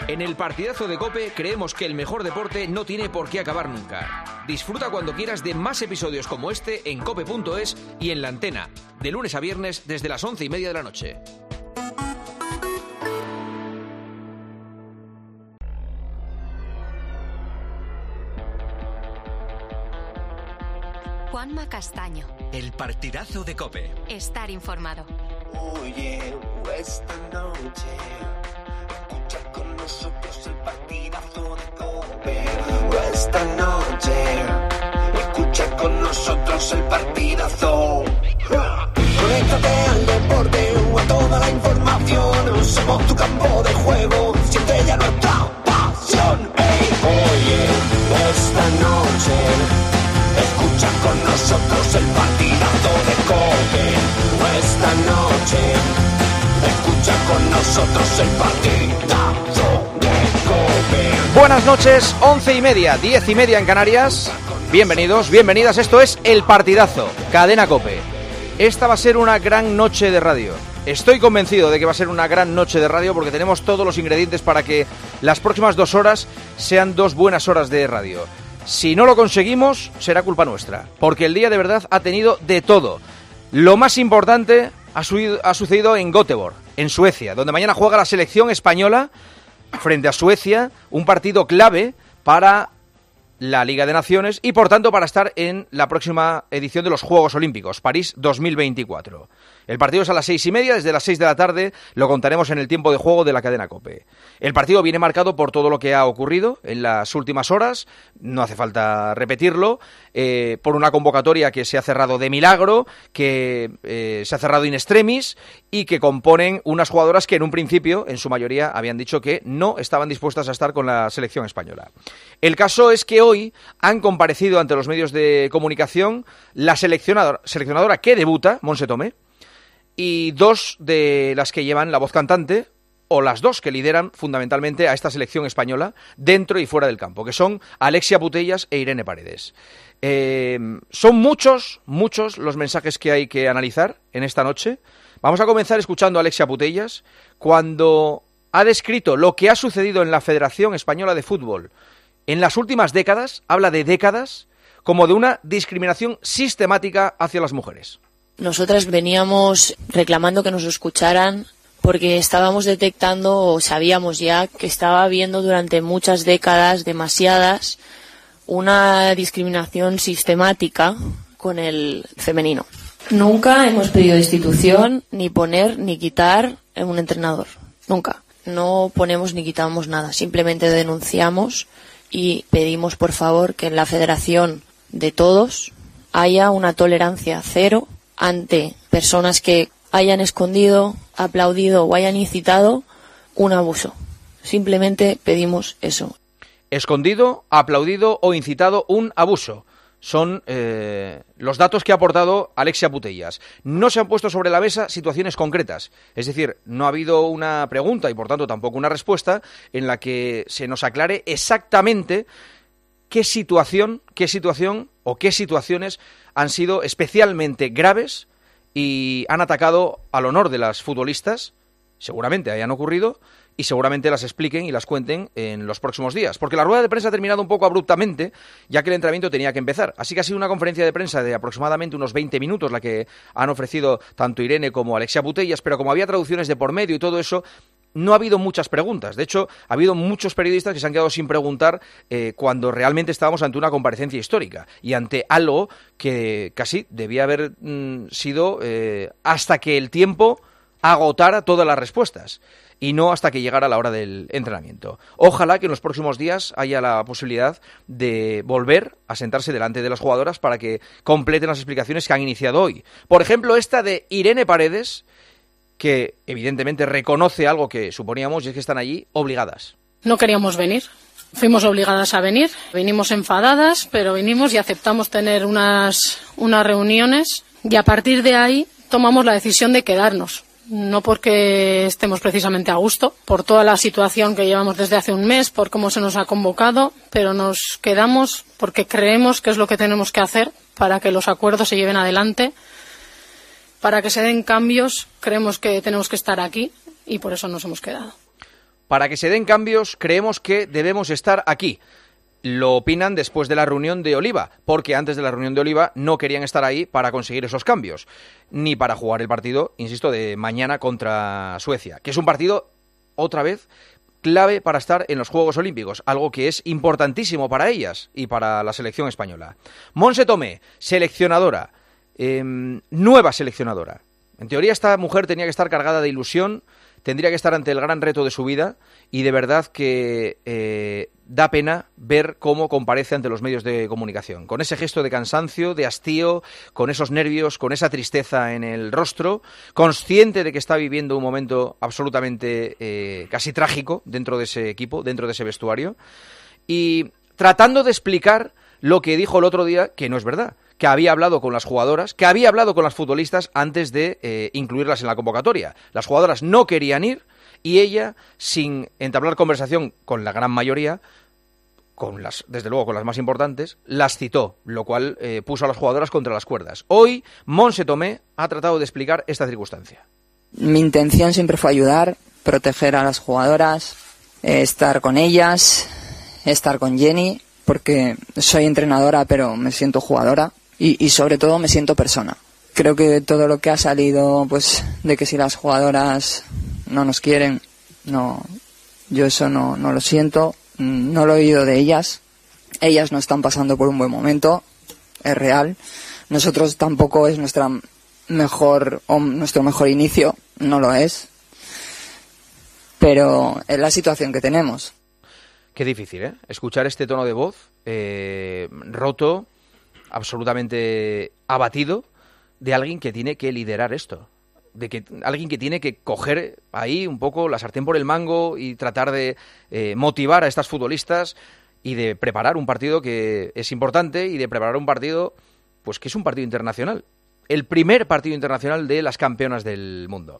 En el partidazo de COPE creemos que el mejor deporte no tiene por qué acabar nunca. Disfruta cuando quieras de más episodios como este en cope.es y en la antena, de lunes a viernes desde las 11:30 de la noche. Juanma Castaño. El partidazo de COPE. Estar informado. Oye, esta noche escucha con nosotros el partidazo de COPE. Esta noche escucha con nosotros el partidazo. Conéctate al deporte o a toda la información. Somos tu campo de juego. Siente ya nuestra pasión. Hey, oye, esta noche escucha con nosotros el partidazo de COPE. Esta noche escucha con nosotros el partidazo de COPE. Buenas noches, 11:30, 10:30 en Canarias. Bienvenidos, bienvenidas, esto es El Partidazo, Cadena COPE. Esta va a ser una gran noche de radio. Estoy convencido de que va a ser una gran noche de radio porque tenemos todos los ingredientes para que las próximas 2 horas sean 2 buenas horas de radio. Si no lo conseguimos, será culpa nuestra, porque el día de verdad ha tenido de todo. Lo más importante ha sucedido en Göteborg, en Suecia, donde mañana juega la selección española frente a Suecia, un partido clave para la Liga de Naciones y, por tanto, para estar en la próxima edición de los Juegos Olímpicos, París 2024. El partido es a las 6:30, desde las 6 de la tarde lo contaremos en el tiempo de juego de la cadena COPE. El partido viene marcado por todo lo que ha ocurrido en las últimas horas, no hace falta repetirlo, por una convocatoria que se ha cerrado de milagro, que se ha cerrado in extremis y que componen unas jugadoras que en un principio, en su mayoría, habían dicho que no estaban dispuestas a estar con la selección española. El caso es que hoy han comparecido ante los medios de comunicación la seleccionadora que debuta, Montse Tomé, y 2 de las que llevan la voz cantante, o las 2 que lideran fundamentalmente a esta selección española dentro y fuera del campo, que son Alexia Putellas e Irene Paredes. Son muchos los mensajes que hay que analizar en esta noche. Vamos a comenzar escuchando a Alexia Putellas cuando ha descrito lo que ha sucedido en la Federación Española de Fútbol en las últimas décadas, habla de décadas, como de una discriminación sistemática hacia las mujeres. Nosotras veníamos reclamando que nos escucharan porque estábamos detectando o sabíamos ya que estaba habiendo durante muchas décadas, demasiadas, una discriminación sistemática con el femenino. Nunca hemos pedido destitución, ni poner ni quitar en un entrenador. Nunca. No ponemos ni quitamos nada. Simplemente denunciamos y pedimos, por favor, que en la federación de todos haya una tolerancia cero ante personas que hayan escondido, aplaudido o hayan incitado un abuso. Simplemente pedimos eso. Escondido, aplaudido o incitado un abuso. Son los datos que ha aportado Alexia Putellas. No se han puesto sobre la mesa situaciones concretas. Es decir, no ha habido una pregunta y, por tanto, tampoco una respuesta en la que se nos aclare exactamente qué situación o qué situaciones han sido especialmente graves y han atacado al honor de las futbolistas, seguramente hayan ocurrido, y seguramente las expliquen y las cuenten en los próximos días. Porque la rueda de prensa ha terminado un poco abruptamente, ya que el entrenamiento tenía que empezar. Así que ha sido una conferencia de prensa de aproximadamente unos 20 minutos, la que han ofrecido tanto Irene como Alexia Putellas, pero como había traducciones de por medio y todo eso, no ha habido muchas preguntas. De hecho, ha habido muchos periodistas que se han quedado sin preguntar cuando realmente estábamos ante una comparecencia histórica y ante algo que casi debía haber sido hasta que el tiempo agotara todas las respuestas y no hasta que llegara la hora del entrenamiento. Ojalá que en los próximos días haya la posibilidad de volver a sentarse delante de las jugadoras para que completen las explicaciones que han iniciado hoy. Por ejemplo, esta de Irene Paredes, que evidentemente reconoce algo que suponíamos, y es que están allí obligadas. No queríamos venir, fuimos obligadas a venir, vinimos enfadadas, pero vinimos y aceptamos tener unas reuniones y a partir de ahí tomamos la decisión de quedarnos. No porque estemos precisamente a gusto, por toda la situación que llevamos desde hace un mes, por cómo se nos ha convocado, pero nos quedamos porque creemos que es lo que tenemos que hacer para que los acuerdos se lleven adelante, para que se den cambios. Creemos que tenemos que estar aquí y por eso nos hemos quedado. Para que se den cambios, creemos que debemos estar aquí. Lo opinan después de la reunión de Oliva, porque antes de la reunión de Oliva no querían estar ahí para conseguir esos cambios, ni para jugar el partido, insisto, de mañana contra Suecia, que es un partido, otra vez, clave para estar en los Juegos Olímpicos, algo que es importantísimo para ellas y para la selección española. Montse Tomé, seleccionadora, nueva seleccionadora. En teoría esta mujer tenía que estar cargada de ilusión, tendría que estar ante el gran reto de su vida y de verdad que da pena ver cómo comparece ante los medios de comunicación. Con ese gesto de cansancio, de hastío, con esos nervios, con esa tristeza en el rostro, consciente de que está viviendo un momento absolutamente casi trágico dentro de ese equipo, dentro de ese vestuario, y tratando de explicar lo que dijo el otro día, que no es verdad, que había hablado con las jugadoras, que había hablado con las futbolistas antes de incluirlas en la convocatoria. Las jugadoras no querían ir y ella, sin entablar conversación con la gran mayoría, desde luego con las más importantes, las citó, lo cual puso a las jugadoras contra las cuerdas. Hoy, Montse Tomé ha tratado de explicar esta circunstancia. Mi intención siempre fue ayudar, proteger a las jugadoras, estar con ellas, estar con Jenny, porque soy entrenadora pero me siento jugadora y sobre todo me siento persona. Creo que todo lo que ha salido, pues, de que si las jugadoras no nos quieren, no, yo eso no lo siento, no lo he oído de ellas. Ellas no están pasando por un buen momento, es real. Nosotros tampoco es nuestro mejor inicio, no lo es. Pero es la situación que tenemos. Qué difícil, ¿eh? Escuchar este tono de voz, roto, absolutamente abatido, de alguien que tiene que liderar esto. Alguien que tiene que coger ahí un poco la sartén por el mango y tratar de motivar a estas futbolistas y de preparar un partido que es importante y de preparar un partido, pues que es un partido internacional. El primer partido internacional de las campeonas del mundo.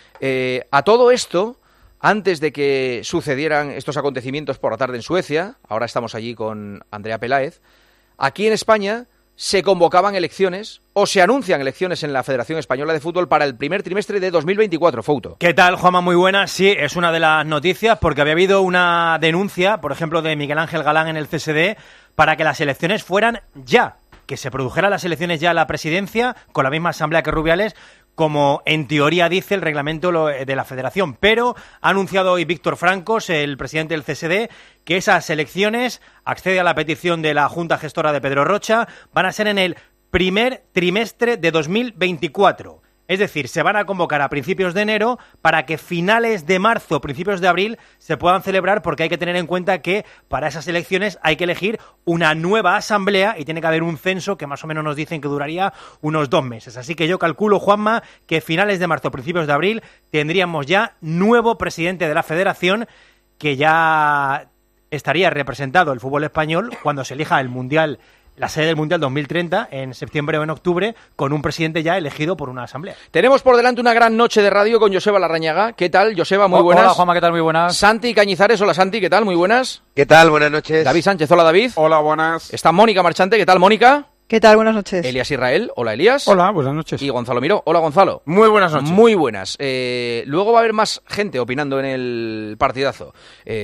A todo esto, antes de que sucedieran estos acontecimientos por la tarde en Suecia, ahora estamos allí con Andrea Peláez, aquí en España se convocaban elecciones o se anuncian elecciones en la Federación Española de Fútbol para el primer trimestre de 2024, Fouto. ¿Qué tal, Juanma? Muy buena. Sí, es una de las noticias porque había habido una denuncia, por ejemplo, de Miguel Ángel Galán en el CSD para que las elecciones fueran ya, que se produjeran las elecciones ya a la presidencia con la misma asamblea que Rubiales, como en teoría dice el reglamento de la federación. Pero ha anunciado hoy Víctor Francos, el presidente del CSD, que esas elecciones, accede a la petición de la Junta Gestora de Pedro Rocha, van a ser en el primer trimestre de 2024. Es decir, se van a convocar a principios de enero para que finales de marzo, principios de abril, se puedan celebrar, porque hay que tener en cuenta que para esas elecciones hay que elegir una nueva asamblea y tiene que haber un censo que más o menos nos dicen que duraría unos 2 meses. Así que yo calculo, Juanma, que finales de marzo, principios de abril, tendríamos ya nuevo presidente de la federación, que ya estaría representado el fútbol español cuando se elija el Mundial, la sede del Mundial 2030 en septiembre o en octubre, con un presidente ya elegido por una asamblea. Tenemos por delante una gran noche de radio con Joseba Larrañaga. ¿Qué tal, Joseba? Muy buenas. Hola, Juanma, ¿qué tal? Muy buenas. Santi Cañizares, hola Santi, ¿qué tal? Muy buenas. ¿Qué tal? Buenas noches. David Sánchez, hola David. Hola, buenas. Está Mónica Marchante, ¿qué tal, Mónica? ¿Qué tal? Buenas noches. Elías Israel, hola Elías. Hola, buenas noches. Y Gonzalo Miró, hola Gonzalo. Muy buenas noches. Muy buenas. Luego va a haber más gente opinando en el partidazo.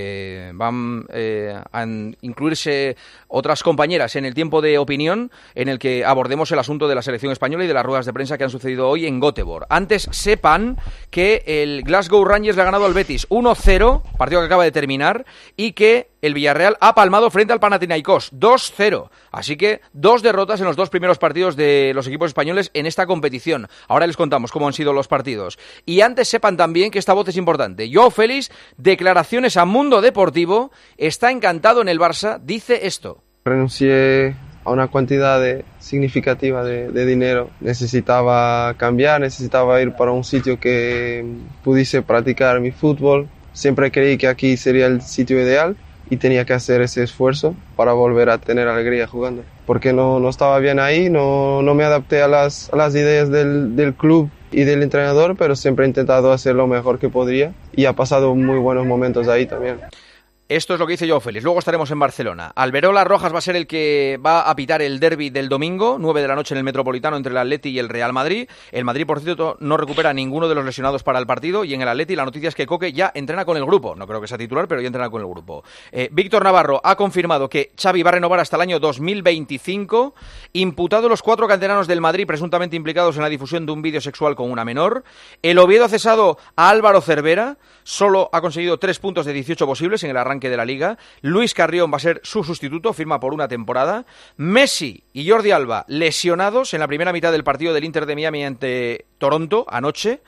Van a incluirse otras compañeras en el tiempo de opinión en el que abordemos el asunto de la selección española y de las ruedas de prensa que han sucedido hoy en Göteborg. Antes sepan que el Glasgow Rangers le ha ganado al Betis 1-0, partido que acaba de terminar, y que el Villarreal ha palmado frente al Panathinaikos 2-0. Así que 2 derrotas en los 2 primeros partidos de los equipos españoles en esta competición. Ahora les contamos cómo han sido los partidos. Y antes sepan también que esta voz es importante. Joao Félix, declaraciones a Mundo Deportivo, está encantado en el Barça, dice esto. Renuncié a una cantidad significativa de dinero. Necesitaba cambiar, necesitaba ir para un sitio que pudiese practicar mi fútbol. Siempre creí que aquí sería el sitio ideal y tenía que hacer ese esfuerzo para volver a tener alegría jugando. Porque no estaba bien ahí, no me adapté a las ideas del club y del entrenador, pero siempre he intentado hacer lo mejor que podría y ha pasado muy buenos momentos ahí también. Esto es lo que dice Joao Félix. Luego estaremos en Barcelona. Alberola Rojas va a ser el que va a pitar el derbi del domingo, 9 de la noche en el Metropolitano entre el Atleti y el Real Madrid. El Madrid, por cierto, no recupera a ninguno de los lesionados para el partido, y en el Atleti la noticia es que Coque ya entrena con el grupo. No creo que sea titular, pero ya entrena con el grupo. Víctor Navarro ha confirmado que Xavi va a renovar hasta el año 2025, imputado los 4 canteranos del Madrid presuntamente implicados en la difusión de un vídeo sexual con una menor. El Oviedo ha cesado a Álvaro Cervera, solo ha conseguido 3 puntos de 18 posibles en el arranque de la Liga. Luis Carrión va a ser su sustituto, firma por una temporada. Messi y Jordi Alba lesionados en la primera mitad del partido del Inter de Miami ante Toronto anoche.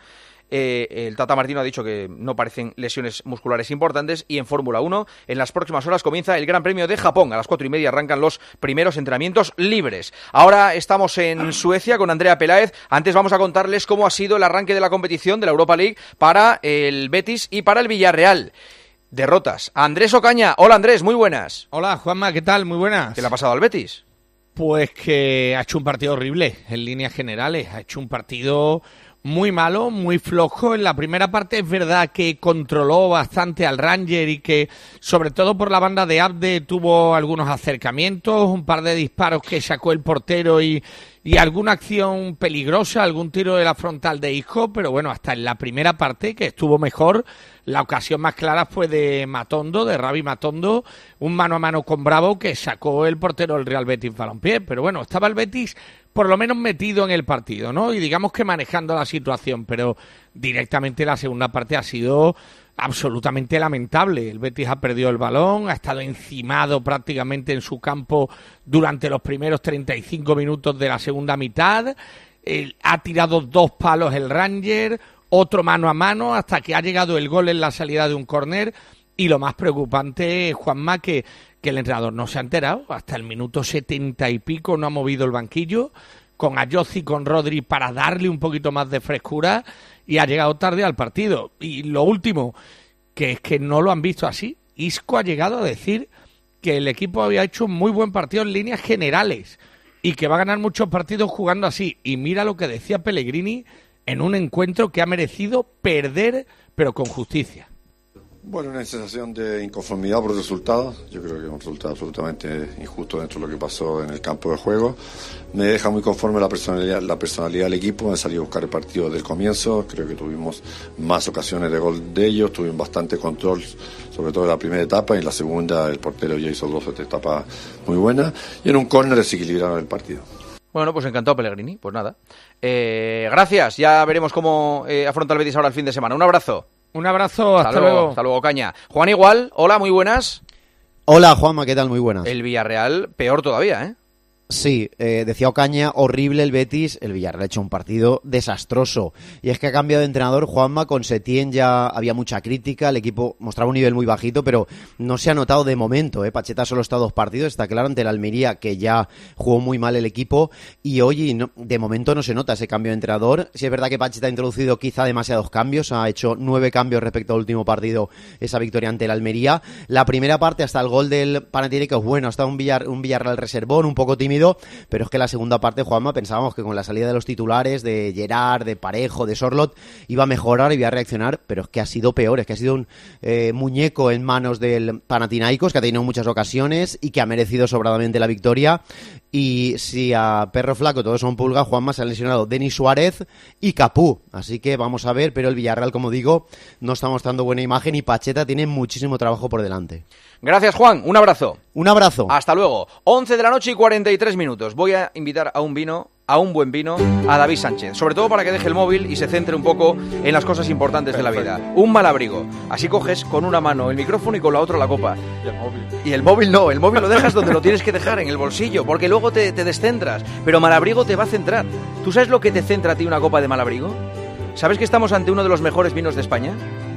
El Tata Martino ha dicho que no parecen lesiones musculares importantes. Y en Fórmula 1, en las próximas horas comienza el Gran Premio de Japón. A las 4:30 arrancan los primeros entrenamientos libres. Ahora estamos en Suecia con Andrea Peláez. Antes vamos a contarles cómo ha sido el arranque de la competición de la Europa League para el Betis y para el Villarreal. Derrotas. Andrés Ocaña. Hola, Andrés, muy buenas. Hola, Juanma, ¿qué tal? Muy buenas. ¿Qué le ha pasado al Betis? Pues que ha hecho un partido horrible en líneas generales. Ha hecho un partido muy malo, muy flojo. En la primera parte es verdad que controló bastante al Ranger y que, sobre todo por la banda de Abde, tuvo algunos acercamientos, un par de disparos que sacó el portero y alguna acción peligrosa, algún tiro de la frontal de Isco, pero bueno, hasta en la primera parte, que estuvo mejor, la ocasión más clara fue de Matondo, de Ravi Matondo, un mano a mano con Bravo que sacó el portero del Real Betis Balompié, pero bueno, estaba el Betis por lo menos metido en el partido, ¿no? Y digamos que manejando la situación, pero directamente la segunda parte ha sido absolutamente lamentable. El Betis ha perdido el balón, ha estado encimado prácticamente en su campo durante los primeros 35 minutos de la segunda mitad, ha tirado 2 palos el Ranger, otro mano a mano, hasta que ha llegado el gol en la salida de un córner. Y lo más preocupante, Juanma, que el entrenador no se ha enterado, hasta el minuto 70 y pico no ha movido el banquillo, con Ayozi y con Rodri para darle un poquito más de frescura, y ha llegado tarde al partido. Y lo último, que es que no lo han visto así. Isco ha llegado a decir que el equipo había hecho un muy buen partido en líneas generales y que va a ganar muchos partidos jugando así. Y mira lo que decía Pellegrini en un encuentro que ha merecido perder, pero con justicia. Bueno, una sensación de inconformidad por el resultado. Yo creo que es un resultado absolutamente injusto dentro de lo que pasó en el campo de juego. Me deja muy conforme la personalidad del equipo. Me salí a buscar el partido desde el comienzo. Creo que tuvimos más ocasiones de gol de ellos. Tuvimos bastante control, sobre todo en la primera etapa. Y en la segunda el portero ya hizo 2 etapas muy buenas. Y en un córner desequilibraron el partido. Bueno, pues encantado Pellegrini. Pues nada. Gracias. Ya veremos cómo afronta el Betis ahora el fin de semana. Un abrazo. Un abrazo, hasta luego. Hasta luego, Caña. Juan Igual, hola, muy buenas. Hola, Juanma, ¿qué tal? Muy buenas. El Villarreal, peor todavía, ¿eh? Sí, decía Ocaña, horrible el Betis, el Villarreal ha hecho un partido desastroso. Y es que ha cambiado de entrenador, Juanma, con Setién ya había mucha crítica, el equipo mostraba un nivel muy bajito, pero no se ha notado de momento, Pacheta solo está 2 partidos, está claro, ante el Almería, que ya jugó muy mal el equipo, y hoy de momento no se nota ese cambio de entrenador. Sí es verdad que Pacheta ha introducido quizá demasiados cambios, ha hecho 9 cambios respecto al último partido, esa victoria ante el Almería. La primera parte, hasta el gol del Panathinaikos, bueno, hasta un Villarreal reservón, un poco tímido, pero es que la segunda parte, Juanma, pensábamos que con la salida de los titulares de Gerard, de Parejo, de Sorloth, iba a mejorar, iba a reaccionar, pero es que ha sido peor, es que ha sido un muñeco en manos del Panathinaikos, que ha tenido muchas ocasiones y que ha merecido sobradamente la victoria. Y si a perro flaco todos son pulgas, Juanma, se han lesionado Denis Suárez y Capú, así que vamos a ver, pero el Villarreal, como digo, no está mostrando buena imagen y Pacheta tiene muchísimo trabajo por delante. Gracias, Juan, un abrazo. Un abrazo. Hasta luego. 11 de la noche y 43 minutos. Voy a invitar a un buen vino, a David Sánchez, sobre todo para que deje el móvil y se centre un poco en las cosas importantes de la vida. Un Malabrigo. Así coges con una mano el micrófono y con la otra la copa. Y el móvil no, el móvil lo dejas donde lo tienes que dejar, en el bolsillo, porque luego te descentras. Pero Malabrigo te va a centrar. ¿Tú sabes lo que te centra a ti una copa de Malabrigo? ¿Sabes que estamos ante uno de los mejores vinos de España?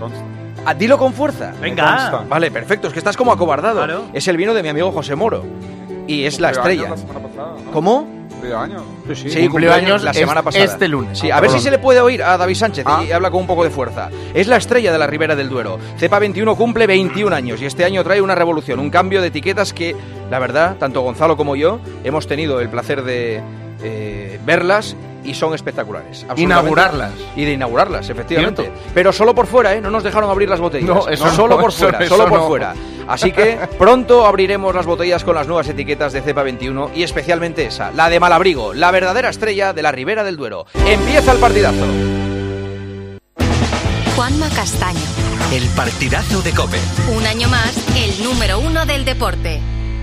Dilo con fuerza. Venga. Vale, perfecto, es que estás como acobardado. Claro. Es el vino de mi amigo José Moro. Y es la estrella. La semana pasada, ¿no? ¿Cómo? ¿Cumplió años? Sí, cumplió años la semana pasada. Este lunes. Sí, a ver si se le puede oír a David Sánchez y habla con un poco de fuerza. Es la estrella de la Ribera del Duero. Cepa 21 cumple 21 años y este año trae una revolución, un cambio de etiquetas que, la verdad, tanto Gonzalo como yo hemos tenido el placer de verlas y son espectaculares. Inaugurarlas. Y de inaugurarlas, efectivamente. Cierto. Pero solo por fuera, no nos dejaron abrir las botellas. No, eso solo no, por fuera, eso solo por no. fuera. Así que pronto abriremos las botellas con las nuevas etiquetas de cepa 21 y especialmente esa, la de Malabrigo, la verdadera estrella de la Ribera del Duero. Empieza el partidazo. Juanma Castaño. El partidazo de COPE. Un año más, el número 1 del deporte.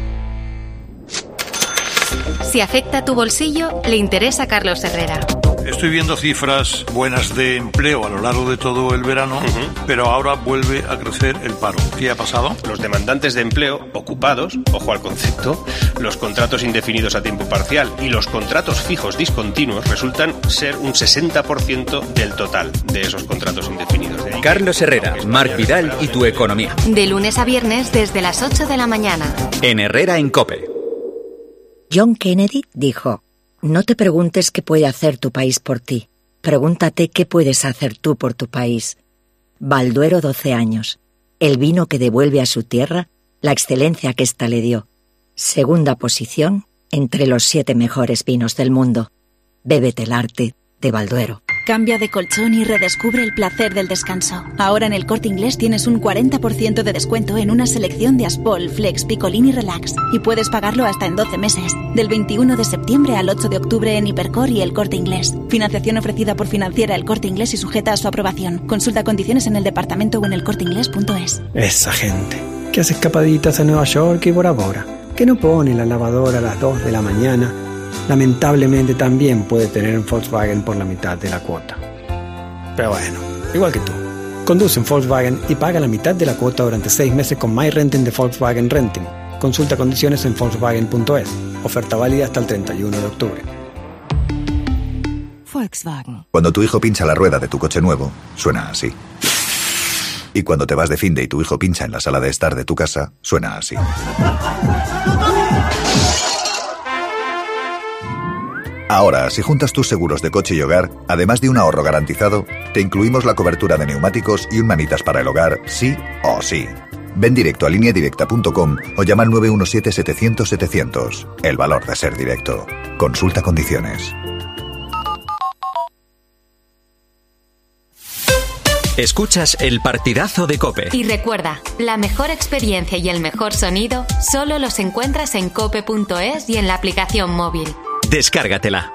Si afecta tu bolsillo, le interesa a Carlos Herrera. Estoy viendo cifras buenas de empleo a lo largo de todo el verano, pero ahora vuelve a crecer el paro. ¿Qué ha pasado? Los demandantes de empleo ocupados, ojo al concepto, los contratos indefinidos a tiempo parcial y los contratos fijos discontinuos resultan ser un 60% del total de esos contratos indefinidos. Carlos Herrera, Marc Vidal y tu economía. De lunes a viernes desde las 8 de la mañana. En Herrera en COPE. John Kennedy dijo: no te preguntes qué puede hacer tu país por ti. Pregúntate qué puedes hacer tú por tu país. Balduero 12 años. El vino que devuelve a su tierra la excelencia que ésta le dio. Segunda posición entre los 7 mejores vinos del mundo. Bébete el arte de Balduero. Cambia de colchón y redescubre el placer del descanso. Ahora en el Corte Inglés tienes un 40% de descuento en una selección de Aspol, Flex, Picolín y Relax. Y puedes pagarlo hasta en 12 meses. Del 21 de septiembre al 8 de octubre en Hipercor y el Corte Inglés. Financiación ofrecida por Financiera El Corte Inglés y sujeta a su aprobación. Consulta condiciones en el departamento o en elcorteinglés.es. Esa gente que hace escapaditas a Nueva York y Bora Bora, que no pone la lavadora a las 2 de la mañana, lamentablemente también puede tener un Volkswagen por la mitad de la cuota. Pero bueno, igual que tú, conduce un Volkswagen y paga la mitad de la cuota durante 6 meses con My Renting de Volkswagen Renting. Consulta condiciones en Volkswagen.es. Oferta válida hasta el 31 de octubre. Volkswagen. Cuando tu hijo pincha la rueda de tu coche nuevo, suena así. Y cuando te vas de finde y tu hijo pincha en la sala de estar de tu casa, suena así. Ahora, si juntas tus seguros de coche y hogar, además de un ahorro garantizado, te incluimos la cobertura de neumáticos y un manitas para el hogar, sí o sí. Ven directo a lineadirecta.com o llama al 917-700-700. El valor de ser directo. Consulta condiciones. Escuchas el partidazo de COPE. Y recuerda, la mejor experiencia y el mejor sonido solo los encuentras en cope.es y en la aplicación móvil. Descárgatela.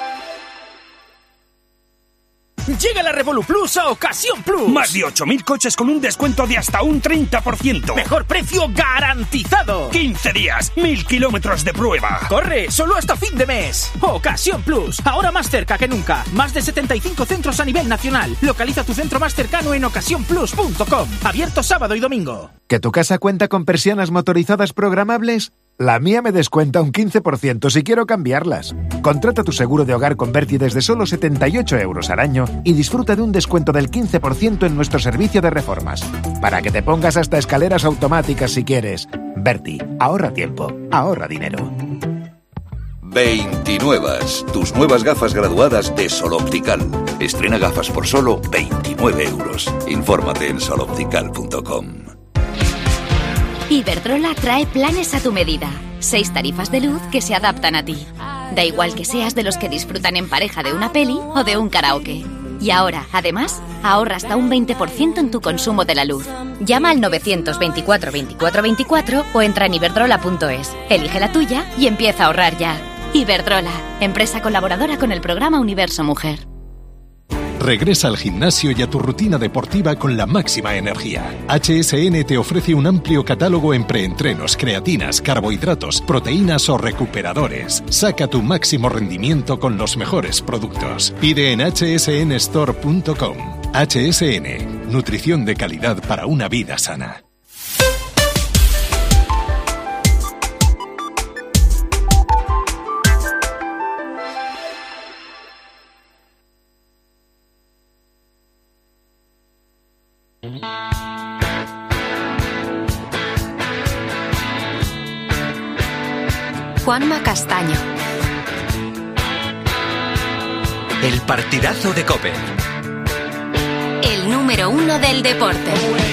Llega la Revolut Plus a Ocasión Plus. Más de 8.000 coches con un descuento de hasta un 30%. Mejor precio garantizado. 15 días, 1.000 kilómetros de prueba. Corre, solo hasta fin de mes. Ocasión Plus, ahora más cerca que nunca. Más de 75 centros a nivel nacional. Localiza tu centro más cercano en ocasiónplus.com. Abierto sábado y domingo. ¿Que tu casa cuenta con persianas motorizadas programables? La mía me descuenta un 15% si quiero cambiarlas. Contrata tu seguro de hogar con Berti desde solo 78 euros al año y disfruta de un descuento del 15% en nuestro servicio de reformas. Para que te pongas hasta escaleras automáticas si quieres. Berti, ahorra tiempo, ahorra dinero. 29. Tus nuevas gafas graduadas de Sol Optical. Estrena gafas por solo 29 euros. Infórmate en soloptical.com. Iberdrola trae planes a tu medida. 6 tarifas de luz que se adaptan a ti. Da igual que seas de los que disfrutan en pareja de una peli o de un karaoke. Y ahora, además, ahorra hasta un 20% en tu consumo de la luz. Llama al 924 24 24 o entra en iberdrola.es. Elige la tuya y empieza a ahorrar ya. Iberdrola, empresa colaboradora con el programa Universo Mujer. Regresa al gimnasio y a tu rutina deportiva con la máxima energía. HSN te ofrece un amplio catálogo en preentrenos, creatinas, carbohidratos, proteínas o recuperadores. Saca tu máximo rendimiento con los mejores productos. Pide en hsnstore.com. HSN, nutrición de calidad para una vida sana. Juanma Castaño. El partidazo de COPE. El número 1 del deporte.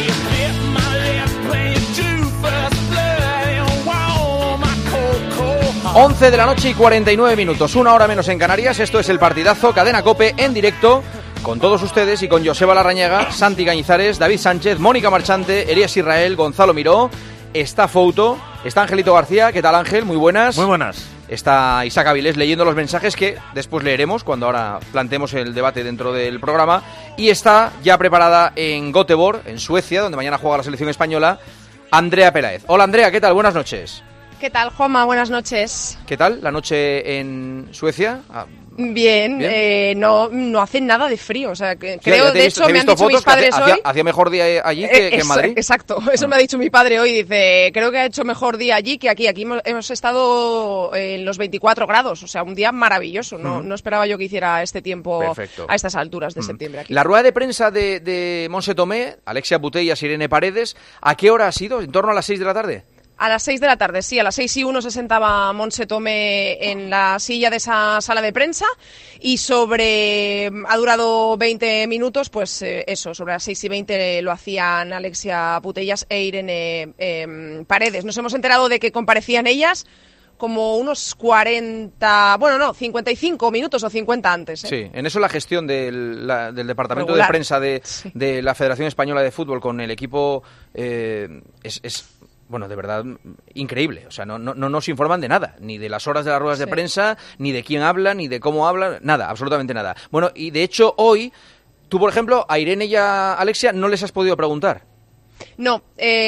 11 de la noche y 49 minutos, 1 hora menos en Canarias. Esto es el partidazo, Cadena COPE en directo con todos ustedes y con Joseba Larrañaga, Santi Cañizares, David Sánchez, Mónica Marchante, Elías Israel, Gonzalo Miró está Fouto, está Angelito García. ¿Qué tal, Ángel? Muy buenas. Muy buenas. Está Isaac Avilés leyendo los mensajes que después leeremos cuando ahora planteemos el debate dentro del programa. Y está ya preparada en Göteborg, en Suecia, donde mañana juega la selección española, Andrea Peláez. Hola, Andrea, ¿qué tal? Buenas noches. ¿Qué tal, Juanma? Buenas noches. ¿Qué tal la noche en Suecia? Bien, no hace nada de frío, o sea, que creo, de hecho, me han dicho mis fotos padres hoy... Hacía mejor día allí que en Madrid. Exacto, eso me ha dicho mi padre hoy, dice, creo que ha hecho mejor día allí que aquí. Aquí hemos estado en los 24 grados, o sea, un día maravilloso, no esperaba yo que hiciera este tiempo. Perfecto. A estas alturas de septiembre aquí. La rueda de prensa de Montse Tomé, Alexia Putellas y Irene Paredes, ¿a qué hora ha sido? ¿En torno a las 6 de la tarde? A las 6 de la tarde, sí, a las 6:01 se sentaba Montse Tomé en la silla de esa sala de prensa y ha durado 20 minutos, pues sobre las 6:20 lo hacían Alexia Putellas e Irene Paredes. Nos hemos enterado de que comparecían ellas como unos 55 minutos o 50 antes. Sí, en eso la gestión del departamento regular de prensa de la Federación Española de Fútbol con el equipo es bueno, de verdad, increíble. O sea, no nos informan de nada, ni de las horas de las ruedas de prensa, ni de quién habla, ni de cómo habla, nada, absolutamente nada. Bueno, y de hecho hoy, tú, por ejemplo, a Irene y a Alexia no les has podido preguntar. No,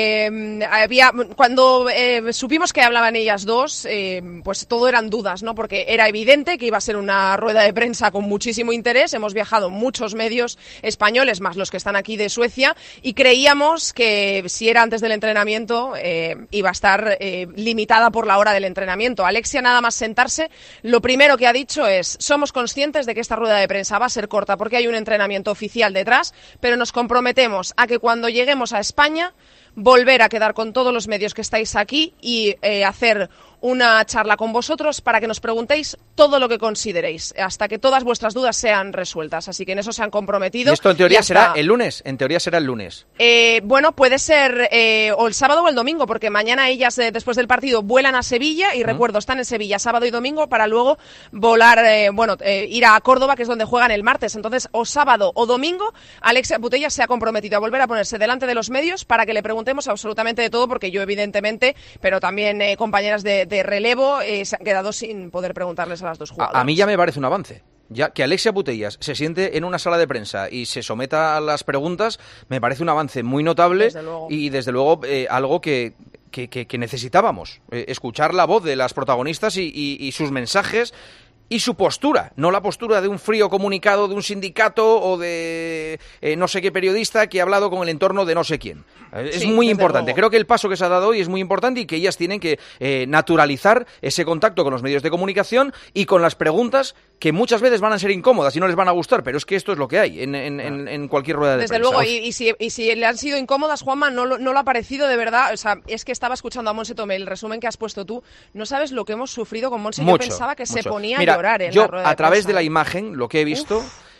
cuando supimos que hablaban ellas dos, pues todo eran dudas, ¿no? Porque era evidente que iba a ser una rueda de prensa con muchísimo interés. Hemos viajado muchos medios españoles, más los que están aquí de Suecia, y creíamos que si era antes del entrenamiento iba a estar limitada por la hora del entrenamiento. Alexia, nada más sentarse, lo primero que ha dicho es: somos conscientes de que esta rueda de prensa va a ser corta porque hay un entrenamiento oficial detrás, pero nos comprometemos a que cuando lleguemos a España volver a quedar con todos los medios que estáis aquí y hacer una charla con vosotros para que nos preguntéis todo lo que consideréis, hasta que todas vuestras dudas sean resueltas. Así que en eso se han comprometido. ¿Y esto en teoría será el lunes? En teoría será el lunes. Bueno, puede ser o el sábado o el domingo, porque mañana ellas, después del partido, vuelan a Sevilla y recuerdo, están en Sevilla sábado y domingo para luego volar, ir a Córdoba, que es donde juegan el martes. Entonces, o sábado o domingo, Alexia Putellas se ha comprometido a volver a ponerse delante de los medios para que le preguntemos absolutamente de todo, porque yo, evidentemente, pero también compañeras de relevo, se han quedado sin poder preguntarles a las dos jugadoras. A mí ya me parece un avance. Ya que Alexia Putellas se siente en una sala de prensa y se someta a las preguntas, me parece un avance muy notable y desde luego algo que necesitábamos, escuchar la voz de las protagonistas y sus mensajes y su postura, no la postura de un frío comunicado de un sindicato o de no sé qué periodista que ha hablado con el entorno de no sé quién. Es muy importante. Creo que el paso que se ha dado hoy es muy importante y que ellas tienen que naturalizar ese contacto con los medios de comunicación y con las preguntas que muchas veces van a ser incómodas y no les van a gustar, pero es que esto es lo que hay en cualquier rueda de prensa. Desde luego, y si le han sido incómodas, Juanma, no lo ha parecido de verdad. O sea, es que estaba escuchando a Montse Tomé, el resumen que has puesto tú. No sabes lo que hemos sufrido con Montse. Yo pensaba que se ponía a llorar en la rueda de prensa. A través de la imagen, lo que he visto,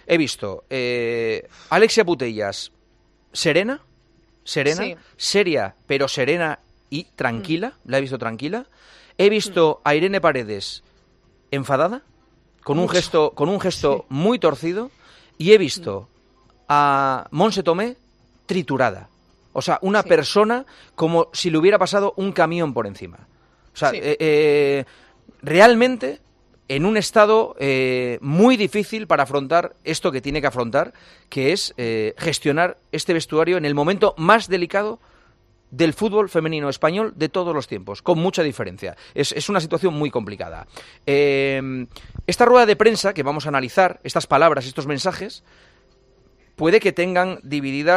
Alexia Putellas serena, sí, seria, pero serena y tranquila. La he visto tranquila. He visto a Irene Paredes enfadada, con un gesto muy torcido, y he visto a Montse Tomé triturada. O sea, una persona como si le hubiera pasado un camión por encima. O sea, realmente en un estado muy difícil para afrontar esto que tiene que afrontar, que es gestionar este vestuario en el momento más delicado del fútbol femenino español de todos los tiempos, con mucha diferencia. Es una situación muy complicada. Esta rueda de prensa que vamos a analizar, estas palabras, estos mensajes, puede que tengan dividida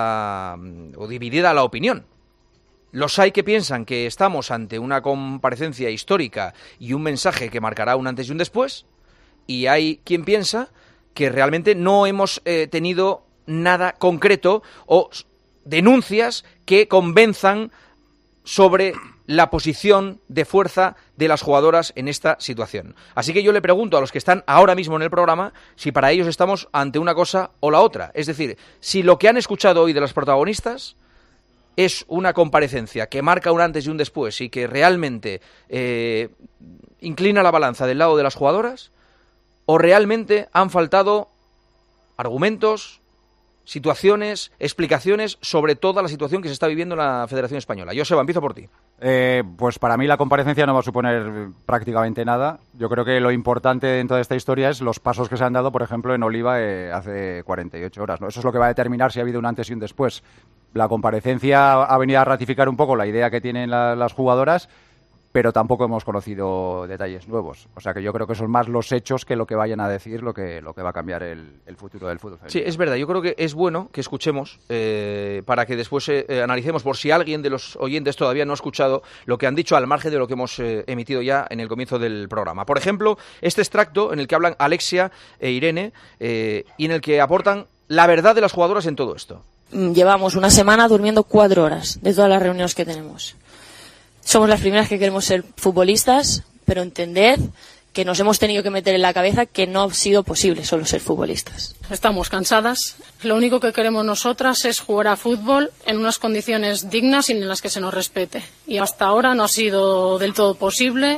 la opinión. Los hay que piensan que estamos ante una comparecencia histórica y un mensaje que marcará un antes y un después, y hay quien piensa que realmente no hemos tenido nada concreto o denuncias que convenzan sobre la posición de fuerza de las jugadoras en esta situación. Así que yo le pregunto a los que están ahora mismo en el programa si para ellos estamos ante una cosa o la otra. Es decir, si lo que han escuchado hoy de las protagonistas es una comparecencia que marca un antes y un después y que realmente inclina la balanza del lado de las jugadoras, o realmente han faltado argumentos, situaciones, explicaciones sobre toda la situación que se está viviendo en la Federación Española. Joseba, empiezo por ti. Pues para mí la comparecencia no va a suponer prácticamente nada. Yo creo que lo importante dentro de esta historia es los pasos que se han dado, por ejemplo, en Oliva hace 48 horas, ¿no? Eso es lo que va a determinar si ha habido un antes y un después. La comparecencia ha venido a ratificar un poco la idea que tienen las jugadoras, pero tampoco hemos conocido detalles nuevos. O sea que yo creo que son más los hechos que lo que vayan a decir lo que va a cambiar el futuro del fútbol femenino. Sí, es verdad. Yo creo que es bueno que escuchemos para que después analicemos, por si alguien de los oyentes todavía no ha escuchado lo que han dicho al margen de lo que hemos emitido ya en el comienzo del programa. Por ejemplo, este extracto en el que hablan Alexia e Irene y en el que aportan la verdad de las jugadoras en todo esto. Llevamos una semana durmiendo 4 horas de todas las reuniones que tenemos. Somos las primeras que queremos ser futbolistas, pero entended que nos hemos tenido que meter en la cabeza que no ha sido posible solo ser futbolistas. Estamos cansadas. Lo único que queremos nosotras es jugar a fútbol en unas condiciones dignas y en las que se nos respete. Y hasta ahora no ha sido del todo posible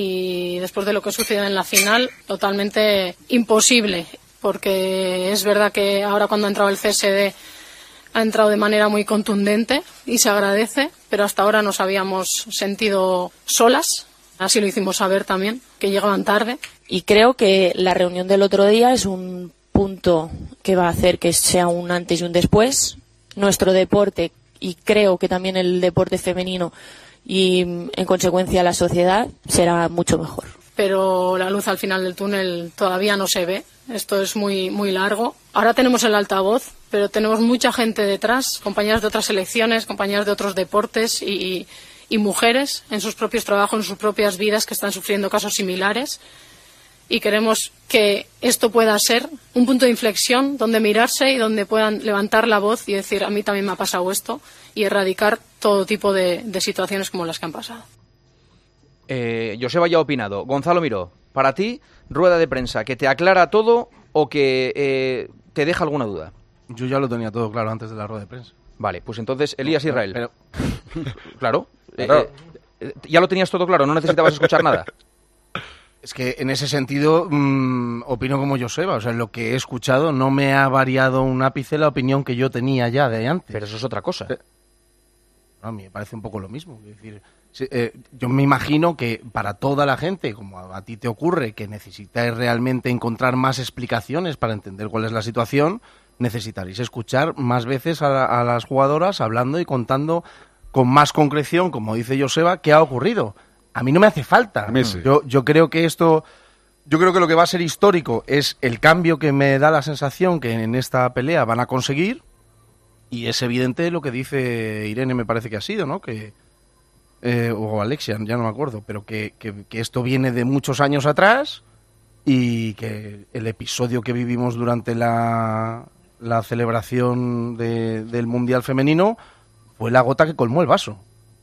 y después de lo que sucedió en la final, totalmente imposible. Porque es verdad que ahora cuando ha entrado el CSD ha entrado de manera muy contundente y se agradece, pero hasta ahora nos habíamos sentido solas, así lo hicimos saber también, que llegaban tarde. Y creo que la reunión del otro día es un punto que va a hacer que sea un antes y un después. Nuestro deporte, y creo que también el deporte femenino y en consecuencia la sociedad, será mucho mejor. Pero la luz al final del túnel todavía no se ve. Esto es muy, muy largo. Ahora tenemos el altavoz, pero tenemos mucha gente detrás, compañeras de otras selecciones, compañeras de otros deportes y mujeres en sus propios trabajos, en sus propias vidas que están sufriendo casos similares. Y queremos que esto pueda ser un punto de inflexión donde mirarse y donde puedan levantar la voz y decir, a mí también me ha pasado esto, y erradicar todo tipo de situaciones como las que han pasado. Joseba ya ha opinado. Gonzalo Miró, para ti, rueda de prensa, ¿que te aclara todo o que te deja alguna duda? Yo ya lo tenía todo claro antes de la rueda de prensa. Vale, pues entonces Elías Israel. Claro. Ya lo tenías todo claro, no necesitabas escuchar nada. Es que en ese sentido opino como Joseba. O sea, lo que he escuchado no me ha variado un ápice la opinión que yo tenía ya de antes. Pero eso es otra cosa. A mí me parece un poco lo mismo. Es decir, yo me imagino que para toda la gente, como a ti te ocurre, que necesitáis realmente encontrar más explicaciones para entender cuál es la situación, necesitaréis escuchar más veces a las jugadoras hablando y contando con más concreción, como dice Joseba, qué ha ocurrido. A mí no me hace falta. Sí. Yo creo que lo que va a ser histórico es el cambio que me da la sensación que en esta pelea van a conseguir, y es evidente lo que dice Irene, me parece que ha sido, ¿no? O Alexia, ya no me acuerdo, pero que esto viene de muchos años atrás y que el episodio que vivimos durante la celebración del Mundial Femenino fue la gota que colmó el vaso.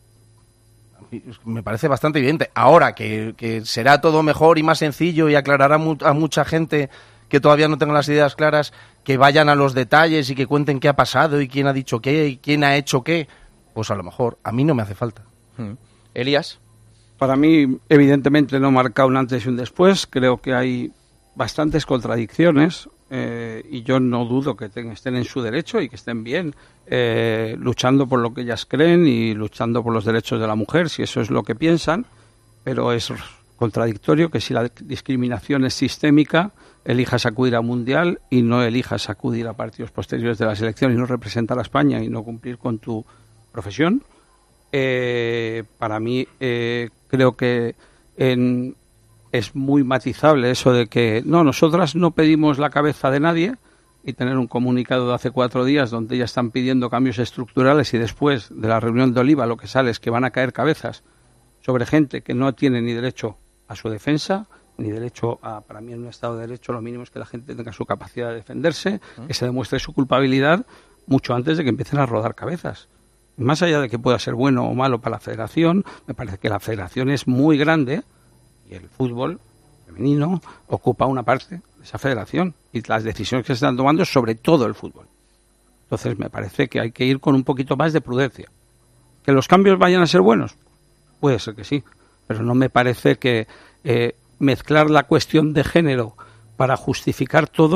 Me parece bastante evidente. Ahora, que será todo mejor y más sencillo y aclarará a mucha gente que todavía no tenga las ideas claras, que vayan a los detalles y que cuenten qué ha pasado y quién ha dicho qué y quién ha hecho qué, pues a lo mejor a mí no me hace falta. Elías. Para mí, evidentemente, no marca un antes y un después. Creo que hay bastantes contradicciones y yo no dudo que estén en su derecho y que estén bien luchando por lo que ellas creen y luchando por los derechos de la mujer, si eso es lo que piensan, pero es contradictorio que si la discriminación es sistémica, elijas acudir a Mundial y no elijas acudir a partidos posteriores de la selección y no representar a España y no cumplir con tu profesión. Para mí creo que es muy matizable eso de que nosotras no pedimos la cabeza de nadie, y tener un comunicado de hace 4 días donde ya están pidiendo cambios estructurales y después de la reunión de Oliva lo que sale es que van a caer cabezas sobre gente que no tiene ni derecho a su defensa, ni derecho a, para mí en un Estado de Derecho lo mínimo es que la gente tenga su capacidad de defenderse, que se demuestre su culpabilidad mucho antes de que empiecen a rodar cabezas. Más allá de que pueda ser bueno o malo para la federación, me parece que la federación es muy grande y el fútbol femenino ocupa una parte de esa federación y las decisiones que se están tomando sobre todo el fútbol. Entonces me parece que hay que ir con un poquito más de prudencia. ¿Que los cambios vayan a ser buenos? Puede ser que sí, pero no me parece que mezclar la cuestión de género para justificar todo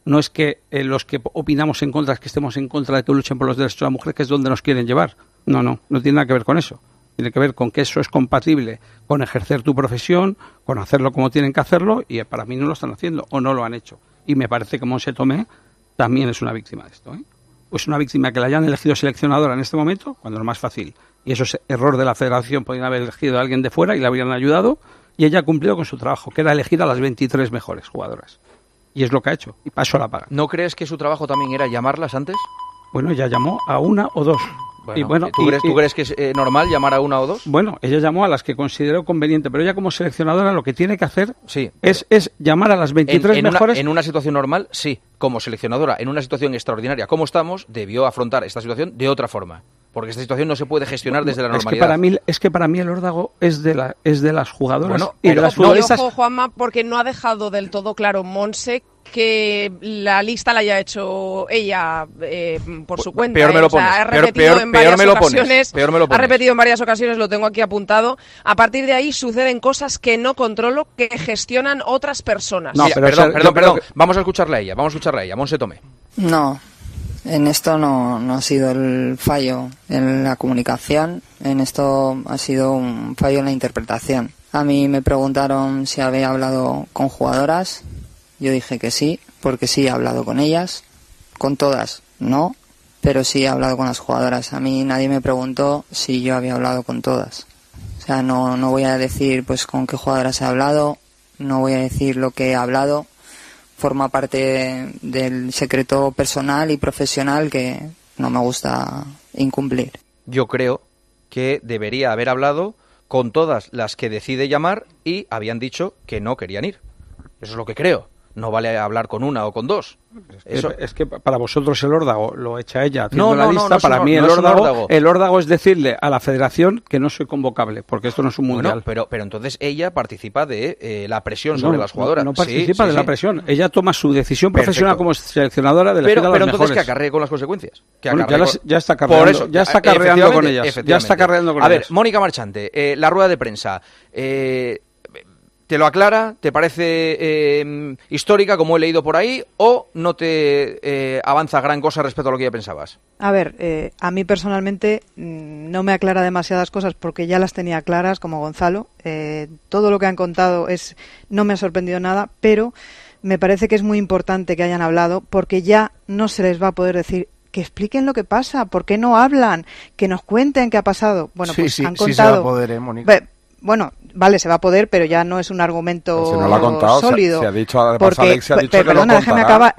No es que los que opinamos en contra, es que estemos en contra de que luchen por los derechos de la mujer, que es donde nos quieren llevar. No tiene nada que ver con eso. Tiene que ver con que eso es compatible con ejercer tu profesión, con hacerlo como tienen que hacerlo, y para mí no lo están haciendo o no lo han hecho. Y me parece que Montse Tomé también es una víctima de esto, ¿eh? Pues una víctima que la hayan elegido seleccionadora en este momento, cuando es más fácil. Y eso es error de la federación, podrían haber elegido a alguien de fuera y la habrían ayudado, y ella ha cumplido con su trabajo, que era elegir a las 23 mejores jugadoras. Y es lo que ha hecho, y paso a la paga. ¿No crees que su trabajo también era llamarlas antes? Bueno, ella llamó a una o dos. Bueno, ¿tú crees que es normal llamar a una o dos? Bueno, ella llamó a las que consideró conveniente, pero ella como seleccionadora lo que tiene que hacer es llamar a las 23 mejores. En una situación normal, sí. Como seleccionadora, en una situación extraordinaria como estamos, debió afrontar esta situación de otra forma. Porque esta situación no se puede gestionar desde la normalidad. Es que para mí el órdago es de las jugadoras y de las futbolistas. Ojo, Juanma, porque no ha dejado del todo claro Montse que la lista la haya hecho ella por su cuenta. Peor me lo pones. Ha repetido en varias ocasiones, lo tengo aquí apuntado. A partir de ahí suceden cosas que no controlo, que gestionan otras personas. No, perdón. Vamos a escucharla a ella. Montse Tomé. No. En esto no ha sido el fallo en la comunicación, en esto ha sido un fallo en la interpretación. A mí me preguntaron si había hablado con jugadoras, yo dije que sí, porque sí he hablado con ellas, con todas no, pero sí he hablado con las jugadoras. A mí nadie me preguntó si yo había hablado con todas. O sea, no voy a decir pues con qué jugadoras he hablado, no voy a decir lo que he hablado. Forma parte del secreto personal y profesional que no me gusta incumplir. Yo creo que debería haber hablado con todas las que decide llamar y habían dicho que no querían ir. Eso es lo que creo. No vale hablar con una o con dos. Es que para vosotros el órdago lo echa ella haciendo la lista. Para mí el órdago es decirle a la federación que no soy convocable, porque esto no es un mundial. Pero entonces ella participa de la presión sobre las jugadoras. No participa de la presión. Ella toma su decisión profesional como seleccionadora de elegir a las mejores. Pero entonces que acarree con las consecuencias. Ya está carreando con ellas. A ver, Mónica Marchante, la rueda de prensa. ¿Te lo aclara? ¿Te parece histórica, como he leído por ahí? ¿O no te avanza gran cosa respecto a lo que ya pensabas? A ver, a mí personalmente no me aclara demasiadas cosas porque ya las tenía claras, como Gonzalo. Todo lo que han contado no me ha sorprendido nada, pero me parece que es muy importante que hayan hablado porque ya no se les va a poder decir que expliquen lo que pasa, por qué no hablan, que nos cuenten qué ha pasado. Bueno, pues han contado. Sí se va a poder, Mónica. Bueno, vale, se va a poder, pero ya no es un argumento si no lo ha contado, sólido. Se ha dicho, además Alex ha dicho que perdona, déjame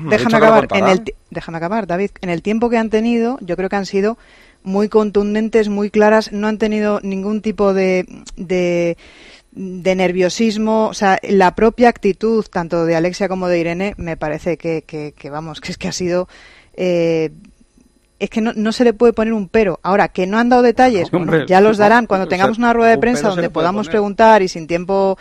acabar, David. En el tiempo que han tenido, yo creo que han sido muy contundentes, muy claras, no han tenido ningún tipo de nerviosismo, o sea, la propia actitud, tanto de Alexia como de Irene, me parece que ha sido... es que no se le puede poner un pero. Ahora, que no han dado detalles, ya los darán cuando tengamos una rueda de prensa donde podamos preguntar y sin tiempo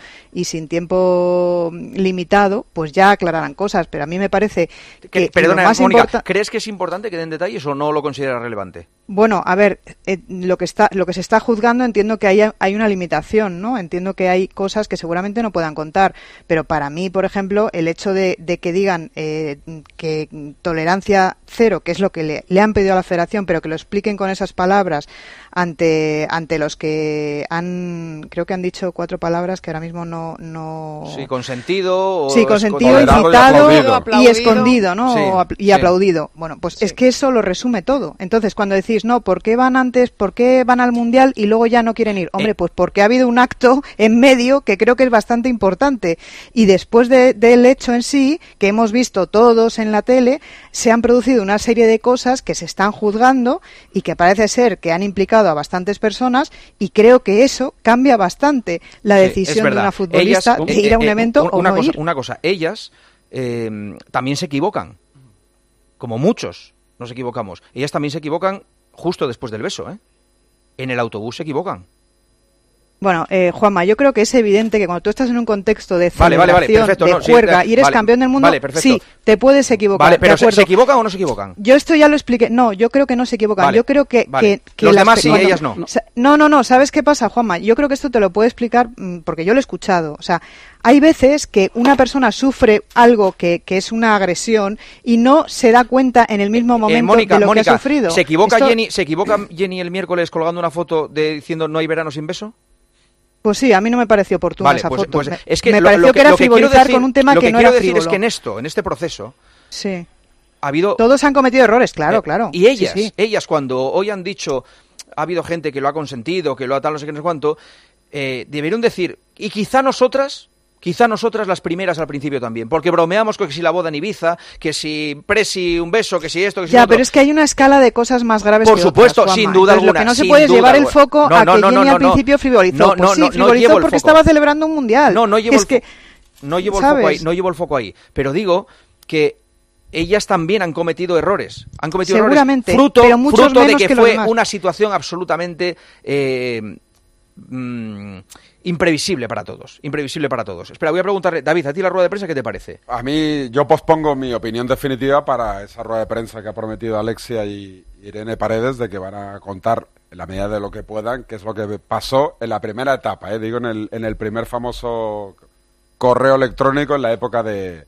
limitado, pues ya aclararán cosas. Pero a mí me parece que perdona, lo más Mónica, ¿crees que es importante que den detalles o no lo consideras relevante? Bueno, a ver, lo que se está juzgando, entiendo que hay una limitación, ¿no? Entiendo que hay cosas que seguramente no puedan contar, pero para mí, por ejemplo, el hecho de que digan que tolerancia cero, que es lo que le han pedido a la Federación, pero que lo expliquen con esas palabras ante los que creo que han dicho 4 palabras que ahora mismo no... Sí, consentido. Sí, consentido, incitado y escondido, ¿no? Y aplaudido. Bueno, pues es que eso lo resume todo. Entonces, cuando decís, no, ¿por qué van antes, por qué van al Mundial y luego ya no quieren ir? Hombre, pues porque ha habido un acto en medio que creo que es bastante importante. Y después del hecho en sí, que hemos visto todos en la tele, se han producido una serie de cosas que se están juzgando y que parece ser que han implicado a bastantes personas, y creo que eso cambia bastante la decisión de una futbolista de ir a un evento o no ir. Una cosa, ellas también se equivocan, como muchos nos equivocamos. Ellas también se equivocan justo después del beso, ¿eh? En el autobús se equivocan. Bueno, Juanma, yo creo que es evidente que cuando tú estás en un contexto de celebración, perfecto, de juerga y eres campeón del mundo, sí, te puedes equivocar. Vale, pero ¿se equivocan o no se equivocan? Yo esto ya lo expliqué. No, yo creo que no se equivocan. Yo creo que los demás sí, ellas no. No. ¿Sabes qué pasa, Juanma? Yo creo que esto te lo puedo explicar porque yo lo he escuchado. O sea, hay veces que una persona sufre algo que es una agresión y no se da cuenta en el mismo momento de lo que ha sufrido. ¿Se equivoca Jenny el miércoles colgando una foto diciendo no hay verano sin beso? Pues sí, a mí no me pareció oportuna esa foto. Pues es que me pareció que era frivolizar con un tema que no era frívolo. Lo que quiero decir es que en este proceso ha habido... Todos han cometido errores, claro. Y ellas cuando hoy han dicho, ha habido gente que lo ha consentido, que lo ha tal, no sé qué, no sé cuánto, debieron decir, y quizá nosotras las primeras al principio también, porque bromeamos con que si la boda en Ibiza, que si Presi un beso, que si esto, que si ya, pero es que hay una escala de cosas más graves por supuesto, otras, sin duda alguna. Lo que no se puede es llevar el foco a que Jenny al principio frivolizó. Frivolizó porque estaba celebrando un mundial. No llevo el foco ahí, pero digo que ellas también han cometido errores. Seguramente, fruto de que fue una situación absolutamente imprevisible para todos. Espera, voy a preguntarle, David, a ti la rueda de prensa, ¿qué te parece? A mí, yo pospongo mi opinión definitiva para esa rueda de prensa que ha prometido Alexia y Irene Paredes, de que van a contar, en la medida de lo que puedan, qué es lo que pasó en la primera etapa, digo, en el primer famoso correo electrónico en la época de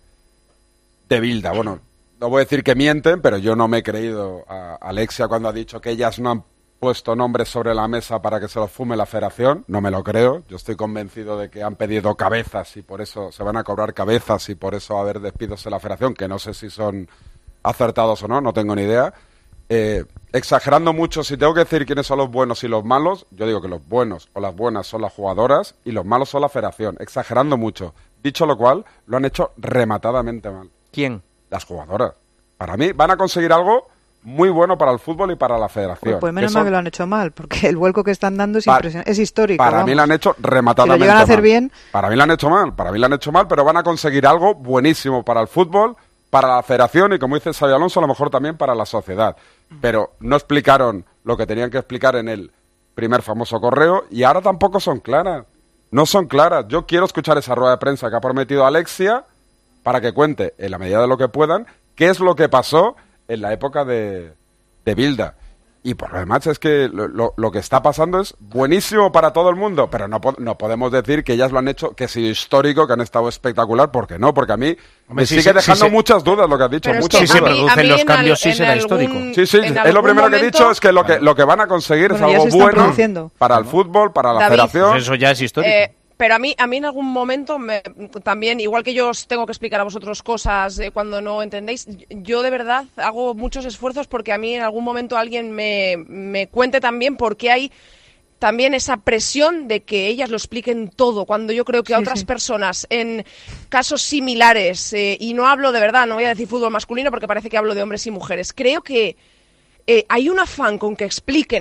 Bilda. Bueno, no voy a decir que mienten, pero yo no me he creído a Alexia cuando ha dicho que ellas no han puesto nombres sobre la mesa para que se los fume la federación. No me lo creo. Yo estoy convencido de que han pedido cabezas y por eso se van a cobrar cabezas y por eso va a haber despidos en la federación, que no sé si son acertados o no tengo ni idea. Exagerando mucho, si tengo que decir quiénes son los buenos y los malos, yo digo que los buenos o las buenas son las jugadoras y los malos son la federación. Exagerando mucho. Dicho lo cual, lo han hecho rematadamente mal. ¿Quién? Las jugadoras. Para mí van a conseguir algo muy bueno para el fútbol y para la federación. Pues menos mal que lo han hecho mal, porque el vuelco que están dando es impresionante, es histórico. Para mí lo han hecho rematadamente mal. Si lo llegan a hacer bien... Para mí lo han hecho mal, pero van a conseguir algo buenísimo para el fútbol, para la federación y, como dice Xabi Alonso, a lo mejor también para la sociedad. Pero no explicaron lo que tenían que explicar en el primer famoso correo y ahora tampoco son claras. No son claras. Yo quiero escuchar esa rueda de prensa que ha prometido Alexia para que cuente, en la medida de lo que puedan, qué es lo que pasó en la época de Bilda. Y por lo demás es que lo que está pasando es buenísimo para todo el mundo, pero no podemos decir que ellas lo han hecho, que ha sido histórico, que han estado espectacular, ¿por qué no? Porque a mí me sigue dejando muchas dudas lo que has dicho. Pero muchas dudas. Si se producen los cambios, sí será histórico. Sí, es lo primero que he dicho, es que lo que van a conseguir es algo bueno para el fútbol, para la federación. Pues eso ya es histórico. Pero a mí en algún momento también, igual que yo os tengo que explicar a vosotros cosas cuando no entendéis, yo de verdad hago muchos esfuerzos porque a mí en algún momento alguien me cuente también por qué hay también esa presión de que ellas lo expliquen todo, cuando yo creo que a otras personas en casos similares, y no hablo de verdad, no voy a decir fútbol masculino porque parece que hablo de hombres y mujeres, creo que hay un afán con que expliquen,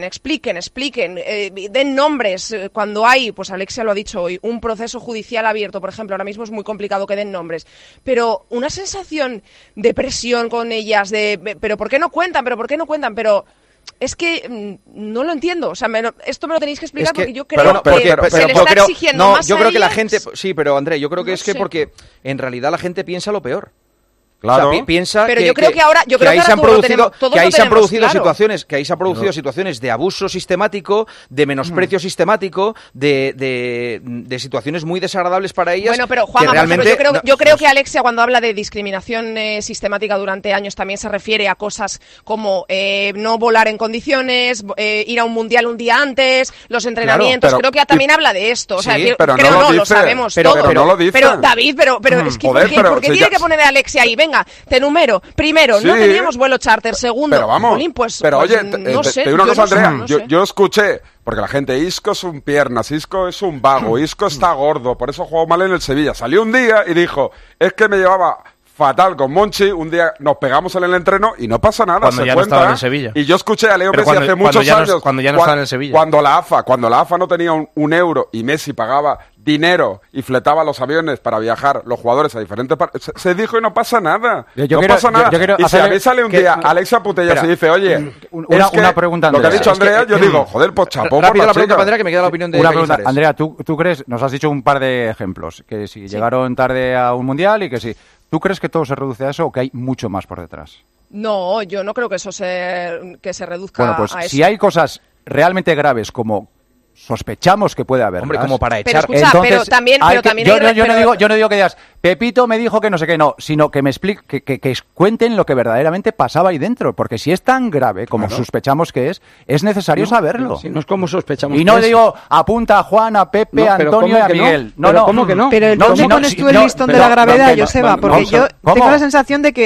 den nombres, cuando hay, pues Alexia lo ha dicho hoy, un proceso judicial abierto, por ejemplo, ahora mismo es muy complicado que den nombres, pero una sensación de presión con ellas, pero ¿por qué no cuentan? Pero es que no lo entiendo, o sea, esto me lo tenéis que explicar porque yo creo que se le está exigiendo más yo creo que la gente... Sí, pero André, yo creo que porque en realidad la gente piensa lo peor. Claro. O sea, piensa pero yo creo que ahora ahí se han producido claro. situaciones de abuso sistemático, de menosprecio sistemático, de situaciones muy desagradables para ellas. Bueno, pero Juanma, realmente yo creo que Alexia, cuando habla de discriminación sistemática durante años, también se refiere a cosas como no volar en condiciones, ir a un mundial un día antes, los entrenamientos. Claro, creo que también habla de esto. O sea, lo sabemos todo. Pero no lo dice. Pero David, es que ¿por qué tiene que poner a Alexia ahí? Venga, te enumero. Primero, no teníamos vuelo charter. Segundo, pero vamos, Jolín, oye, no sé. Te digo una cosa, Andrea. Yo escuché, porque la gente, Isco es un piernas, Isco es un vago, Isco está gordo, por eso jugó mal en el Sevilla. Salió un día y dijo, es que me llevaba fatal con Monchi, un día nos pegamos en el entreno y no pasa nada. Cuando ya no estaba en el Sevilla. Y yo escuché a Leo Messi hace muchos años. Cuando ya no estaba en el Sevilla. Cuando la AFA no tenía un euro y Messi pagaba dinero y fletaba los aviones para viajar los jugadores a diferentes se dijo y no pasa nada. Pasa nada. Y si a mí sale un día Alexia Putellas y dice, oye, una pregunta, Andrea. Lo que ha dicho Andrea, yo digo, joder, pues chapó por la pregunta, Andrea, que me queda la opinión de Cañizares. Andrea, ¿tú crees, nos has dicho un par de ejemplos, que si llegaron tarde a un mundial y que sí, ¿tú crees que todo se reduce a eso o que hay mucho más por detrás? No, yo no creo que eso se reduzca bueno, pues, a eso. Si hay cosas realmente graves como sospechamos que puede haber. Hombre, como para echar. Pero escucha, pero también yo no digo que digas, Pepito me dijo que no sé qué, no, sino que me explique, que cuenten lo que verdaderamente pasaba ahí dentro, porque si es tan grave como sospechamos que es necesario saberlo. Si no es como sospechamos. Y no digo apunta a Juan, a Pepe, a Antonio y a Miguel. No, ¿cómo que no? Pero ¿dónde pones tú el listón de la gravedad, Joseba? Porque yo tengo la sensación de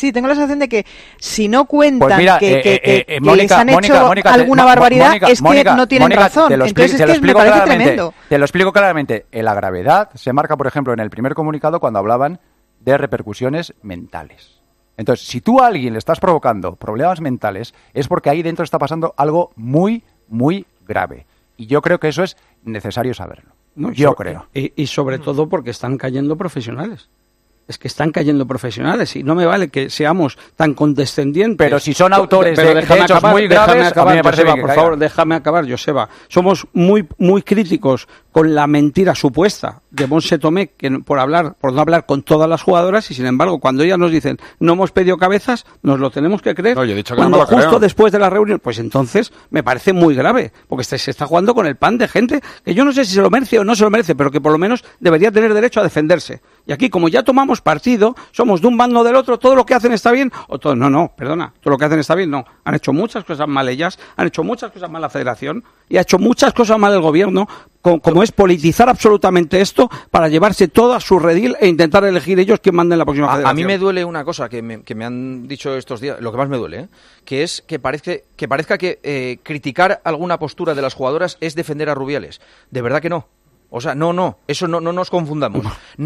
que si no cuentan que les han hecho alguna barbaridad es que no tienen razón. Entonces es que me parece tremendo. Te lo explico claramente. La gravedad se marca, por ejemplo, en el primer comunicado cuando hablaban de repercusiones mentales. Entonces, si tú a alguien le estás provocando problemas mentales, es porque ahí dentro está pasando algo muy, muy grave. Y yo creo que eso es necesario saberlo. Yo creo. Y sobre todo porque están cayendo profesionales. Es que están cayendo profesionales y no me vale que seamos tan condescendientes. Pero si son autores de hechos muy graves, a mí me parece por favor, déjame acabar, Joseba. Somos muy críticos con la mentira supuesta de Montse Tomé, por no hablar con todas las jugadoras, y sin embargo, cuando ellas nos dicen no hemos pedido cabezas, nos lo tenemos que creer. No, yo he dicho que cuando no me lo justo creo. después de la reunión, pues entonces me parece muy grave, porque se está jugando con el pan de gente que yo no sé si se lo merece o no se lo merece, pero que por lo menos debería tener derecho a defenderse. Y aquí, como ya tomamos partido, somos de un bando o del otro, todo lo que hacen está bien, o todo, perdona, todo lo que hacen está bien, no. Han hecho muchas cosas mal ellas, han hecho muchas cosas mal la Federación, y ha hecho muchas cosas mal el Gobierno, como es politizar absolutamente esto para llevarse todo a su redil e intentar elegir ellos quién manda en la próxima Federación. A mí me duele una cosa que me han dicho estos días, lo que más me duele, que es que parezca que criticar alguna postura de las jugadoras es defender a Rubiales. De verdad que no. O sea, no, eso no nos confundamos.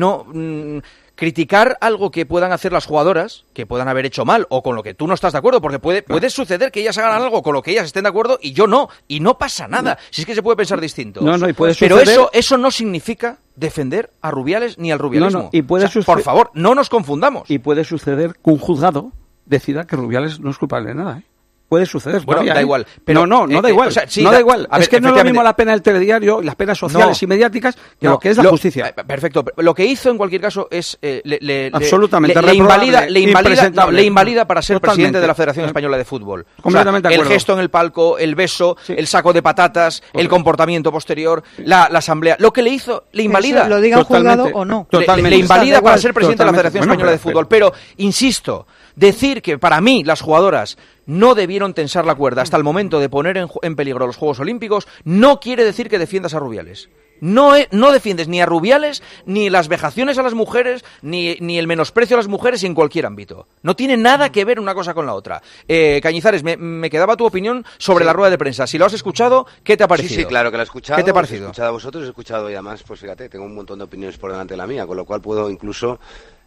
Criticar algo que puedan hacer las jugadoras, que puedan haber hecho mal, o con lo que tú no estás de acuerdo, porque puede suceder que ellas hagan algo con lo que ellas estén de acuerdo y yo no, y no pasa nada. Si es que se puede pensar distinto. Y puede Pero suceder... eso no significa defender a Rubiales ni al rubialismo. Y puede por favor, no nos confundamos. Y puede suceder que un juzgado decida que Rubiales no es culpable de nada, Puede suceder. Bueno, todavía, da igual. Pero, no da igual. O sea, sí, no da igual. A ver, es que no es lo mismo la pena del telediario, las penas sociales y mediáticas, que lo que es la justicia. Perfecto. Lo que hizo, en cualquier caso, es absolutamente le invalida para ser presidente de la Federación Española de Fútbol. Completamente de acuerdo. El gesto en el palco, el beso, el saco de patatas, el comportamiento posterior, la asamblea. Lo que le hizo, le invalida. Eso, lo diga un juzgado o no. Le invalida para ser presidente de la Federación Española de Fútbol. Pero, insisto, decir que para mí las jugadoras no debieron tensar la cuerda hasta el momento de poner en peligro los Juegos Olímpicos no quiere decir que defiendas a Rubiales. No defiendes ni a Rubiales, ni las vejaciones a las mujeres, ni el menosprecio a las mujeres en cualquier ámbito. No tiene nada que ver una cosa con la otra. Cañizares, me quedaba tu opinión sobre la rueda de prensa. Si lo has escuchado, ¿qué te ha parecido? Sí, claro que lo he escuchado. ¿Qué te ha parecido? He escuchado a vosotros, he escuchado y además, pues fíjate, tengo un montón de opiniones por delante de la mía, con lo cual puedo incluso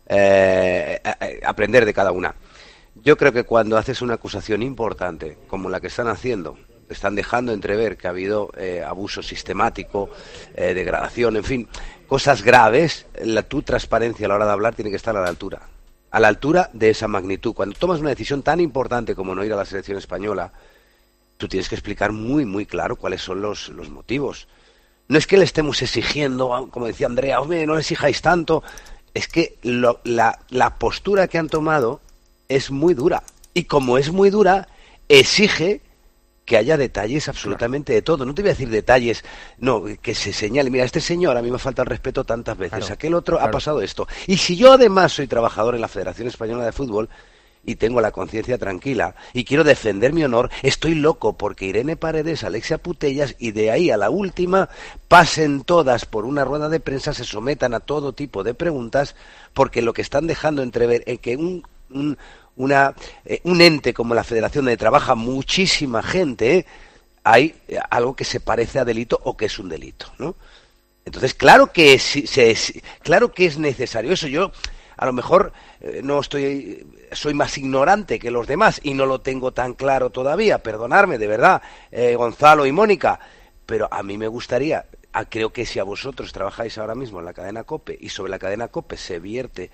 aprender de cada una. Yo creo que cuando haces una acusación importante, como la que están haciendo, están dejando entrever que ha habido abuso sistemático, degradación, en fin, cosas graves, tu transparencia a la hora de hablar tiene que estar a la altura de esa magnitud. Cuando tomas una decisión tan importante como no ir a la selección española, tú tienes que explicar muy, muy claro cuáles son los motivos. No es que le estemos exigiendo, como decía Andrea, hombre, no le exijáis tanto, es que la postura que han tomado es muy dura, y como es muy dura, exige que haya detalles absolutamente de todo. No te voy a decir detalles, no, que se señale, mira, este señor a mí me falta el respeto tantas veces, claro, aquel otro ha pasado esto. Y si yo además soy trabajador en la Federación Española de Fútbol y tengo la conciencia tranquila y quiero defender mi honor, estoy loco porque Irene Paredes, Alexia Putellas y de ahí a la última pasen todas por una rueda de prensa, se sometan a todo tipo de preguntas, porque lo que están dejando entrever es que un ente como la Federación, donde trabaja muchísima gente, hay algo que se parece a delito o que es un delito, ¿no? Entonces, claro que es necesario eso. Yo, a lo mejor, soy más ignorante que los demás y no lo tengo tan claro todavía, perdonadme, de verdad, Gonzalo y Mónica, pero a mí me gustaría creo que si a vosotros trabajáis ahora mismo en la cadena COPE y sobre la cadena COPE se vierte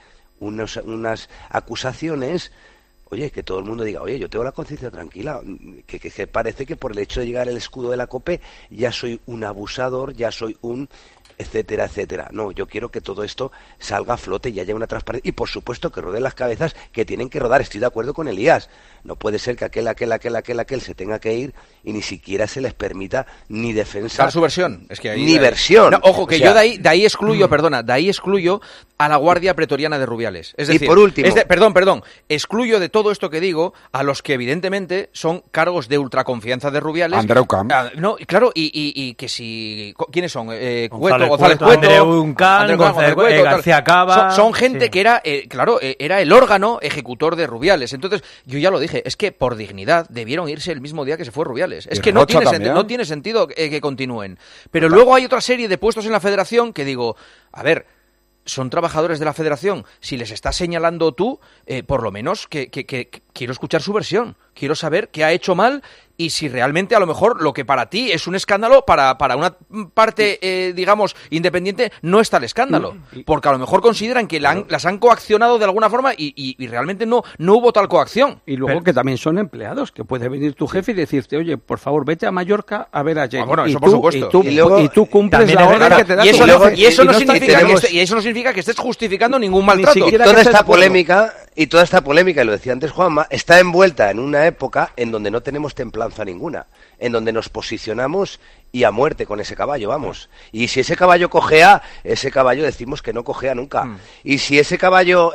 unas acusaciones, oye, que todo el mundo diga, oye, yo tengo la conciencia tranquila, que parece que por el hecho de llegar el escudo de la COPE ya soy un abusador, ya soy un etcétera, etcétera. No, yo quiero que todo esto salga a flote y haya una transparencia. Y por supuesto que rodeen las cabezas que tienen que rodar. Estoy de acuerdo con Elías. No puede ser que aquel se tenga que ir y ni siquiera se les permita ni defensa. Dar su versión. Es que ahí, ni versión. No, ojo, que yo de ahí excluyo, de ahí excluyo a la Guardia Pretoriana de Rubiales. Es decir, y por último... Perdón. Excluyo de todo esto que digo a los que evidentemente son cargos de ultraconfianza de Rubiales. Andreu Camp. No, claro, y que si... ¿Quiénes son? González Cueto, Andreu Camp, García Cava... Son gente que era, era el órgano ejecutor de Rubiales. Entonces, yo ya lo dije, es que por dignidad debieron irse el mismo día que se fue Rubiales. Es que no tiene sentido que continúen. Pero luego hay otra serie de puestos en la Federación que digo, a ver, son trabajadores de la Federación. Si les estás señalando tú, por lo menos que quiero escuchar su versión. Quiero saber qué ha hecho mal y si realmente a lo mejor lo que para ti es un escándalo, para una parte, digamos, independiente, no está el escándalo. Porque a lo mejor consideran que las han coaccionado de alguna forma y realmente no hubo tal coacción. Y luego que también son empleados, que puede venir tu jefe y decirte, oye, por favor, vete a Mallorca a ver a Jenny. Bueno, eso por supuesto. Y tú cumples la orden que te da. Y eso no significa que estés justificando ningún maltrato. Toda esta polémica, y lo decía antes Juanma, está envuelta en una época en donde no tenemos templanza ninguna, en donde nos posicionamos y a muerte con ese caballo, vamos. Y si ese caballo cojea, ese caballo decimos que no cojea nunca. Y si ese caballo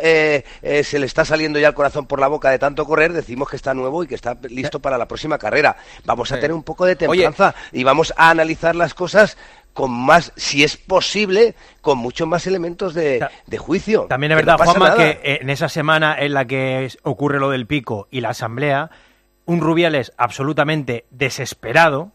se le está saliendo ya el corazón por la boca de tanto correr, decimos que está nuevo y que está listo para la próxima carrera. Vamos a tener un poco de templanza y vamos a analizar las cosas con más, si es posible, con muchos más elementos de juicio. También es verdad, no Juanma, que en esa semana en la que ocurre lo del pico y la asamblea, un Rubiales absolutamente desesperado,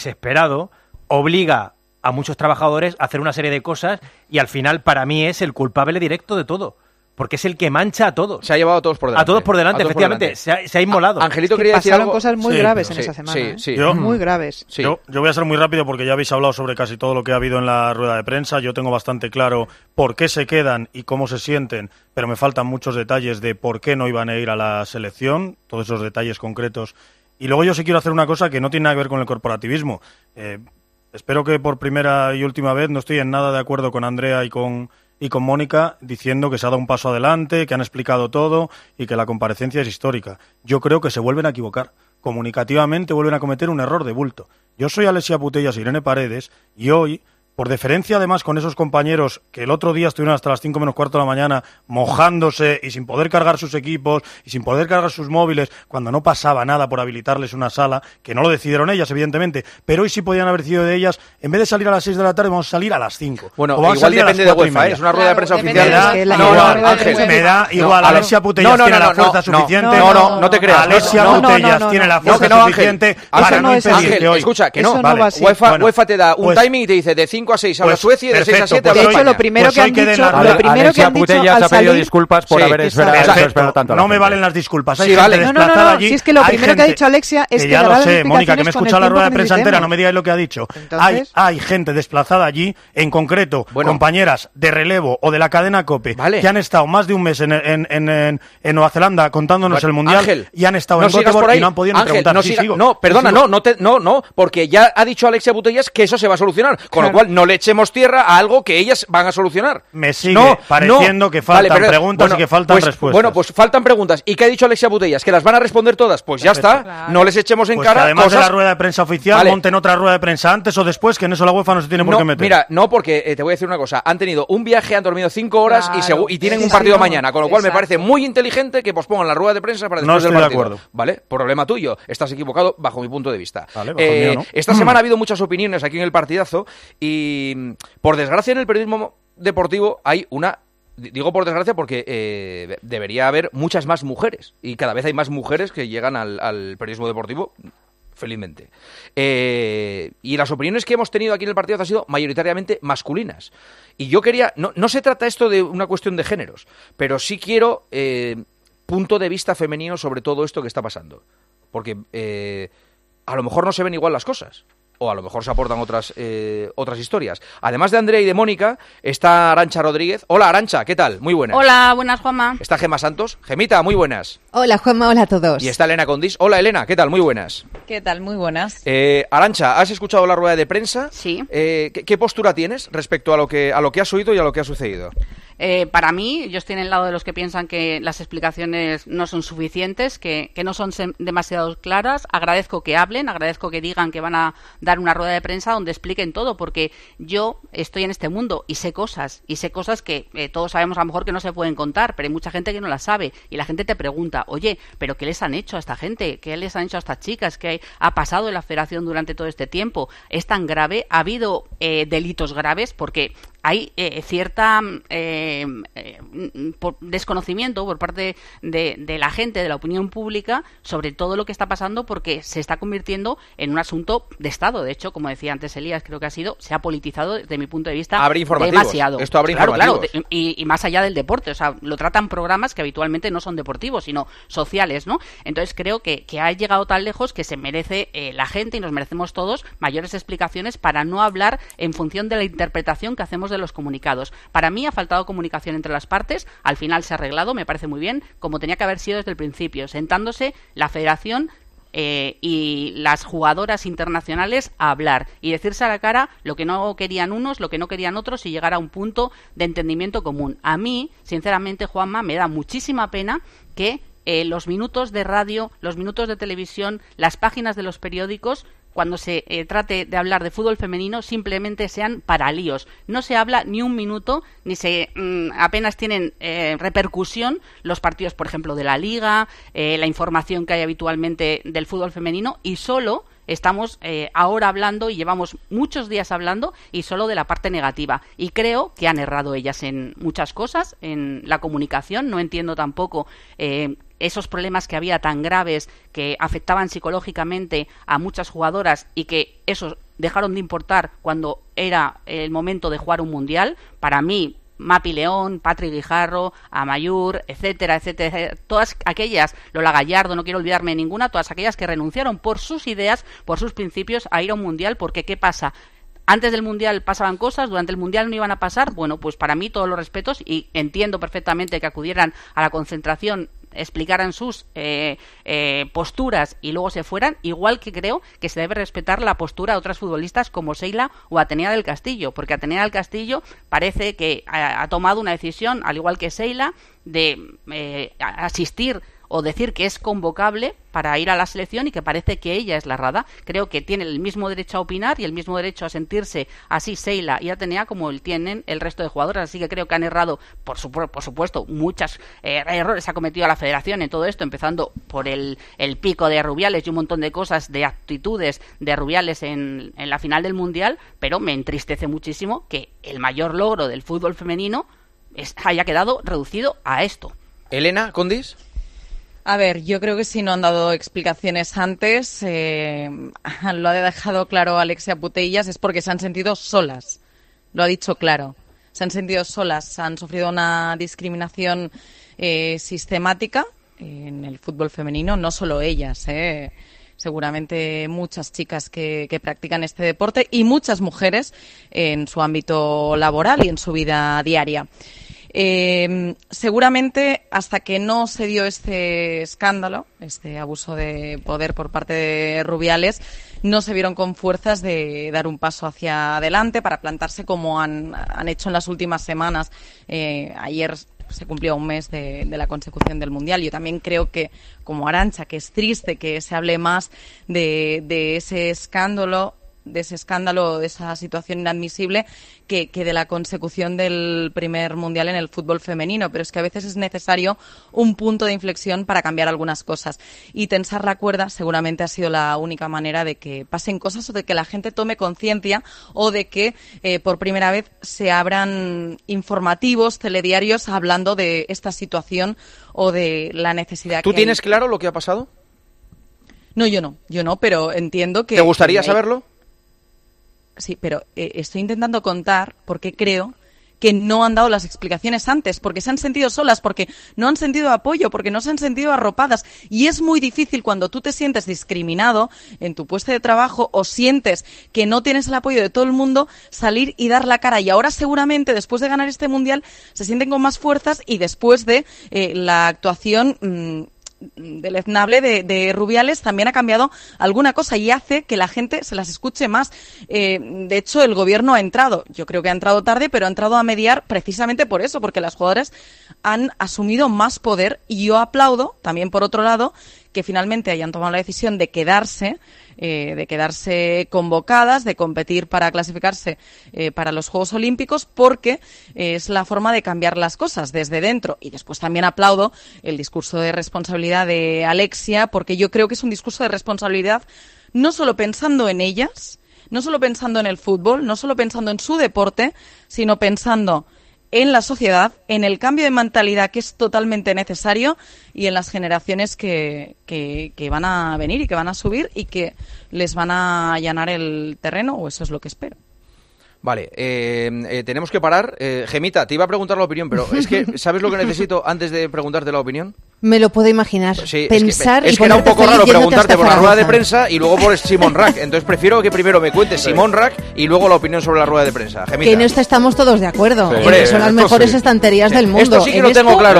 obliga a muchos trabajadores a hacer una serie de cosas y al final para mí es el culpable directo de todo. Porque es el que mancha a todos. Se ha llevado a todos por delante. A todos por delante, efectivamente. Se ha inmolado. Angelito quería decir algo. Pasaron cosas muy graves en esa semana. Sí. Muy graves. Sí. Yo voy a ser muy rápido porque ya habéis hablado sobre casi todo lo que ha habido en la rueda de prensa. Yo tengo bastante claro por qué se quedan y cómo se sienten, pero me faltan muchos detalles de por qué no iban a ir a la selección, todos esos detalles concretos. Y luego yo sí quiero hacer una cosa que no tiene nada que ver con el corporativismo. Espero que por primera y última vez no estoy en nada de acuerdo con Andrea y con Mónica diciendo que se ha dado un paso adelante, que han explicado todo y que la comparecencia es histórica. Yo creo que se vuelven a equivocar. Comunicativamente vuelven a cometer un error de bulto. Yo soy Alexia Putellas y Irene Paredes y hoy, por deferencia además con esos compañeros que el otro día estuvieron hasta las 5 menos cuarto de la mañana mojándose y sin poder cargar sus equipos y sin poder cargar sus móviles cuando no pasaba nada por habilitarles una sala, que no lo decidieron ellas evidentemente, pero hoy sí podían haber decidido de ellas, en vez de salir a las 6 de la tarde vamos a salir a las 5. Bueno, igual depende de UEFA, es una rueda de prensa oficial. Me da igual, Alexia Putellas tiene la fuerza suficiente. No te creas. Alexia Putellas tiene la fuerza suficiente para no impedirte hoy. Escucha, que no. UEFA te da un timing y te dice de 5 a 6 a la Suecia y de 6 a 7 a la España. De hecho, lo primero que han dicho al salir... disculpas por haber esperado tanto. No me valen las disculpas. Hay gente desplazada allí. Si es que lo primero que ha dicho Alexia es que ya lo sé, Mónica, que me he escuchado la rueda de prensa entera, no me digáis lo que ha dicho. Hay gente desplazada allí, en concreto, compañeras de relevo o de la cadena COPE, que han estado más de un mes en Nueva Zelanda contándonos el Mundial y han estado en Göteborg y no han podido ni preguntar. No, perdona, no, porque ya ha dicho Alexia Putellas que eso se va a solucionar, con lo cual no le echemos tierra a algo que ellas van a solucionar. Me sigue pareciendo que faltan preguntas y que faltan respuestas. Bueno, pues faltan preguntas. ¿Y qué ha dicho Alexia Putellas? ¿Que las van a responder todas? Pues ya está. Claro. No les echemos en cara además cosas... de la rueda de prensa oficial, monten otra rueda de prensa antes o después, que en eso la UEFA no se tiene por qué meter. Mira, no, porque te voy a decir una cosa. Han tenido un viaje, han dormido 5 horas y tienen un partido mañana, con lo cual me parece muy inteligente que pospongan la rueda de prensa para después del partido. No estoy de acuerdo. ¿Vale? Problema tuyo. Estás equivocado bajo mi punto de vista. Vale, esta semana ha habido muchas opiniones aquí en el partidazo y, por desgracia, en el periodismo deportivo hay una... Digo por desgracia porque debería haber muchas más mujeres y cada vez hay más mujeres que llegan al periodismo deportivo, felizmente. Y las opiniones que hemos tenido aquí en el partido han sido mayoritariamente masculinas. Y yo quería... No se trata esto de una cuestión de géneros, pero sí quiero punto de vista femenino sobre todo esto que está pasando. Porque a lo mejor no se ven igual las cosas. o a lo mejor se aportan otras historias. Además de Andrea y de Mónica, está Arantxa Rodríguez. Hola, Arantxa, ¿qué tal? Muy buenas. Hola, buenas, Juanma. Está Gemma Santos. Gemita, muy buenas. Hola, Juanma, hola a todos. Y está Elena Condis. Hola, Elena, ¿qué tal? Muy buenas. ¿Qué tal? Muy buenas. Arantxa, ¿has escuchado la rueda de prensa? Sí. ¿Qué postura tienes respecto a lo que has oído y a lo que ha sucedido? Para mí, yo estoy en el lado de los que piensan que las explicaciones no son suficientes, que no son demasiado claras. Agradezco que hablen, agradezco que digan que van a dar una rueda de prensa donde expliquen todo, porque yo estoy en este mundo y sé cosas que todos sabemos a lo mejor que no se pueden contar, pero hay mucha gente que no las sabe y la gente te pregunta, oye, ¿pero qué les han hecho a esta gente? ¿Qué les han hecho a estas chicas? ¿Qué ha pasado en la federación durante todo este tiempo? ¿Es tan grave? ¿Ha habido delitos graves? Porque hay cierta desconocimiento por parte de la gente, de la opinión pública, sobre todo lo que está pasando, porque se está convirtiendo en un asunto de Estado. De hecho, como decía antes Elías, creo que se ha politizado desde mi punto de vista demasiado. Esto abre informativos. Claro, y más allá del deporte. O sea, lo tratan programas que habitualmente no son deportivos, sino sociales, ¿no? Entonces creo que ha llegado tan lejos que se merece la gente y nos merecemos todos mayores explicaciones para no hablar en función de la interpretación que hacemos de los comunicados. Para mí ha faltado comunicación entre las partes, al final se ha arreglado, me parece muy bien, como tenía que haber sido desde el principio, sentándose la federación y las jugadoras internacionales a hablar y decirse a la cara lo que no querían unos, lo que no querían otros y llegar a un punto de entendimiento común. A mí, sinceramente, Juanma, me da muchísima pena que los minutos de radio, los minutos de televisión, las páginas de los periódicos, cuando se trate de hablar de fútbol femenino, simplemente sean para líos. No se habla ni un minuto, ni apenas tienen repercusión los partidos, por ejemplo, de la Liga, la información que hay habitualmente del fútbol femenino, y solo estamos ahora hablando, y llevamos muchos días hablando, y solo de la parte negativa. Y creo que han errado ellas en muchas cosas, en la comunicación. No entiendo tampoco esos problemas que había tan graves que afectaban psicológicamente a muchas jugadoras y que esos dejaron de importar cuando era el momento de jugar un mundial. Para mí, Mapi León, Patri Guijarro, Amayur, etcétera, etcétera, todas aquellas, Lola Gallardo, no quiero olvidarme de ninguna, todas aquellas que renunciaron por sus ideas, por sus principios a ir a un mundial, porque ¿qué pasa? Antes del Mundial pasaban cosas, durante el Mundial no iban a pasar. Bueno, pues para mí todos los respetos, y entiendo perfectamente que acudieran a la concentración, explicaran sus posturas y luego se fueran, igual que creo que se debe respetar la postura de otras futbolistas como Seila o Atenea del Castillo, porque Atenea del Castillo parece que ha tomado una decisión, al igual que Seila, de asistir o decir que es convocable para ir a la selección y que parece que ella es la errada. Creo que tiene el mismo derecho a opinar y el mismo derecho a sentirse así Seila y Atenea como tienen el resto de jugadoras. Así que creo que han errado, por supuesto, muchos errores ha cometido la federación en todo esto, empezando por el pico de Rubiales y un montón de cosas, de actitudes de Rubiales en la final del Mundial, pero me entristece muchísimo que el mayor logro del fútbol femenino haya quedado reducido a esto. Elena Condis. A ver, yo creo que si no han dado explicaciones antes, lo ha dejado claro Alexia Putellas, es porque se han sentido solas. Lo ha dicho claro. Se han sentido solas, han sufrido una discriminación sistemática en el fútbol femenino, no solo ellas, seguramente muchas chicas que practican este deporte y muchas mujeres en su ámbito laboral y en su vida diaria. Seguramente hasta que no se dio este escándalo, este abuso de poder por parte de Rubiales, no se vieron con fuerzas de dar un paso hacia adelante para plantarse como han hecho en las últimas semanas. Ayer se cumplió un mes de la consecución del Mundial. Yo también creo que, como Arantxa, que es triste que se hable más de ese escándalo, de esa situación inadmisible que de la consecución del primer mundial en el fútbol femenino, pero es que a veces es necesario un punto de inflexión para cambiar algunas cosas, y tensar la cuerda seguramente ha sido la única manera de que pasen cosas o de que la gente tome conciencia o de que por primera vez se abran informativos, telediarios hablando de esta situación o de la necesidad. ¿Tú tienes claro lo que ha pasado? No, yo no, pero entiendo que... ¿Te gustaría saberlo? Sí, pero estoy intentando contar porque creo que no han dado las explicaciones antes, porque se han sentido solas, porque no han sentido apoyo, porque no se han sentido arropadas. Y es muy difícil cuando tú te sientes discriminado en tu puesto de trabajo o sientes que no tienes el apoyo de todo el mundo, salir y dar la cara. Y ahora seguramente, después de ganar este Mundial, se sienten con más fuerzas y después de la actuación deleznable de Rubiales también ha cambiado alguna cosa y hace que la gente se las escuche más. De hecho, el gobierno ha entrado, yo creo que ha entrado tarde, pero ha entrado a mediar precisamente por eso, porque las jugadoras han asumido más poder y yo aplaudo, también por otro lado, que finalmente hayan tomado la decisión de quedarse convocadas, de competir para clasificarse para los Juegos Olímpicos, porque es la forma de cambiar las cosas desde dentro. Y después también aplaudo el discurso de responsabilidad de Alexia, porque yo creo que es un discurso de responsabilidad no solo pensando en ellas, no solo pensando en el fútbol, no solo pensando en su deporte, sino pensando en la sociedad, en el cambio de mentalidad que es totalmente necesario y en las generaciones que van a venir y que van a subir y que les van a allanar el terreno, o eso es lo que espero. Vale, tenemos que parar. Gemita, te iba a preguntar la opinión, pero es que, ¿sabes lo que necesito antes de preguntarte la opinión? Me lo puedo imaginar. Sí, pensar es que era un poco raro preguntarte por la rueda de prensa y luego por Simón Rack. Entonces prefiero que primero me cuentes Simón Rack y luego la opinión sobre la rueda de prensa. Gemita. Que en esto estamos todos de acuerdo. Sí. En que son las mejores estanterías del mundo. Esto sí que lo tengo claro,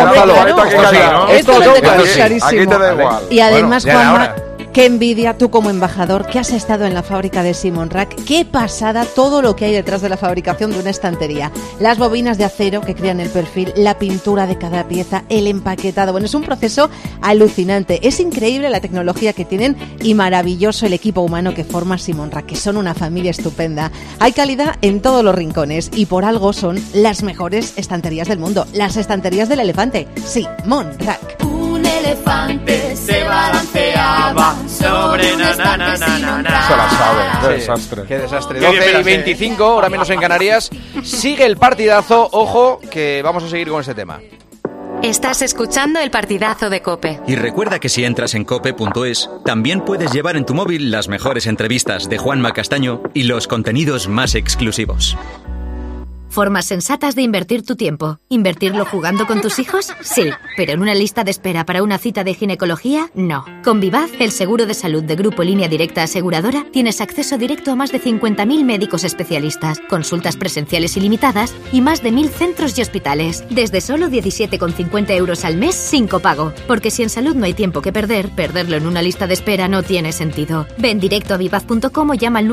Gonzalo. Esto lo tengo clarísimo. Aquí te da igual. Y además, Juanma, qué envidia tú como embajador que has estado en la fábrica de Simón Rack. Qué pasada todo lo que hay detrás de la fabricación de una estantería. Las bobinas de acero que crean el perfil, la pintura de cada pieza, el empaquetado. Bueno, es un proceso alucinante. Es increíble la tecnología que tienen y maravilloso el equipo humano que forma Simón Rack, que son una familia estupenda. Hay calidad en todos los rincones y por algo son las mejores estanterías del mundo. Las estanterías del elefante. Simón Rack. Un elefante se balanceaba sobre una estante sin un traje. Se la sabe, qué desastre. Qué desastre. 12:25, hora menos en Canarias. Sigue el partidazo, ojo, que vamos a seguir con este tema. Estás escuchando el partidazo de COPE. Y recuerda que si entras en cope.es, también puedes llevar en tu móvil las mejores entrevistas de Juanma Castaño y los contenidos más exclusivos. Formas sensatas de invertir tu tiempo. ¿Invertirlo jugando con tus hijos? Sí, pero en una lista de espera para una cita de ginecología, no. Con Vivaz, el seguro de salud de Grupo Línea Directa Aseguradora, tienes acceso directo a más de 50.000 médicos especialistas, consultas presenciales ilimitadas y más de 1.000 centros y hospitales. Desde solo 17,50 euros al mes sin copago. Porque si en salud no hay tiempo que perder, perderlo en una lista de espera no tiene sentido. Ven directo a vivaz.com o llama al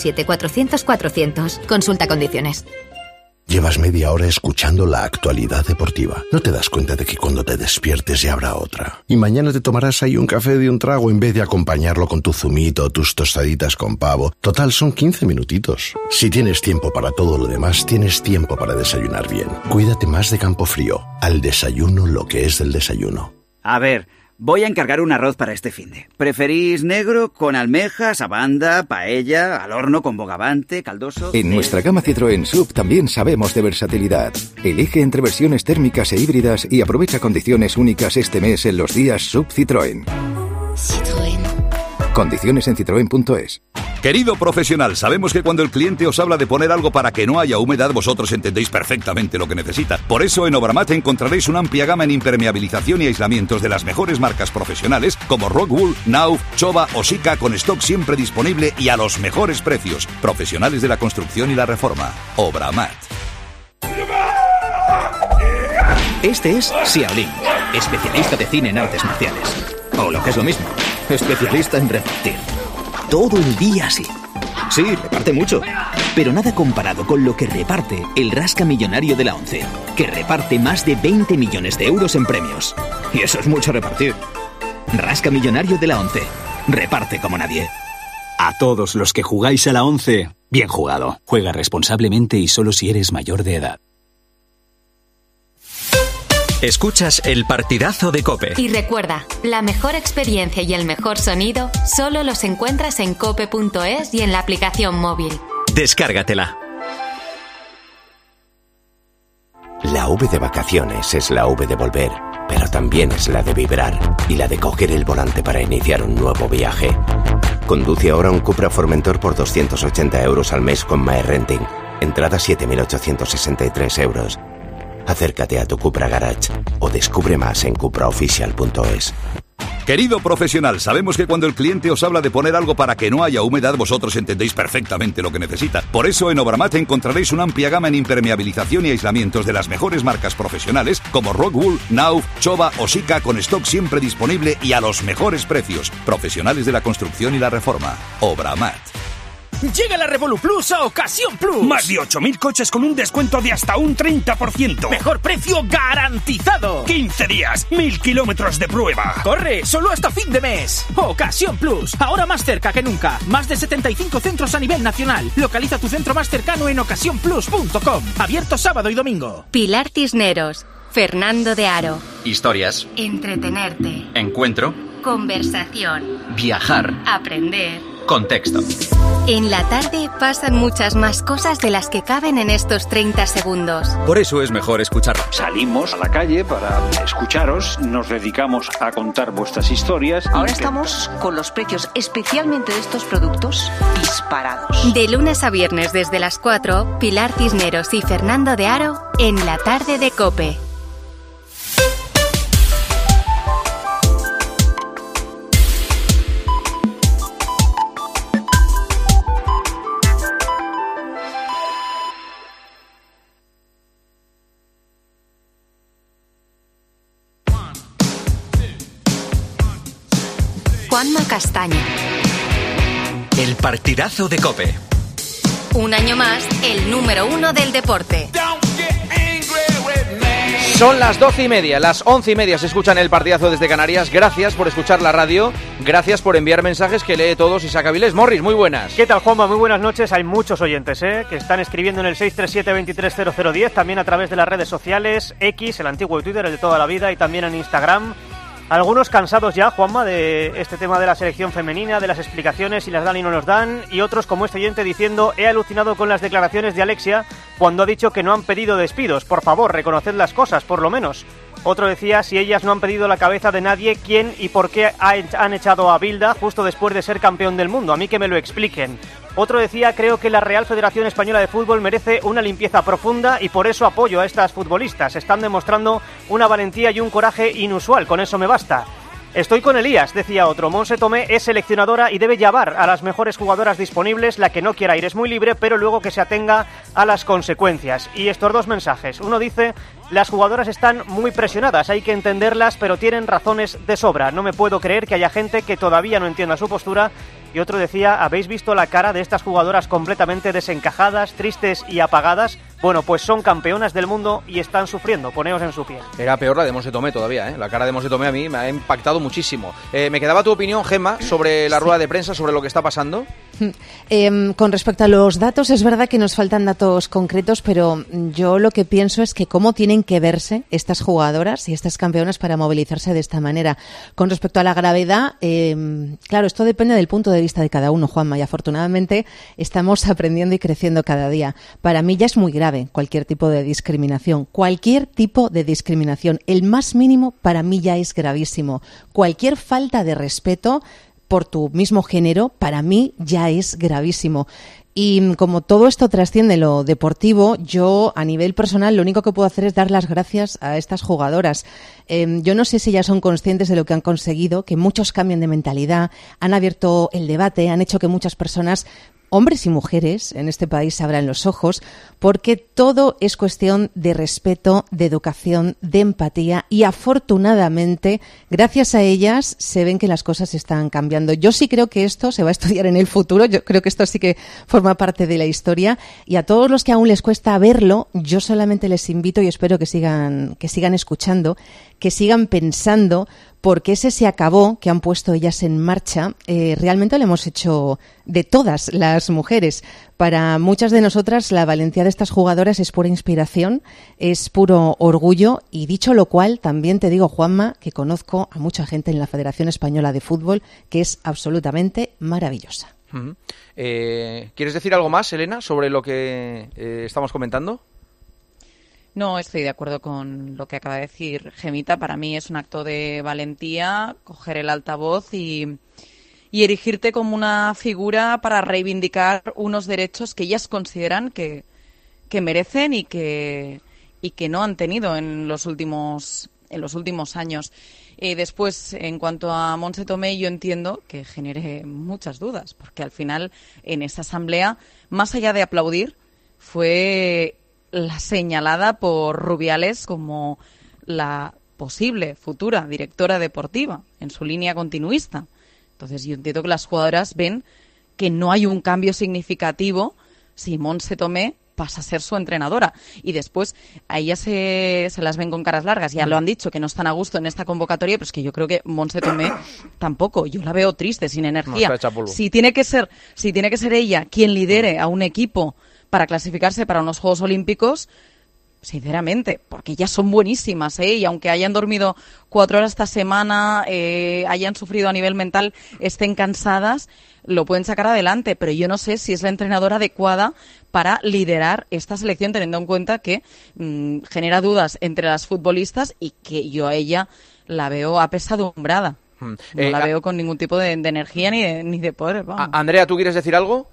917-400-400. Consulta condiciones. Llevas media hora escuchando la actualidad deportiva. No te das cuenta de que cuando te despiertes ya habrá otra. Y mañana te tomarás ahí un café de un trago en vez de acompañarlo con tu zumito o tus tostaditas con pavo. Total, son 15 minutitos. Si tienes tiempo para todo lo demás, tienes tiempo para desayunar bien. Cuídate más de Campofrío. Al desayuno lo que es del desayuno. A ver, voy a encargar un arroz para este finde. ¿Preferís negro, con almejas, abanda, paella, al horno con bogavante, caldoso? En nuestra gama Citroën SUV también sabemos de versatilidad. Elige entre versiones térmicas e híbridas y aprovecha condiciones únicas este mes en los días SUV Citroën. Citroën. Condiciones en citroen.es. Querido profesional, sabemos que cuando el cliente os habla de poner algo para que no haya humedad, vosotros entendéis perfectamente lo que necesita. Por eso en Obramat encontraréis una amplia gama en impermeabilización y aislamientos de las mejores marcas profesionales como Rockwool, Nauf, Chova o Sika, con stock siempre disponible y a los mejores precios. Profesionales de la construcción y la reforma. Obramat. Este es Xiaolin, especialista de cine en artes marciales. O lo que es lo mismo, especialista en repartir. Todo el día así. Sí, reparte mucho. Pero nada comparado con lo que reparte el Rasca Millonario de la ONCE, que reparte más de 20 millones de euros en premios. Y eso es mucho repartir. Rasca Millonario de la ONCE. Reparte como nadie. A todos los que jugáis a la ONCE, bien jugado. Juega responsablemente y solo si eres mayor de edad. Escuchas el partidazo de COPE. Y recuerda, la mejor experiencia y el mejor sonido solo los encuentras en cope.es y en la aplicación móvil. Descárgatela. La V de vacaciones es la V de volver, pero también es la de vibrar y la de coger el volante para iniciar un nuevo viaje. Conduce ahora un Cupra Formentor por 280 euros al mes con MyRenting. Entrada 7.863 euros. Acércate a tu Cupra Garage o descubre más en cupraoficial.es. Querido profesional, sabemos que cuando el cliente os habla de poner algo para que no haya humedad, vosotros entendéis perfectamente lo que necesita. Por eso en Obramat encontraréis una amplia gama en impermeabilización y aislamientos de las mejores marcas profesionales como Rockwool, Knauf, Chova o Sika, con stock siempre disponible y a los mejores precios. Profesionales de la construcción y la reforma. Obramat. Llega la Revolu Plus a Ocasión Plus. Más de 8.000 coches con un descuento de hasta un 30%. Mejor precio garantizado. 15 días, 1.000 kilómetros de prueba. Corre, solo hasta fin de mes. Ocasión Plus, ahora más cerca que nunca. Más de 75 centros a nivel nacional. Localiza tu centro más cercano en ocasiónplus.com. Abierto sábado y domingo. Pilar Cisneros, Fernando de Aro. Historias. Entretenerte. Encuentro. Conversación. Viajar. Aprender. Contexto. En la tarde pasan muchas más cosas de las que caben en estos 30 segundos. Por eso es mejor escucharlo. Salimos a la calle para escucharos, nos dedicamos a contar vuestras historias. Ahora estamos con los precios, especialmente de estos productos, disparados. De lunes a viernes desde las 4, Pilar Cisneros y Fernando de Aro en la tarde de COPE. Juanma Castaño. El partidazo de COPE. Un año más, el número 1 del deporte. Son las 12:30, las 11:30 se escuchan el partidazo desde Canarias. Gracias por escuchar la radio, gracias por enviar mensajes que lee todos Isaac Avilés. Morris, muy buenas. ¿Qué tal, Juanma? Muy buenas noches. Hay muchos oyentes que están escribiendo en el 637-230010, también a través de las redes sociales, X, el antiguo Twitter, el de toda la vida, y también en Instagram. Algunos cansados ya, Juanma, de este tema de la selección femenina, de las explicaciones, si las dan y no nos dan, y otros como este oyente diciendo: he alucinado con las declaraciones de Alexia cuando ha dicho que no han pedido despidos. Por favor, reconoced las cosas, por lo menos. Otro decía: si ellas no han pedido la cabeza de nadie, ¿quién y por qué han echado a Bilda justo después de ser campeón del mundo? A mí que me lo expliquen. Otro decía: creo que la Real Federación Española de Fútbol merece una limpieza profunda y por eso apoyo a estas futbolistas. Están demostrando una valentía y un coraje inusual, con eso me basta. Estoy con Elías, decía otro. Monse Tomé es seleccionadora y debe llevar a las mejores jugadoras disponibles. La que no quiera ir es muy libre, pero luego que se atenga a las consecuencias. Y estos dos mensajes. Uno dice: las jugadoras están muy presionadas, hay que entenderlas, pero tienen razones de sobra. No me puedo creer que haya gente que todavía no entienda su postura. Y otro decía: ¿habéis visto la cara de estas jugadoras completamente desencajadas, tristes y apagadas? Bueno, pues son campeonas del mundo y están sufriendo, poneos en su piel. Era peor la de Monse Tomé todavía, ¿eh? La cara de Monse Tomé a mí me ha impactado muchísimo. Me quedaba tu opinión, Gemma, sobre la rueda de prensa, sobre lo que está pasando. Con respecto a los datos, es verdad que nos faltan datos concretos, pero yo lo que pienso es que cómo tienen que verse estas jugadoras y estas campeonas para movilizarse de esta manera. Con respecto a la gravedad, claro, esto depende del punto de vista de cada uno, Juanma, y afortunadamente estamos aprendiendo y creciendo cada día. Para mí ya es muy grave cualquier tipo de discriminación. Cualquier tipo de discriminación, el más mínimo, para mí ya es gravísimo. Cualquier falta de respeto por tu mismo género, para mí ya es gravísimo. Y como todo esto trasciende lo deportivo, yo a nivel personal lo único que puedo hacer es dar las gracias a estas jugadoras. Yo no sé si ya son conscientes de lo que han conseguido, que muchos cambian de mentalidad, han abierto el debate, han hecho que muchas personas, hombres y mujeres, en este país se abran los ojos, porque todo es cuestión de respeto, de educación, de empatía, y afortunadamente, gracias a ellas, se ven que las cosas están cambiando. Yo sí creo que esto se va a estudiar en el futuro, yo creo que esto sí que forma parte de la historia, y a todos los que aún les cuesta verlo, yo solamente les invito y espero que sigan escuchando, que sigan pensando, porque ese se acabó que han puesto ellas en marcha, realmente lo hemos hecho de todas las mujeres. Para muchas de nosotras la valentía de estas jugadoras es pura inspiración, es puro orgullo, y dicho lo cual, también te digo, Juanma, que conozco a mucha gente en la Federación Española de Fútbol que es absolutamente maravillosa. ¿Quieres decir algo más, Elena, sobre lo que estamos comentando? No, estoy de acuerdo con lo que acaba de decir Gemita. Para mí es un acto de valentía coger el altavoz y erigirte como una figura para reivindicar unos derechos que ellas consideran que merecen y que no han tenido en los últimos años. Después, en cuanto a Montse Tomé, yo entiendo que genere muchas dudas, porque al final en esa asamblea, más allá de aplaudir, fue la señalada por Rubiales como la posible futura directora deportiva en su línea continuista. Entonces yo entiendo que las jugadoras ven que no hay un cambio significativo si Montse Tomé pasa a ser su entrenadora. Y después a ellas se las ven con caras largas. Ya lo han dicho, que no están a gusto en esta convocatoria, pero es que yo creo que Montse Tomé tampoco. Yo la veo triste, sin energía. No, está hecha polvo. Si tiene que ser ella quien lidere a un equipo para clasificarse para unos Juegos Olímpicos, sinceramente, porque ellas son buenísimas, y aunque hayan dormido 4 horas esta semana, hayan sufrido a nivel mental, estén cansadas, lo pueden sacar adelante, pero yo no sé si es la entrenadora adecuada para liderar esta selección, teniendo en cuenta que genera dudas entre las futbolistas y que yo a ella la veo apesadumbrada. No la veo con ningún tipo de energía ni de poder. Vamos. Andrea, ¿tú quieres decir algo?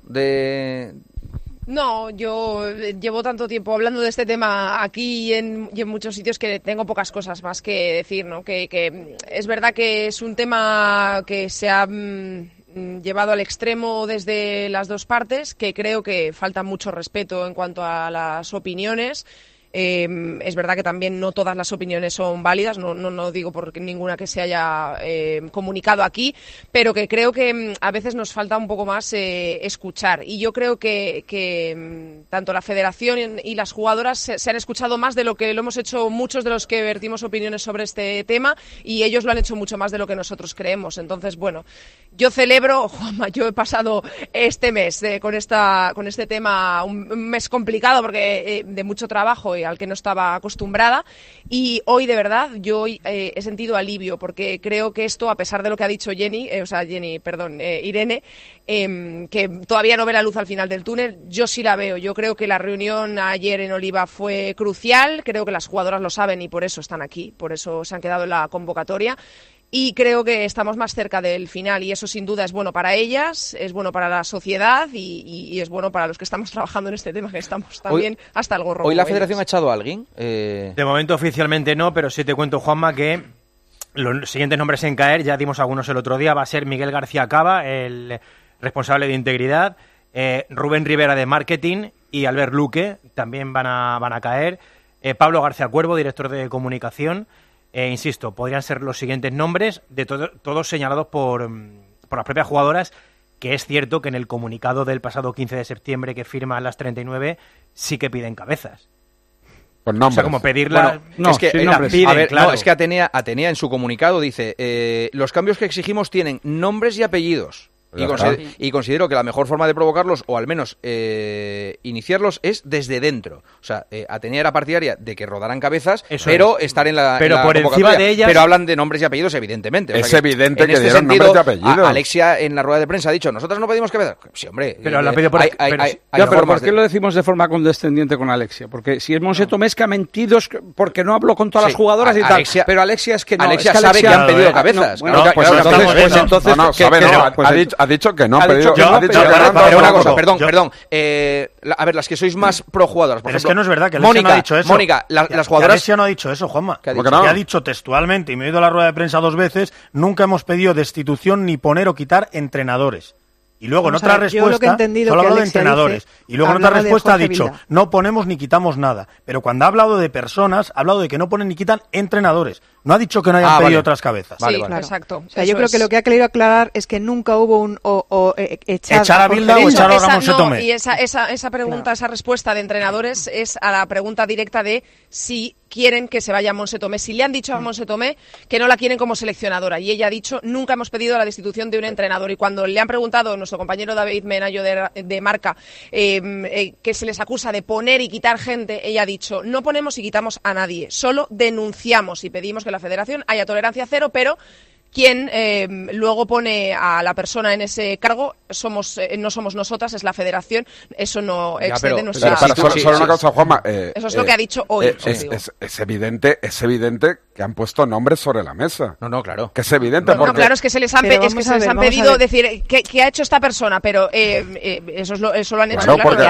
No, yo llevo tanto tiempo hablando de este tema aquí y en muchos sitios que tengo pocas cosas más que decir, ¿no? Que es verdad que es un tema que se ha llevado al extremo desde las dos partes, que creo que falta mucho respeto en cuanto a las opiniones. Es verdad que también no todas las opiniones son válidas, no digo por ninguna que se haya comunicado aquí, pero que creo que a veces nos falta un poco más escuchar, y yo creo que tanto la federación y las jugadoras se han escuchado más de lo que lo hemos hecho muchos de los que vertimos opiniones sobre este tema, y ellos lo han hecho mucho más de lo que nosotros creemos. Entonces, bueno, yo celebro, Juanma, yo he pasado este mes con este tema, un mes complicado porque de mucho trabajo al que no estaba acostumbrada, y hoy de verdad yo he sentido alivio, porque creo que esto, a pesar de lo que ha dicho Irene, que todavía no ve la luz al final del túnel, yo sí la veo. Yo creo que la reunión ayer en Oliva fue crucial, creo que las jugadoras lo saben y por eso están aquí, por eso se han quedado en la convocatoria. Y creo que estamos más cerca del final, y eso sin duda es bueno para ellas, es bueno para la sociedad y es bueno para los que estamos trabajando en este tema, que estamos también hasta el gorro. ¿Hoy la federación ha echado a alguien? De momento oficialmente no, pero sí te cuento, Juanma, que los siguientes nombres en caer, ya dimos algunos el otro día, va a ser Miguel García Cava, el responsable de integridad, Rubén Rivera de marketing y Albert Luque también van a caer, Pablo García Cuervo, director de comunicación. Insisto, podrían ser los siguientes nombres, de todos señalados por las propias jugadoras, que es cierto que en el comunicado del pasado 15 de septiembre que firman las 39 sí que piden cabezas. Pues nombres. O sea, como pedirla... Bueno, es que piden, claro. No, es que Atenea en su comunicado dice los cambios que exigimos tienen nombres y apellidos. Y considero que la mejor forma de provocarlos, o al menos iniciarlos, es desde dentro. O sea, Atenea era partidaria de que rodaran cabezas, pero estar en la por encima de ellas. Pero hablan de nombres y apellidos, evidentemente. Es evidente que dieron nombres y apellidos. Alexia, en la rueda de prensa, ha dicho: nosotros no pedimos cabezas. Sí, hombre. Pero la pedido por pero ¿por qué lo decimos de forma condescendiente con Alexia? Porque si es Montse Tomé es que ha mentido, porque no habló con todas las jugadoras y tal. Pero Alexia es que no. Alexia sabe que han pedido cabezas. Ha dicho que no, Perdón. A ver, las que sois más pro jugadoras, por pero ejemplo, es que no es verdad que Alexia no ha dicho eso. Mónica, las jugadoras... Alexia no ha dicho eso, Juanma. ¿Qué ha dicho? Ha dicho textualmente, y me he ido a la rueda de prensa 2 veces, nunca hemos pedido destitución ni poner o quitar entrenadores. Y luego en otra respuesta, solo ha hablado de entrenadores. Y luego en otra respuesta ha dicho, no ponemos ni quitamos nada. Pero cuando ha hablado de personas, ha hablado de que no ponen ni quitan entrenadores. No ha dicho que no hayan pedido otras cabezas. Claro. Exacto. O sea, yo creo que lo que ha querido aclarar es que nunca hubo un echar a Bilda o echar a Montse Tomé. Y esa pregunta, esa respuesta de entrenadores es a la pregunta directa de si quieren que se vaya Montse Tomé. Si le han dicho a Montse Tomé que no la quieren como seleccionadora, y ella ha dicho: nunca hemos pedido la destitución de un entrenador. Y cuando le han preguntado a nuestro compañero David Menayo de Marca que se les acusa de poner y quitar gente, ella ha dicho: no ponemos y quitamos a nadie, solo denunciamos y pedimos que la federación haya tolerancia cero, pero quien luego pone a la persona en ese cargo no somos nosotras, es la federación. Eso no excede nuestra... Solo una cosa, Juanma. Eso es lo que ha dicho hoy. Es evidente que han puesto nombres sobre la mesa. No, claro. Que es evidente. No, claro, es que se les han, pedido decir ¿qué ha hecho esta persona? Pero eso lo han hecho,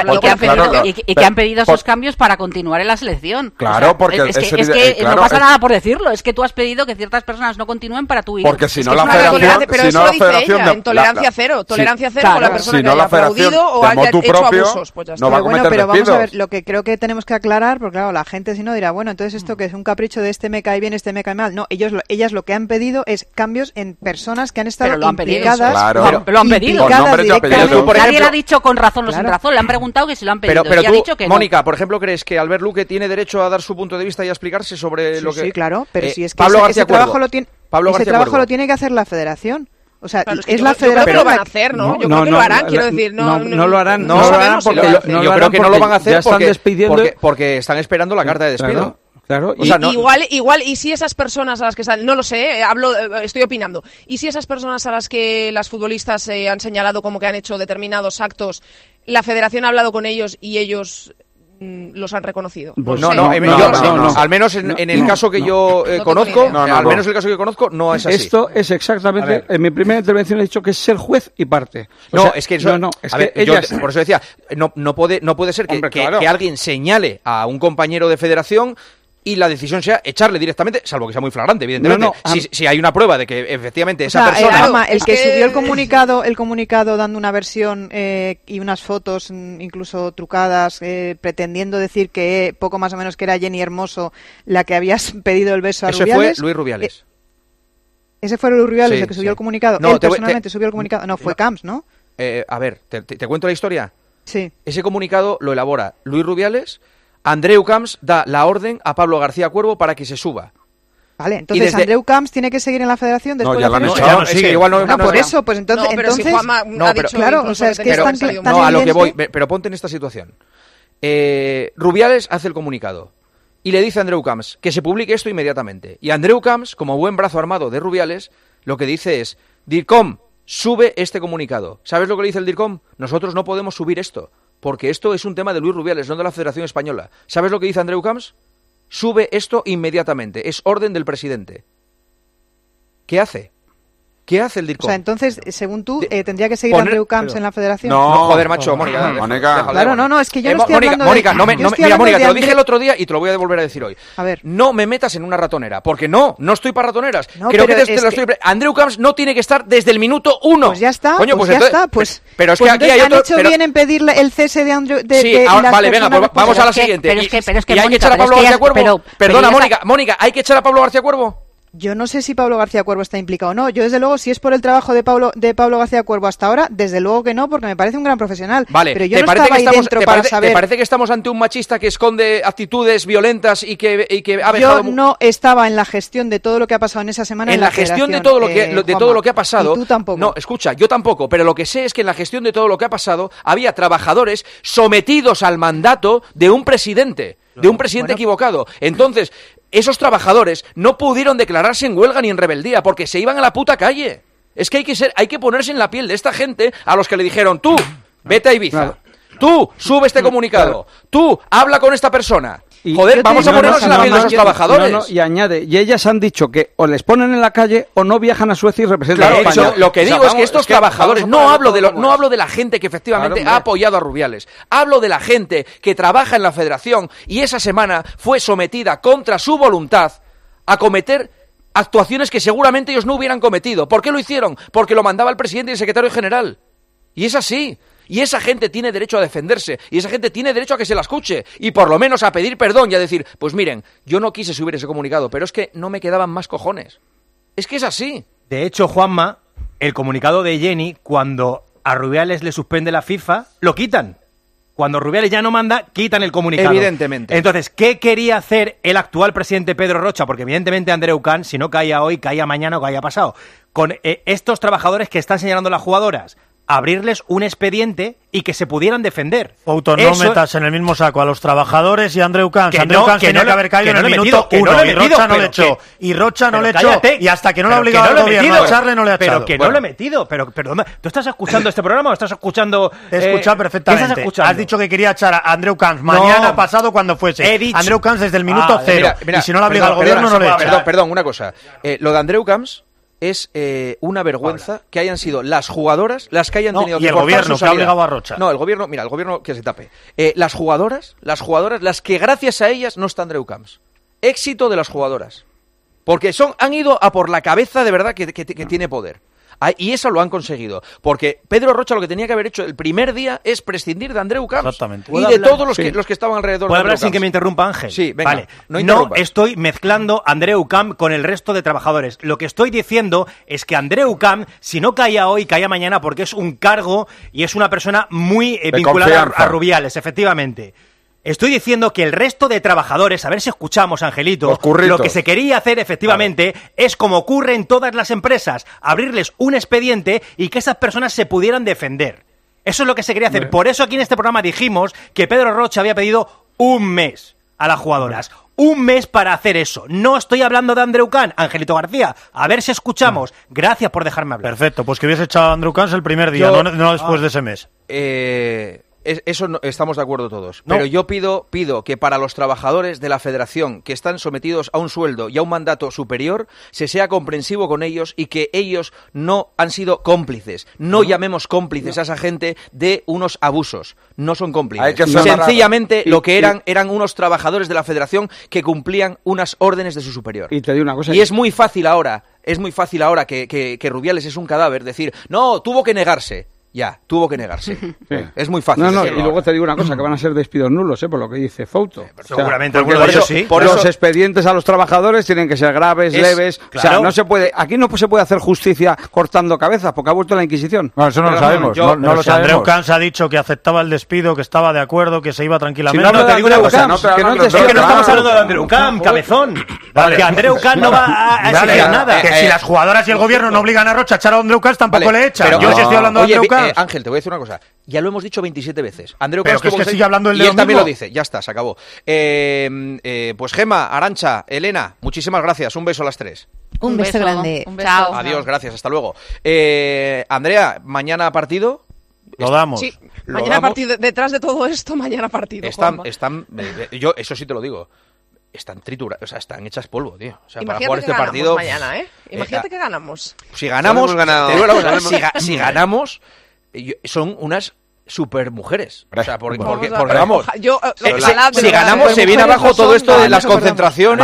y que han pedido esos cambios para continuar en la selección. Claro, porque no pasa nada por decirlo, es que tú has pedido que ciertas personas no continúen para tu hijo. Porque si no la federación... Pero eso lo dice ella, en tolerancia cero con la persona que haya aplaudido o haya hecho abusos. Pues ya está. Pero vamos a ver, lo que creo que tenemos que aclarar, porque claro, la gente si no dirá, bueno, entonces esto que es un capricho de este me cae bien, este me cae mal. No, ellas lo que han pedido es cambios en personas que han estado implicadas. Claro. Lo han pedido. Nadie le ha dicho con razón o sin razón, le han preguntado que si lo han pedido. Pero y ha dicho que Mónica, por ejemplo, ¿crees que Albert Luque tiene derecho a dar su punto de vista y a explicarse sobre lo que... Sí, claro, pero si es que ese trabajo lo tiene que hacer la federación. O sea, claro, es la federación. Yo creo que lo van a hacer, ¿no? Yo creo que lo harán, quiero decir. No lo harán. Yo creo que no lo van a hacer porque están esperando la carta de despido. Claro. Igual, y si esas personas a las que están, no lo sé, estoy opinando, y si esas personas a las que las futbolistas han señalado como que han hecho determinados actos, la federación ha hablado con ellos y ellos los han reconocido. Pues no, al menos en el caso que yo conozco, al menos el caso que yo conozco, no es así. Esto es exactamente, en mi primera intervención he dicho que es ser juez y parte. Por eso decía, no puede ser que alguien señale a un compañero de federación y la decisión sea echarle directamente, salvo que sea muy flagrante, evidentemente. Si hay una prueba de que efectivamente esa persona... el que subió el comunicado dando una versión y unas fotos incluso trucadas, pretendiendo decir que poco más o menos que era Jenny Hermoso la que habías pedido el beso a Rubiales. Ese fue Luis Rubiales. Ese fue Luis Rubiales el que subió el comunicado. Él personalmente subió el comunicado. No, fue Camps, ¿no? A ver, ¿te cuento la historia? Sí. Ese comunicado lo elabora Luis Rubiales. Andreu Camps da la orden a Pablo García Cuervo para que se suba. Vale, entonces Andreu Camps tiene que seguir en la federación después de hacer eso. Sigue. Igual por eso, pues entonces... Si Juanma ha dicho claro, o sea, es que es tan a lo que voy, pero ponte en esta situación. Rubiales hace el comunicado y le dice a Andreu Camps que se publique esto inmediatamente. Y Andreu Camps, como buen brazo armado de Rubiales, lo que dice es: DIRCOM, sube este comunicado. ¿Sabes lo que le dice el DIRCOM? Nosotros no podemos subir esto, porque esto es un tema de Luis Rubiales, no de la Federación Española. ¿Sabes lo que dice Andreu Camps? Sube esto inmediatamente. Es orden del presidente. ¿Qué hace? ¿Qué hace el DIRCOM? O sea, entonces, según tú, tendría que seguir Andreu Camps en la federación. No, joder, macho, Mónica. Claro, no, es que yo no estoy hablando Mónica, mira, Mónica, te lo dije el otro día y te lo voy a volver a decir hoy. A ver. No me metas en una ratonera, porque no estoy para ratoneras. Creo que te lo estoy... Andreu Camps no tiene que estar desde el minuto 1. Pues ya está, Coño, pues ya está. Pero es que aquí hay otro... han hecho bien en pedir el cese de Andreu... Sí, vale, venga, pues vamos a la siguiente. Pero es que ¿y hay que echar a Pablo García Cuervo? Perdona, Mónica, ¿hay que echar a Pablo García Cuervo? Yo no sé si Pablo García Cuervo está implicado o no. Yo, desde luego, si es por el trabajo de Pablo García Cuervo hasta ahora, desde luego que no, porque me parece un gran profesional. Vale, pero yo no estaba ahí dentro para saber... ¿Te parece que estamos ante un machista que esconde actitudes violentas y que ha dejado... Yo no estaba en la gestión de todo lo que ha pasado en esa semana en la gestión de todo lo que ha pasado... Y tú tampoco. No, escucha, yo tampoco, pero lo que sé es que en la gestión de todo lo que ha pasado había trabajadores sometidos al mandato de un presidente, equivocado. Entonces... esos trabajadores no pudieron declararse en huelga ni en rebeldía porque se iban a la puta calle. Es que hay que ponerse en la piel de esta gente a los que le dijeron: tú, vete a Ibiza, tú, sube este comunicado, tú, habla con esta persona. Joder, vamos a ponernos en la piel de esos trabajadores. Y añade, y ellas han dicho que o les ponen en la calle o no viajan a Suecia y representan a España. Lo que digo es que estos trabajadores, no hablo de la gente que efectivamente ha apoyado a Rubiales, hablo de la gente que trabaja en la federación y esa semana fue sometida contra su voluntad a cometer actuaciones que seguramente ellos no hubieran cometido. ¿Por qué lo hicieron? Porque lo mandaba el presidente y el secretario general. Y es así. Y esa gente tiene derecho a defenderse, y esa gente tiene derecho a que se la escuche, y por lo menos a pedir perdón y a decir: pues miren, yo no quise subir ese comunicado, pero es que no me quedaban más cojones. Es que es así. De hecho, Juanma, el comunicado de Jenny, cuando a Rubiales le suspende la FIFA, lo quitan. Cuando Rubiales ya no manda, quitan el comunicado. Evidentemente. Entonces, ¿qué quería hacer el actual presidente Pedro Rocha? Porque evidentemente Andreu Camps, si no caía hoy, caía mañana o caía pasado. Con estos trabajadores que están señalando las jugadoras, abrirles un expediente y que se pudieran defender. Fouto, no metas en el mismo saco a los trabajadores y a Andreu Camps. Andreu Camps tenía que haber caído en el minuto 1 y Rocha no le echó. Y Rocha no le echó. Y hasta que no lo ha obligado el gobierno a echarle, no le ha echado. Pero que no lo he metido. Pero ¿tú estás escuchando este programa o estás escuchando...? Te he escuchado perfectamente. ¿Qué estás escuchando? Has dicho que quería echar a Andreu Camps mañana, pasado, cuando fuese. He dicho... Andreu Camps desde el minuto 0. Mira, y si no lo obliga el gobierno, no le echa. Perdón, una cosa. Lo de Andreu Camps es una vergüenza que hayan sido las jugadoras las que hayan tenido que y el gobierno que ha obligado a Rocha. No, el gobierno que se tape. Las jugadoras, las que gracias a ellas no está Andreu Camps. Éxito de las jugadoras. Porque han ido a por la cabeza de verdad que tiene poder. Y eso lo han conseguido. Porque Pedro Rocha lo que tenía que haber hecho el primer día es prescindir de Andreu Camps. Exactamente. Y de todos los que estaban alrededor de ¿Puedo Andreu hablar sin Camps? que me interrumpa Ángel? Sí, venga. Vale. No estoy mezclando Andreu Camps con el resto de trabajadores. Lo que estoy diciendo es que Andreu Camps, si no caía hoy, caía mañana porque es un cargo y es una persona muy vinculada a Rubiales, efectivamente. Estoy diciendo que el resto de trabajadores, a ver si escuchamos, Angelito, lo que se quería hacer efectivamente es como ocurre en todas las empresas, abrirles un expediente y que esas personas se pudieran defender. Eso es lo que se quería hacer. Por eso aquí en este programa dijimos que Pedro Rocha había pedido un mes a las jugadoras. Un mes para hacer eso. No estoy hablando de Andreu Camps, Angelito García. A ver si escuchamos. Gracias por dejarme hablar. Perfecto, pues que hubiese echado a Andreu Camps el primer día, no después de ese mes. Eso no, estamos de acuerdo todos. No. Pero yo pido que para los trabajadores de la federación que están sometidos a un sueldo y a un mandato superior, se sea comprensivo con ellos y que ellos no han sido cómplices. No llamemos cómplices a esa gente de unos abusos. No son cómplices. Sencillamente lo que eran unos trabajadores de la federación que cumplían unas órdenes de su superior. Y te digo una cosa. Y es muy fácil ahora que Rubiales es un cadáver decir, no, tuvo que negarse. Ya, tuvo que negarse. Sí. Es muy fácil. Y luego te digo una cosa, que van a ser despidos nulos, por lo que dice Fouto. Seguramente, los expedientes a los trabajadores tienen que ser graves, leves. Claro. O sea, no se puede, aquí no se puede hacer justicia cortando cabezas, porque ha vuelto la Inquisición. No, eso no lo sabemos. No lo sabemos. Andreu Camps ha dicho que aceptaba el despido, que estaba de acuerdo, que se iba tranquilamente. Si no te digo una cosa, que no estamos hablando de Andreu Camps, cabezón. Que Andreu Camps no va a exigir nada. Que si las jugadoras y el gobierno no obligan a Rocha a echar a Andreu Camps, tampoco le echan. Yo sí estoy hablando de Andreu Camps. Ángel, te voy a decir una cosa. Ya lo hemos dicho 27 veces. Andreu Camps es que sigue hablando y él también lo dice. Ya está, se acabó. Pues Gema, Arantxa, Elena, muchísimas gracias. Un beso a las tres. Un beso grande. Chao. Adiós, gracias. Hasta luego. Andrea, mañana partido. Lo damos. Sí, mañana partido. Detrás de todo esto, mañana partido. Yo eso sí te lo digo. Están trituradas, o sea, están hechas polvo, tío. O sea, imagínate para jugar este partido mañana, Imagínate que ganamos. Si ganamos, si ganamos, son unas super mujeres. O sea, porque vamos, si ganamos se viene abajo todo esto de las concentraciones.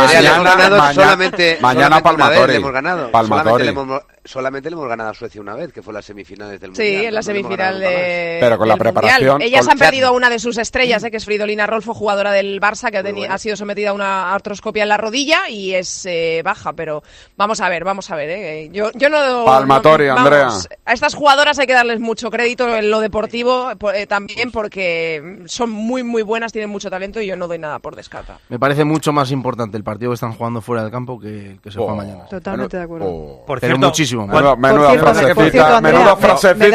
Mañana Palmatori. Solamente le hemos ganado a Suecia una vez, que fue las semifinales del Mundial. Sí, en la semifinal pero con la preparación. Ellas han perdido a una de sus estrellas, que es Fridolina Rolfo, jugadora del Barça, que ha sido sometida a una artroscopia en la rodilla y es baja, pero vamos a ver. Yo no... Palmatori, Andrea. A estas jugadoras hay que darles mucho crédito en lo deportivo también, porque son muy, muy buenas, tienen mucho talento y yo no doy nada por descarta. Me parece mucho más importante el partido que están jugando fuera del campo que se juega mañana. Totalmente de acuerdo. Por cierto, muchísimo. Menuda frasecita, me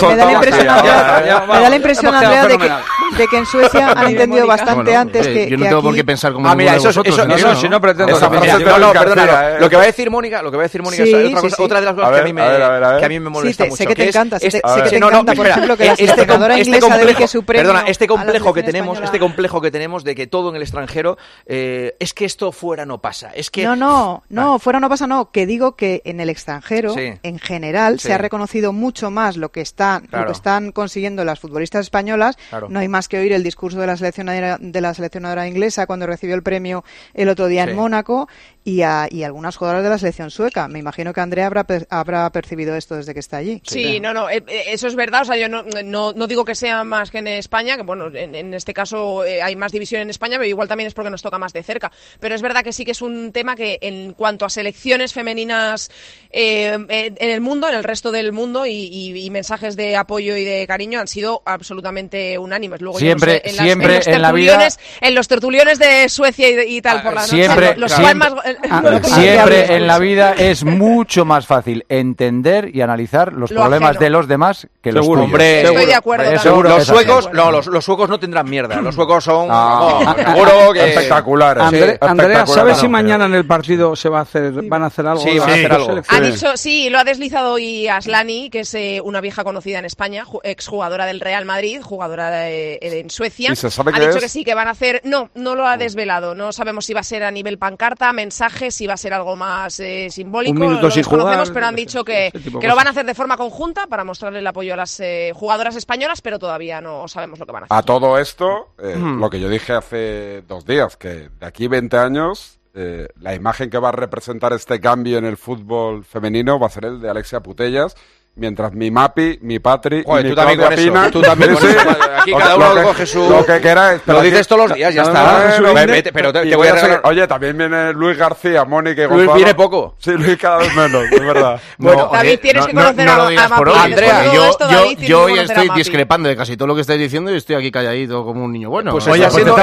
da la impresión, Andrea, de que en Suecia han entendido bastante antes que yo no tengo por qué pensar como si no pretendo. Perdona, lo que va a decir Mónica es otra de las cosas que a mí me molesta mucho. Sé que te encanta, por ejemplo, que la seleccionadora inglesa dedique su premio. Perdona, este complejo que tenemos de que todo en el extranjero es que esto fuera no pasa. Es que no, fuera no pasa, no, que digo que en el extranjero, en general, se ha reconocido mucho más lo que están consiguiendo las futbolistas españolas. No hay más que oír el discurso de la seleccionadora inglesa cuando recibió el premio el otro día en Mónaco y algunas jugadoras de la selección sueca. Me imagino que Andrea habrá percibido esto desde que está allí. Sí, eso es verdad. O sea, yo no digo que sea más que en España, que bueno, en este caso hay más división en España, pero igual también es porque nos toca más de cerca. Pero es verdad que sí que es un tema que en cuanto a selecciones femeninas en el mundo, en el resto del mundo y mensajes de apoyo y de cariño han sido absolutamente unánimes. Luego siempre en la vida en los tertuliones de Suecia y tal por la noche, Siempre en la vida es mucho más fácil entender y analizar los problemas de los demás que los tuyos. Hombre, estoy de acuerdo. Los suecos, los suecos no tendrán mierda. Los suecos son seguro que espectaculares. Andrea, ¿sabes si mañana en el partido van a hacer algo? Sí, van a hacer algo. Ha dicho, sí, lo ha deslizado hoy Aslani, que es una vieja conocida en España, exjugadora del Real Madrid, jugadora en Suecia. Ha dicho que sí, que van a hacer. No lo ha desvelado. No sabemos si va a ser a nivel pancarta, mensaje, si va a ser algo más simbólico. Un minuto sin jugar, conocemos, pero han dicho que lo van a hacer de forma conjunta para mostrarle el apoyo a las jugadoras españolas, pero todavía no sabemos lo que van a hacer. A todo esto, lo que yo dije hace 2 días, que de aquí 20 años, la imagen que va a representar este cambio en el fútbol femenino va a ser el de Alexia Putellas, mientras mi Mapi, mi Patri y mi Claudia Pina... Tú también con eso. Aquí cada uno coge su... Lo que queráis. Lo dices todos los días, ya está. Pero te voy a regalar... Oye, también viene Luis García, Mónica y Gonzalo. Luis viene poco. Sí, Luis cada vez menos, es verdad. Bueno, David, tienes que conocer a Mapi. Andrea, yo hoy estoy discrepando de casi todo lo que estáis diciendo y estoy aquí calladito como un niño bueno. Pues está siendo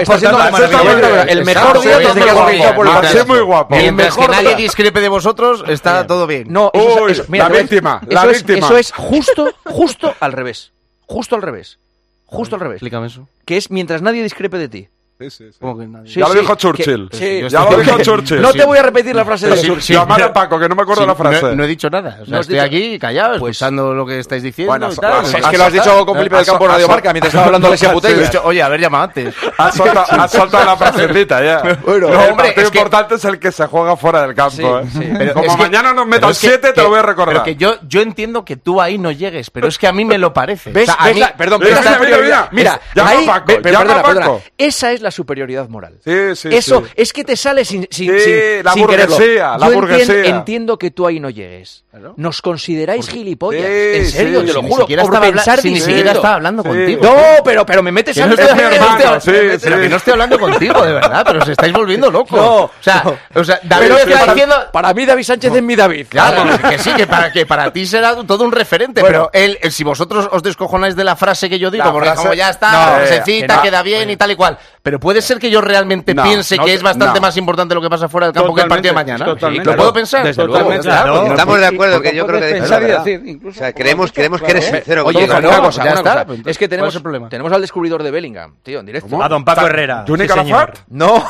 el mejor día desde que has organizado por el partido. Es muy guapo. Mientras que nadie discrepe de vosotros, está todo bien. No, la víctima. Eso es justo al revés. Justo al revés. Explícame eso. Que es mientras nadie discrepe de ti. Sí. ¿Cómo que nadie? Ya lo dijo Churchill. Ya lo dijo Churchill. No te voy a repetir la frase de Churchill. Llamar a Paco, que no me acuerdo la frase. No he dicho nada. O sea, estoy aquí callado, escuchando lo que estáis diciendo. Bueno, es que lo has dicho con Felipe del Campo Radio Marca mientras estaba hablando Alexia Putellas. Oye, haber llamado antes. Has soltado la frasecita ya. Bueno, el partido importante es el que se juega fuera del campo. Como mañana nos metan 7, te lo voy a recordar. Pero que yo entiendo que tú ahí no llegues, pero es que a mí me lo parece. ¿Ves? Perdón, mira, perdona. Esa es la superioridad moral. Sí. Eso es que te sale sin la burguesía, Yo entiendo que tú ahí no llegues. ¿Claro? Nos consideráis gilipollas. En serio, te lo juro. Por pensar ni siquiera estaba hablando contigo. No, pero me metes a... Pero que no estoy hablando contigo, de verdad. Pero os estáis volviendo locos. O sea, David está diciendo... Para mí David Sánchez es mi David. Claro, que sí, que para ti será todo un referente. Pero si vosotros os descojonáis de la frase que yo digo, porque como ya está, se cita, queda bien y tal y cual. Pero puede ser que yo realmente piense que es bastante más importante lo que pasa fuera del campo que el partido de mañana. ¿Lo puedo pensar? Claro, estamos de acuerdo, que yo creo que o sea, creemos que eres sincero. Oye, una cosa. Es que tenemos al descubridor de Bellingham, tío, en directo. A don Paco Herrera. ¿Juni Calafat? No.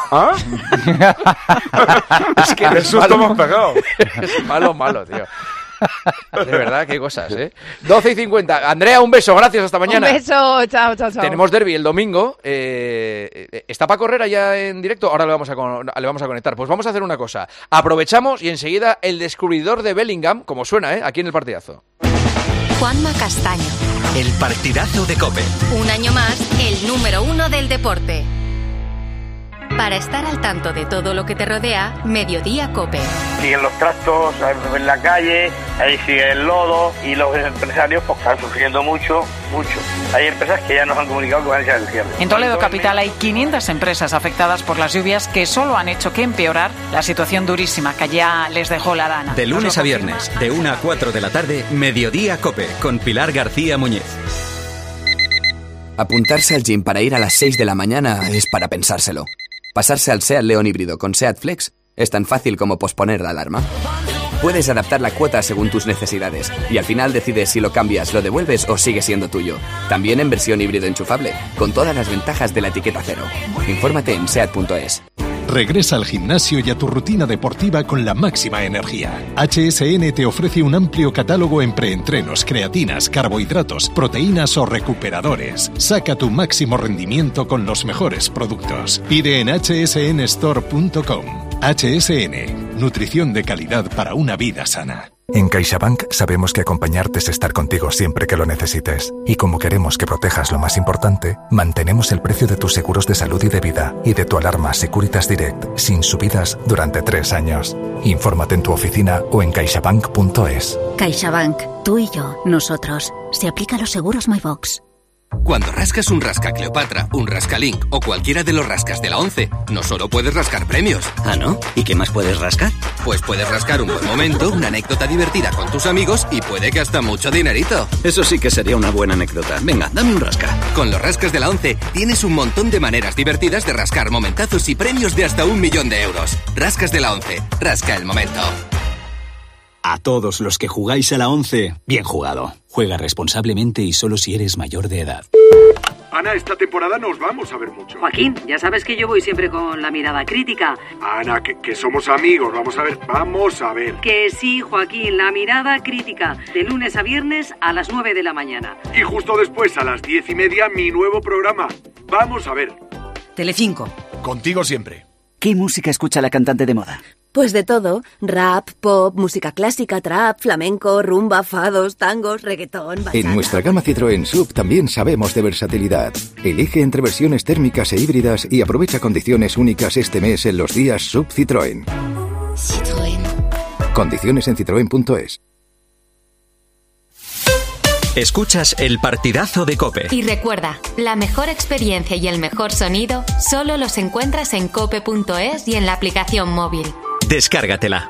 Es que eso estamos pegados. Es malo, tío. De verdad, qué cosas, 12:50. Andrea, un beso, gracias, hasta mañana. Un beso, chao. Tenemos derbi el domingo. ¿Está Paco Herrera ya en directo? Ahora le vamos a conectar. Pues vamos a hacer una cosa. Aprovechamos y enseguida el descubridor de Bellingham, como suena, aquí en el partidazo. Juanma Castaño. El partidazo de COPE. Un año más, el número 1 del deporte. Para estar al tanto de todo lo que te rodea, Mediodía COPE. Siguen los tractos en la calle, ahí sigue el lodo y los empresarios pues están sufriendo mucho. Hay empresas que ya nos han comunicado que van a echar el cierre. En Toledo Capital hay 500 empresas afectadas por las lluvias que solo han hecho que empeorar la situación durísima que ya les dejó la dana. De lunes a viernes, de 1 a 4 de la tarde, Mediodía COPE, con Pilar García Muñiz. Apuntarse al gym para ir a las 6 de la mañana es para pensárselo. Pasarse al SEAT León híbrido con SEAT Flex es tan fácil como posponer la alarma. Puedes adaptar la cuota según tus necesidades y al final decides si lo cambias, lo devuelves o sigue siendo tuyo. También en versión híbrido enchufable, con todas las ventajas de la etiqueta cero. Infórmate en SEAT.es. Regresa al gimnasio y a tu rutina deportiva con la máxima energía. HSN te ofrece un amplio catálogo en preentrenos, creatinas, carbohidratos, proteínas o recuperadores. Saca tu máximo rendimiento con los mejores productos. Pide en hsnstore.com. HSN, nutrición de calidad para una vida sana. En CaixaBank sabemos que acompañarte es estar contigo siempre que lo necesites. Y como queremos que protejas lo más importante, mantenemos el precio de tus seguros de salud y de vida y de tu alarma Securitas Direct sin subidas durante 3 años. Infórmate en tu oficina o en caixabank.es. CaixaBank. Tú y yo. Nosotros. Se aplica a los seguros MyBox. Cuando rascas un Rasca Cleopatra, un Rasca Link o cualquiera de los rascas de la 11, no solo puedes rascar premios. ¿Ah, no? ¿Y qué más puedes rascar? Pues puedes rascar un buen momento, una anécdota divertida con tus amigos y puede que hasta mucho dinerito. Eso sí que sería una buena anécdota. Venga, dame un rasca. Con los rascas de la 11 tienes un montón de maneras divertidas de rascar momentazos y premios de hasta 1 millón de euros. Rascas de la 11. Rasca el momento. A todos los que jugáis a la 11, bien jugado. Juega responsablemente y solo si eres mayor de edad. Ana, esta temporada nos vamos a ver mucho. Joaquín, ya sabes que yo voy siempre con la mirada crítica. Ana, que somos amigos, vamos a ver. Que sí, Joaquín, la mirada crítica. De lunes a viernes a las 9 de la mañana. Y justo después, a las 10:30, mi nuevo programa. Vamos a ver. Telecinco. Contigo siempre. ¿Qué música escucha la cantante de moda? Pues de todo. Rap, pop, música clásica, trap, flamenco, rumba, fados, tangos, reggaetón, bachata. En nuestra gama Citroën SUV también sabemos de versatilidad. Elige entre versiones térmicas e híbridas y aprovecha condiciones únicas este mes en los días SUV Citroën. Citroën. Condiciones en citroen.es. Escuchas el partidazo de COPE. Y recuerda, la mejor experiencia y el mejor sonido solo los encuentras en cope.es y en la aplicación móvil. Descárgatela.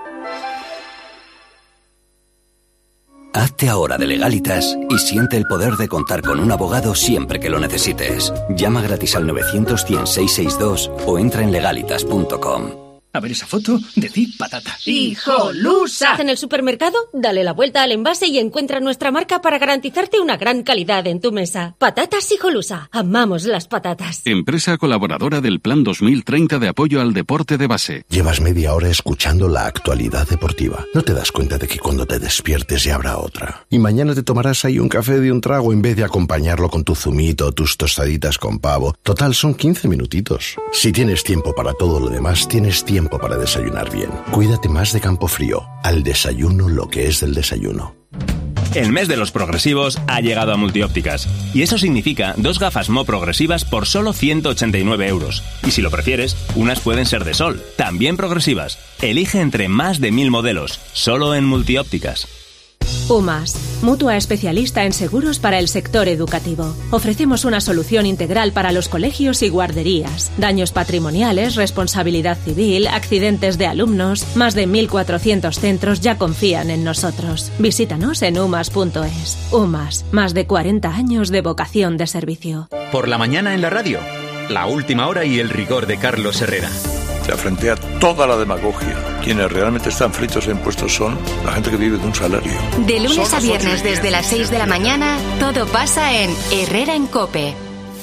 Hazte ahora de Legalitas y siente el poder de contar con un abogado siempre que lo necesites. Llama gratis al 900-100-662 o entra en legalitas.com. A ver esa foto, decid patata. ¡Hijolusa! En el supermercado, dale la vuelta al envase y encuentra nuestra marca para garantizarte una gran calidad en tu mesa. Patatas Hijolusa. Amamos las patatas. Empresa colaboradora del Plan 2030 de apoyo al deporte de base. Llevas media hora escuchando la actualidad deportiva. No te das cuenta de que cuando te despiertes ya habrá otra. Y mañana te tomarás ahí un café de un trago en vez de acompañarlo con tu zumito o tus tostaditas con pavo. Total, son 15 minutitos. Si tienes tiempo para todo lo demás, tienes tiempo para desayunar bien. Cuídate más de Campofrío. Al desayuno lo que es del desayuno. El mes de los progresivos ha llegado a Multiópticas. Y eso significa 2 gafas Mo progresivas por solo 189 euros. Y si lo prefieres, unas pueden ser de sol, también progresivas. Elige entre más de 1000 modelos, solo en Multiópticas. UMAS, mutua especialista en seguros para el sector educativo. Ofrecemos una solución integral para los colegios y guarderías. Daños patrimoniales, responsabilidad civil, accidentes de alumnos. Más de 1.400 centros ya confían en nosotros. Visítanos en umas.es. UMAS, más de 40 años de vocación de servicio. Por la mañana en la radio, la última hora y el rigor de Carlos Herrera. Frente a toda la demagogia, quienes realmente están fritos en impuestos son la gente que vive de un salario. De lunes a viernes desde las 6 de la mañana, todo pasa en Herrera en COPE.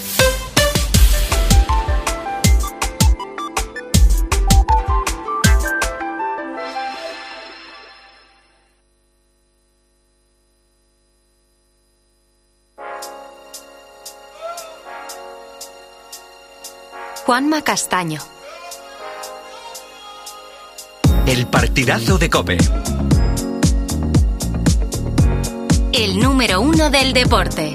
Juanma Castaño. El partidazo de COPE. El número 1 del deporte.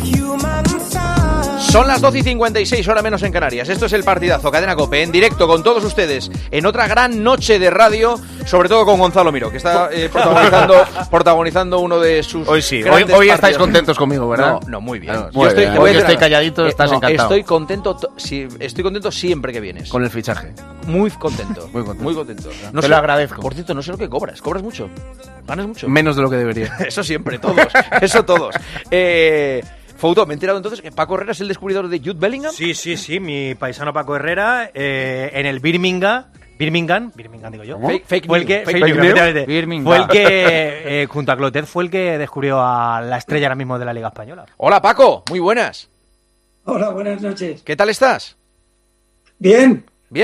Son las 12:56, hora menos en Canarias. Esto es el partidazo, Cadena COPE, en directo con todos ustedes, en otra gran noche de radio, sobre todo con Gonzalo Miró, que está protagonizando uno de sus. Hoy sí, hoy estáis contentos conmigo, ¿verdad? No, muy bien. Yo estoy calladito, estás encantado. Estoy contento siempre que vienes. Con el fichaje. Muy contento. Muy contento. No te lo agradezco. Por cierto, no sé lo que cobras. ¿Cobras mucho? ¿Ganas mucho? Menos de lo que debería. Eso siempre, todos. Eso todos. Fouto, me he enterado entonces que Paco Herrera es el descubridor de Jude Bellingham. Sí, mi paisano Paco Herrera en el Birmingham digo yo. Fake fue el que junto a Clotet fue el que descubrió a la estrella ahora mismo de la Liga Española. Hola Paco, muy buenas. Hola, buenas noches. ¿Qué tal estás? Bien.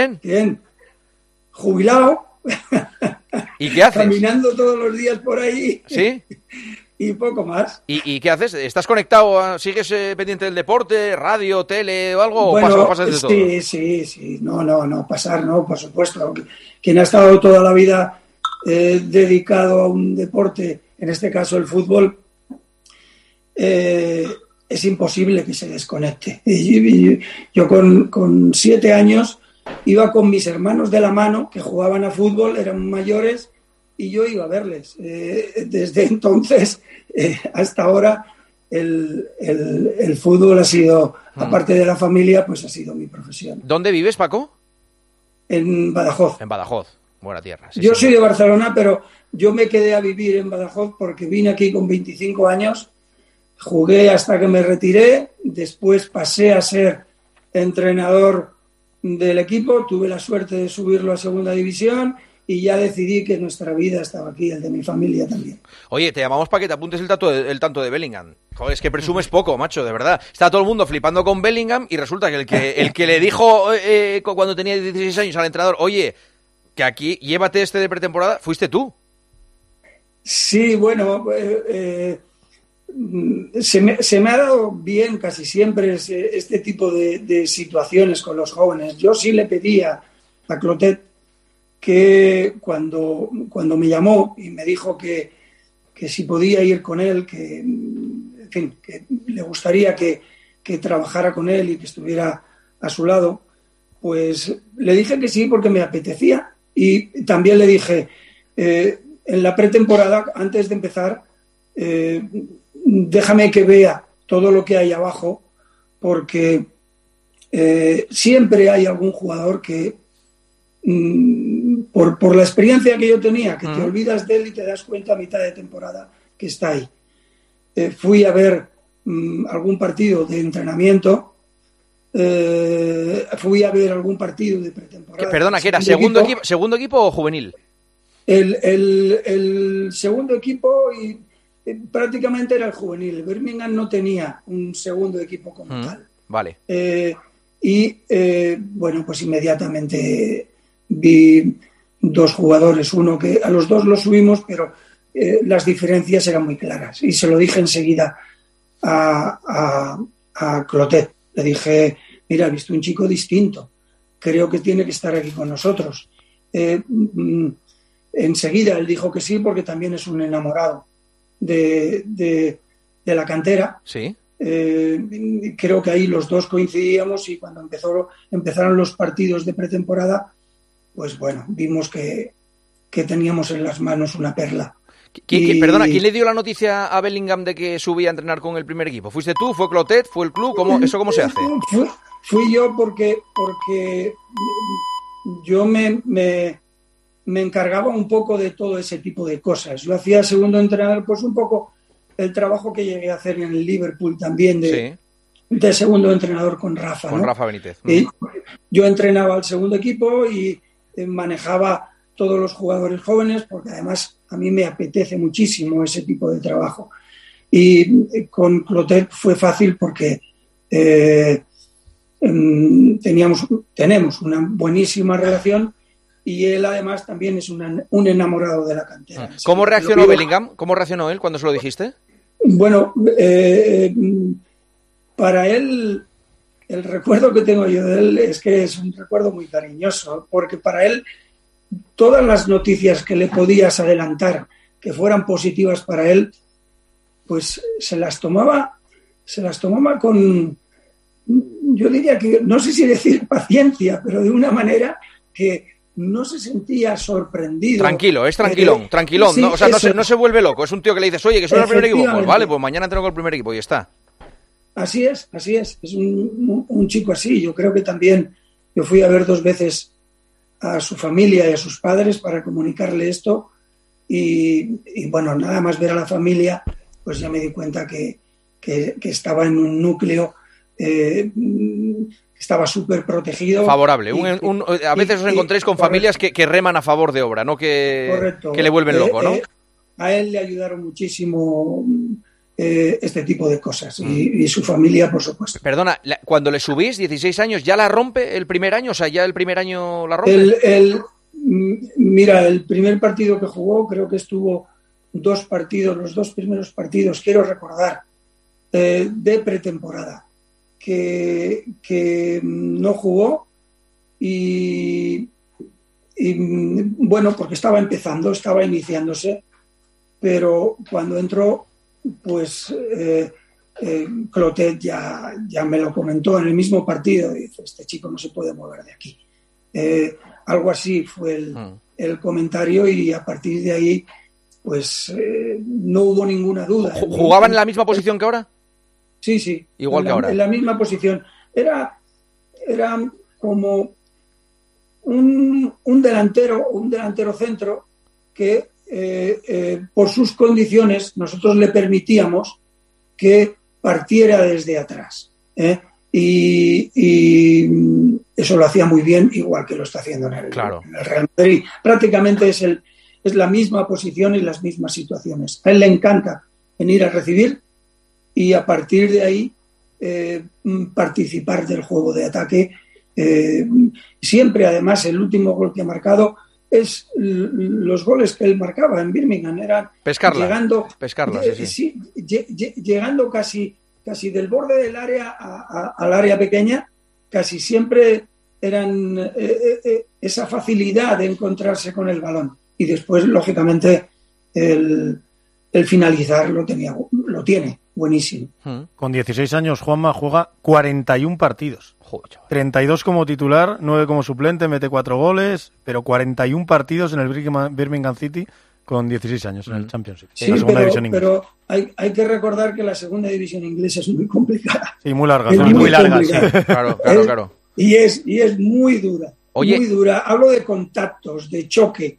Jubilado. ¿Y qué haces? Caminando todos los días por ahí. ¿Sí? Y poco más. ¿Y qué haces? ¿Estás conectado? ¿Sigues pendiente del deporte, radio, tele o algo? Bueno, ¿O pasas de todo? Sí. No, pasar, no, por supuesto. Quien ha estado toda la vida dedicado a un deporte, en este caso el fútbol, es imposible que se desconecte. Yo con 7 años iba con mis hermanos de la mano, que jugaban a fútbol, eran mayores, y yo iba a verles. Desde entonces hasta ahora el fútbol ha sido, aparte de la familia, pues ha sido mi profesión. ¿Dónde vives, Paco? En Badajoz. En Badajoz, buena tierra. Sí, yo soy de Barcelona, pero yo me quedé a vivir en Badajoz porque vine aquí con 25 años, jugué hasta que me retiré, después pasé a ser entrenador del equipo, tuve la suerte de subirlo a segunda división y ya decidí que nuestra vida estaba aquí, el de mi familia también. Oye, te llamamos para que te apuntes el tanto de Bellingham. Joder, es que presumes poco, macho, de verdad. Está todo el mundo flipando con Bellingham y resulta que el que le dijo cuando tenía 16 años al entrenador, oye, que aquí llévate este de pretemporada, fuiste tú. Sí, bueno, se me ha dado bien casi siempre este tipo de situaciones con los jóvenes. Yo sí le pedía a Clotet que cuando me llamó y me dijo que si podía ir con él, que, en fin, que le gustaría que trabajara con él y que estuviera a su lado, pues le dije que sí porque me apetecía. Y también le dije, en la pretemporada, antes de empezar, déjame que vea todo lo que hay abajo, porque siempre hay algún jugador que por la experiencia que yo tenía, que te olvidas de él y te das cuenta a mitad de temporada que está ahí. Fui a ver algún partido de entrenamiento, fui a ver algún partido de pretemporada. Perdona, ¿qué era? ¿Segundo equipo o juvenil? El segundo equipo y prácticamente era el juvenil. El Birmingham no tenía un segundo equipo como tal. Vale. Bueno, pues inmediatamente vi dos jugadores, uno que a los dos los subimos, pero las diferencias eran muy claras. Y se lo dije enseguida a Clotet. Le dije, mira, he visto un chico distinto. Creo que tiene que estar aquí con nosotros. Enseguida él dijo que sí, porque también es un enamorado de la cantera. Sí. Creo que ahí los dos coincidíamos y cuando empezaron los partidos de pretemporada, pues bueno, vimos que teníamos en las manos una perla. Perdona, ¿quién le dio la noticia a Bellingham de que subía a entrenar con el primer equipo? ¿Fuiste tú? ¿Fue Clotet? ¿Fue el club? ¿Cómo se hace? Fui yo porque yo me encargaba un poco de todo ese tipo de cosas. Yo hacía segundo entrenador, pues un poco el trabajo que llegué a hacer en el Liverpool también de segundo entrenador con Rafa. Con ¿no? Rafa Benítez. Yo entrenaba al segundo equipo y manejaba todos los jugadores jóvenes, porque además a mí me apetece muchísimo ese tipo de trabajo. Y con Clotet fue fácil porque tenemos una buenísima relación y él además también es un enamorado de la cantera. ¿Cómo reaccionó Bellingham? ¿Cómo reaccionó él cuando se lo dijiste? Bueno, para él, el recuerdo que tengo yo de él es que es un recuerdo muy cariñoso, porque para él todas las noticias que le podías adelantar que fueran positivas para él, pues se las tomaba con, yo diría que, no sé si decir paciencia, pero de una manera que no se sentía sorprendido. Tranquilo, es tranquilón. Sí, ¿no? O sea, no se vuelve loco. Es un tío que le dices, oye, que suena el primer equipo. Pues vale, pues mañana entreno con el primer equipo y ya está. Así es. Es un chico así. Yo creo que también yo fui a ver 2 veces a su familia y a sus padres para comunicarle esto y bueno, nada más ver a la familia, pues ya me di cuenta que estaba en un núcleo estaba súper protegido. Favorable. A veces os encontréis con familias que reman a favor de obra, no que le vuelven loco, ¿no? A él le ayudaron muchísimo este tipo de cosas y su familia, por supuesto. Perdona, cuando le subís 16 años, ¿ya la rompe el primer año? O sea, ¿ya el primer año la rompe? Mira, el primer partido que jugó, creo que estuvo 2 partidos, los 2 primeros partidos, quiero recordar, de pretemporada, que no jugó y bueno, porque estaba iniciándose, pero cuando entró, pues Clotet ya me lo comentó en el mismo partido, dice, este chico no se puede mover de aquí. Algo así fue el comentario y a partir de ahí pues no hubo ninguna duda. ¿Jugaban en la misma posición que ahora? Sí. Igual que ahora. En la misma posición. Era como un delantero centro que por sus condiciones nosotros le permitíamos que partiera desde atrás. Y eso lo hacía muy bien, igual que lo está haciendo en el Real Madrid. Prácticamente es la misma posición y las mismas situaciones. A él le encanta venir a recibir y a partir de ahí participar del juego de ataque. Siempre, además, el último gol que ha marcado es los goles que él marcaba en Birmingham. Eran pescarla, llegando casi del borde del área al área pequeña, casi siempre eran esa facilidad de encontrarse con el balón. Y después, lógicamente, el finalizar lo tiene buenísimo. Con 16 años, Juanma juega 41 partidos. 32 como titular, 9 como suplente, mete 4 goles, pero 41 partidos en el Birmingham City con 16 años en el Championship. Sí, la segunda división inglesa. Pero hay que recordar que la segunda división inglesa es muy complicada. Sí, muy larga. Muy larga, sí. Claro. Y es muy dura. Oye. Muy dura. Hablo de contactos, de choque.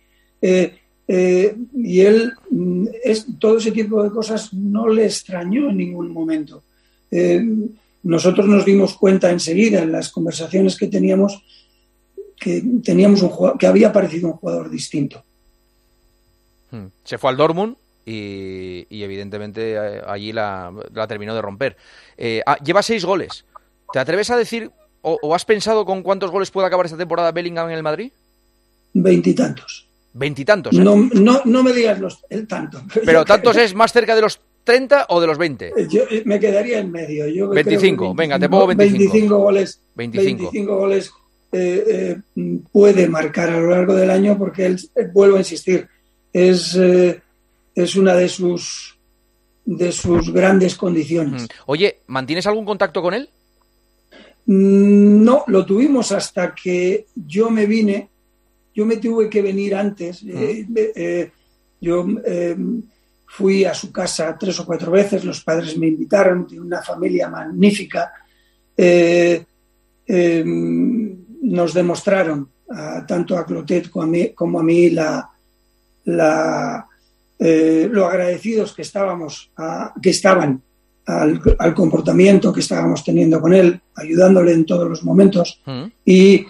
Y él, todo ese tipo de cosas no le extrañó en ningún momento. Nosotros nos dimos cuenta enseguida en las conversaciones que teníamos un jugador, que había aparecido un jugador distinto. Se fue al Dortmund y evidentemente allí la terminó de romper. Lleva 6 goles. ¿Te atreves a decir o has pensado con cuántos goles puede acabar esta temporada Bellingham en el Madrid? 20 y tantos. 20 y tantos. No me digas el tanto. Pero tantos es más cerca de los 30 o de los 20. Yo me quedaría en medio. Yo 25, venga, te pongo 25. 25 goles puede marcar a lo largo del año porque él, vuelvo a insistir, es una de sus grandes condiciones. Oye, ¿mantienes algún contacto con él? No, lo tuvimos hasta que yo me vine. Yo me tuve que venir antes. Yo fui a su casa 3 o 4 veces, los padres me invitaron, tiene una familia magnífica. Nos demostraron, tanto a Clotet como a mí, lo agradecidos que estaban al comportamiento que estábamos teniendo con él, ayudándole en todos los momentos. Y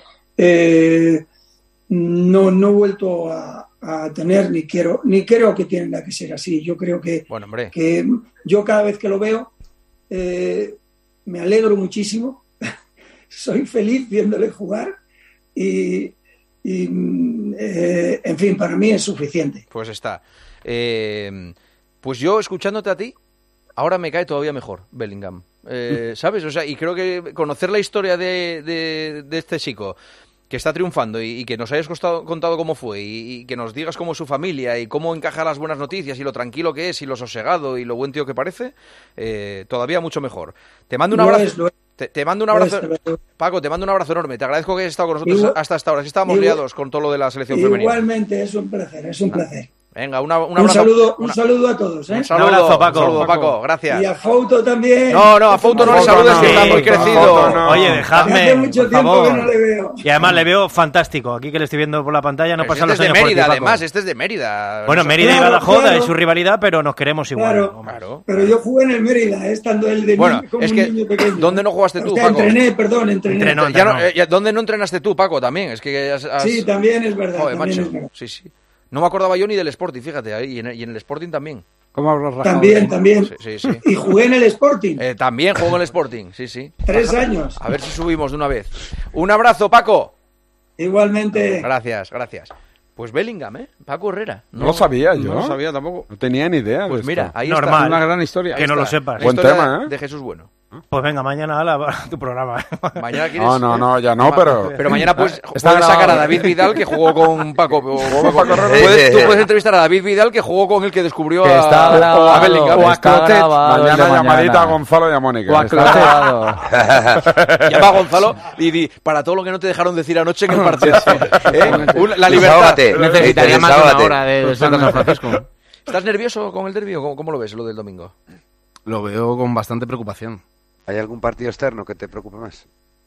no he vuelto a tener, ni creo que tenga que ser así. Yo creo que yo cada vez que lo veo me alegro muchísimo, soy feliz viéndole jugar y en fin, para mí es suficiente. Pues está. Pues yo, escuchándote a ti, ahora me cae todavía mejor Bellingham. ¿Sabes? O sea, y creo que conocer la historia de este chico que está triunfando y que nos hayas contado cómo fue y que nos digas cómo es su familia y cómo encaja las buenas noticias y lo tranquilo que es y lo sosegado y lo buen tío que parece, todavía mucho mejor. Te mando un abrazo. Te mando un abrazo, Paco, te mando un abrazo enorme. Te agradezco que hayas estado con nosotros hasta esta hora. Si estábamos liados con todo lo de la selección femenina. Igualmente, es un placer. Venga, un abrazo. Un saludo a todos. Un abrazo, Paco. Un saludo, Paco. Gracias. Y a Fouto también. No, a Fouto no le saludes, que está muy crecido. Oye, dejadme. Hace mucho tiempo que no le veo. Y además le veo fantástico. Aquí que le estoy viendo por la pantalla, no pasan los años por ti, Paco. Además, este es de Mérida. Bueno, Mérida y Badajoz es su rivalidad, pero nos queremos igual. Claro. Pero yo jugué en el Mérida, estando él de bueno, como es un que, niño pequeño. ¿dónde no jugaste tú, Paco? Entrené. ¿Dónde no entrenaste tú, Paco? También. Es que sí, también es verdad. Joder, macho. Sí. No me acordaba yo ni del Sporting, fíjate, y en el Sporting también. ¿Cómo habrás rajado? También. Sí. Y jugué en el Sporting. También juego en el Sporting, sí. 3 años. A ver si subimos de una vez. Un abrazo, Paco. Igualmente. Gracias. Pues Bellingham, Paco Herrera. No lo sabía yo. No lo sabía tampoco. No tenía ni idea. Pues mira, ahí normal, está. Una gran historia. Que no lo sepas. Buen tema, de Jesús Bueno. Pues venga, mañana a tu programa. Mañana quieres, no, ya no, pero mañana puedes sacar a David Vidal, que jugó con Paco. Tú puedes entrevistar a David Vidal, que jugó con el que descubrió a Bellingham. O a Clotet. Mañana llamadita a Gonzalo y a Mónica. O a Clotet. Llama a Gonzalo y di, para todo lo que no te dejaron decir anoche en el partido. La libertad. Necesitaría más de una hora de San Francisco. ¿Estás nervioso con el derbi o cómo lo ves, lo del domingo? Lo veo con bastante preocupación. ¿Hay algún partido externo que te preocupe más?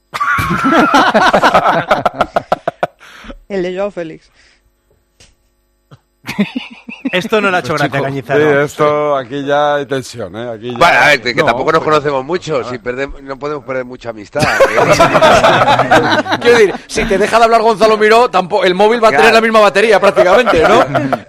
El de Joao Félix. Esto no le ha hecho gracia, Cañizares. Sí, esto aquí ya hay tensión, ¿eh? Aquí ya... Bueno, a ver, que tampoco nos conocemos mucho, si no podemos perder mucha amistad. Quiero decir, si te deja de hablar Gonzalo Miró, tampoco, el móvil va a tener la misma batería prácticamente, ¿no?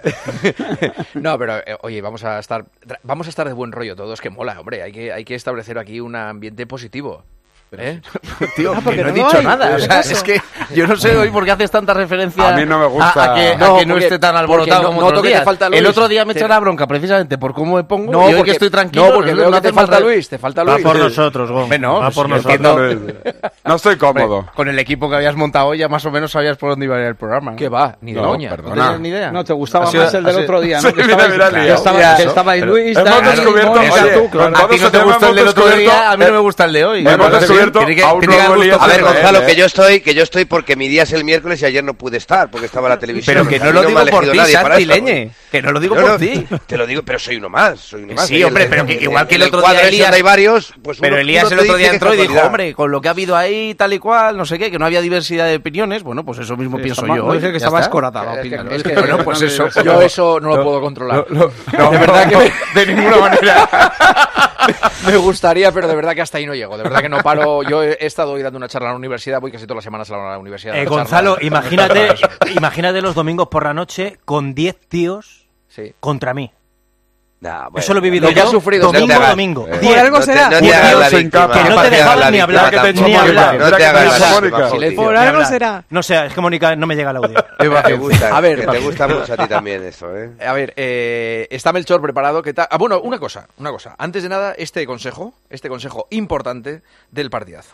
No, pero oye, vamos a estar de buen rollo todos, que mola, hombre, hay que establecer aquí un ambiente positivo. Tío, porque no he dicho nada. O sea, es que yo no sé hoy por qué haces tanta referencia a mí no me gusta a que no esté tan alborotado como otros días. El otro día me echó la bronca precisamente por cómo me pongo. No, y hoy porque que estoy tranquilo. No, porque veo que te falta Luis. Te falta Luis. Va por nosotros, Gon. Va por nosotros. No estoy cómodo. Con el equipo que habías montado hoy ya más o menos sabías por dónde iba a ir el programa. ¿Qué va? Ni de coña. No tenías ni idea. No, te gustaba más el del otro día, ¿no? Que estaba ahí Luis. Hemos descubierto... A ti no te gustó el del otro día, a mí no me gusta el de hoy. Hemos descubierto a un nuevo lío. A ver, Gonzalo, que yo estoy porque mi día es el miércoles y ayer no pude estar porque estaba la televisión. Pero que no lo digo por ti, Santi Leñe. Que no lo digo por ti. Te lo digo, pero soy uno más. Sí, hombre, pero que igual que el otro día Elías... hay varios, pues pero Elías el otro día entró y dijo, hombre, con lo que ha habido ahí, tal y cual, no sé qué, que no había diversidad de opiniones, bueno, pues eso mismo pienso yo hoy. Dije que estaba escorata la opinión. Bueno, pues eso. Yo eso no lo puedo controlar. De verdad que de ninguna manera. Me gustaría, pero de verdad que hasta ahí no llego. De verdad que no paro. Yo he estado hoy dando una charla en la universidad, voy casi todas las semanas a la universidad. Gonzalo, imagínate los domingos por la noche con 10 tíos contra mí. Nah, bueno, eso lo he vivido yo. Sufrido domingo. Por algo será. No te hagas la víctima. Que no te dejaban ni hablar. Ni hablar. No te hagas la víctima. Por algo será. No sé, es que Mónica no me llega el audio. A ver, te gusta mucho a ti también eso, ¿eh? A ver, está Melchor preparado. ¿Qué tal? Bueno, una cosa. Antes de nada, este consejo importante del partidazo.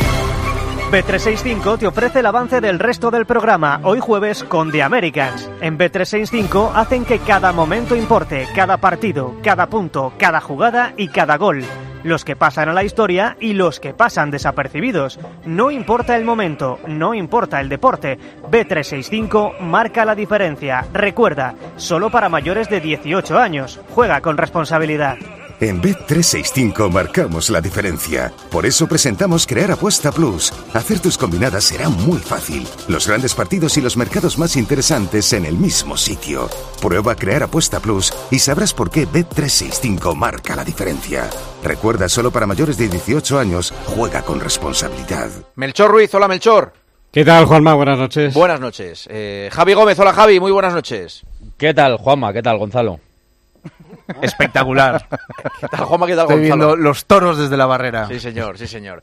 Bet365 te ofrece el avance del resto del programa, hoy jueves con The Americans. En Bet365 hacen que cada momento importe, cada partido, cada punto, cada jugada y cada gol. Los que pasan a la historia y los que pasan desapercibidos. No importa el momento, no importa el deporte. Bet365 marca la diferencia. Recuerda, solo para mayores de 18 años. Juega con responsabilidad. En Bet365 marcamos la diferencia. Por eso presentamos Crear Apuesta Plus. Hacer tus combinadas será muy fácil. Los grandes partidos y los mercados más interesantes en el mismo sitio. Prueba Crear Apuesta Plus y sabrás por qué Bet365 marca la diferencia. Recuerda, solo para mayores de 18 años, juega con responsabilidad. Melchor Ruiz, hola Melchor. ¿Qué tal, Juanma? Buenas noches. Buenas noches. Javi Gómez, hola Javi, muy buenas noches. ¿Qué tal, Juanma? ¿Qué tal, Gonzalo? Espectacular. ¿Qué tal, Juanma? ¿Qué tal, Estoy Gonzalo? viendo los toros desde la barrera. Sí, señor.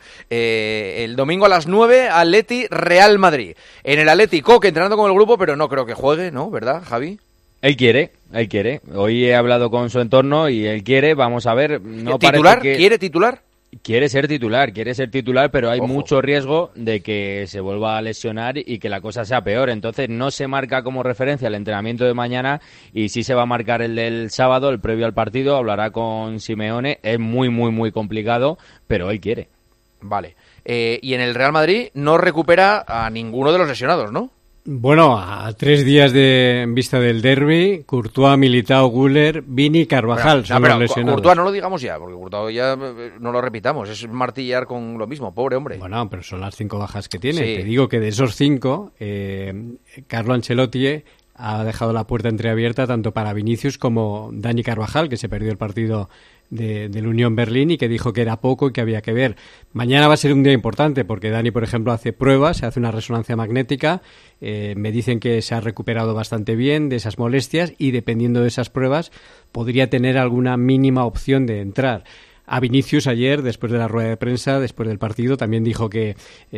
El domingo a las 9, Atleti Real Madrid. En el Atleti, Coque entrenando con el grupo, pero no creo que juegue, ¿no? ¿Verdad, Javi? Él quiere. Hoy he hablado con su entorno y él quiere, vamos a ver. No ¿Titular? Que... ¿Quiere titular? Quiere ser titular, pero hay mucho riesgo de que se vuelva a lesionar y que la cosa sea peor. Entonces no se marca como referencia el entrenamiento de mañana y sí se va a marcar el del sábado, el previo al partido. Hablará con Simeone. Es muy, muy, muy complicado, pero él quiere. Vale. Y en el Real Madrid no recupera a ninguno de los lesionados, ¿no? Bueno, a 3 días de vista del derbi, Courtois, Militao, Güler, Vini, Carvajal son los lesionados. Courtois no lo digamos ya, porque Courtois ya no lo repitamos, es martillar con lo mismo, pobre hombre. Bueno, pero son las 5 bajas que tiene. Sí. Te digo que de esos 5, Carlo Ancelotti ha dejado la puerta entreabierta tanto para Vinicius como Dani Carvajal, que se perdió el partido del Unión Berlín y que dijo que era poco y que había que ver. Mañana va a ser un día importante porque Dani, por ejemplo, hace pruebas, se hace una resonancia magnética, me dicen que se ha recuperado bastante bien de esas molestias y dependiendo de esas pruebas podría tener alguna mínima opción de entrar. A Vinicius ayer, después de la rueda de prensa, después del partido, también dijo que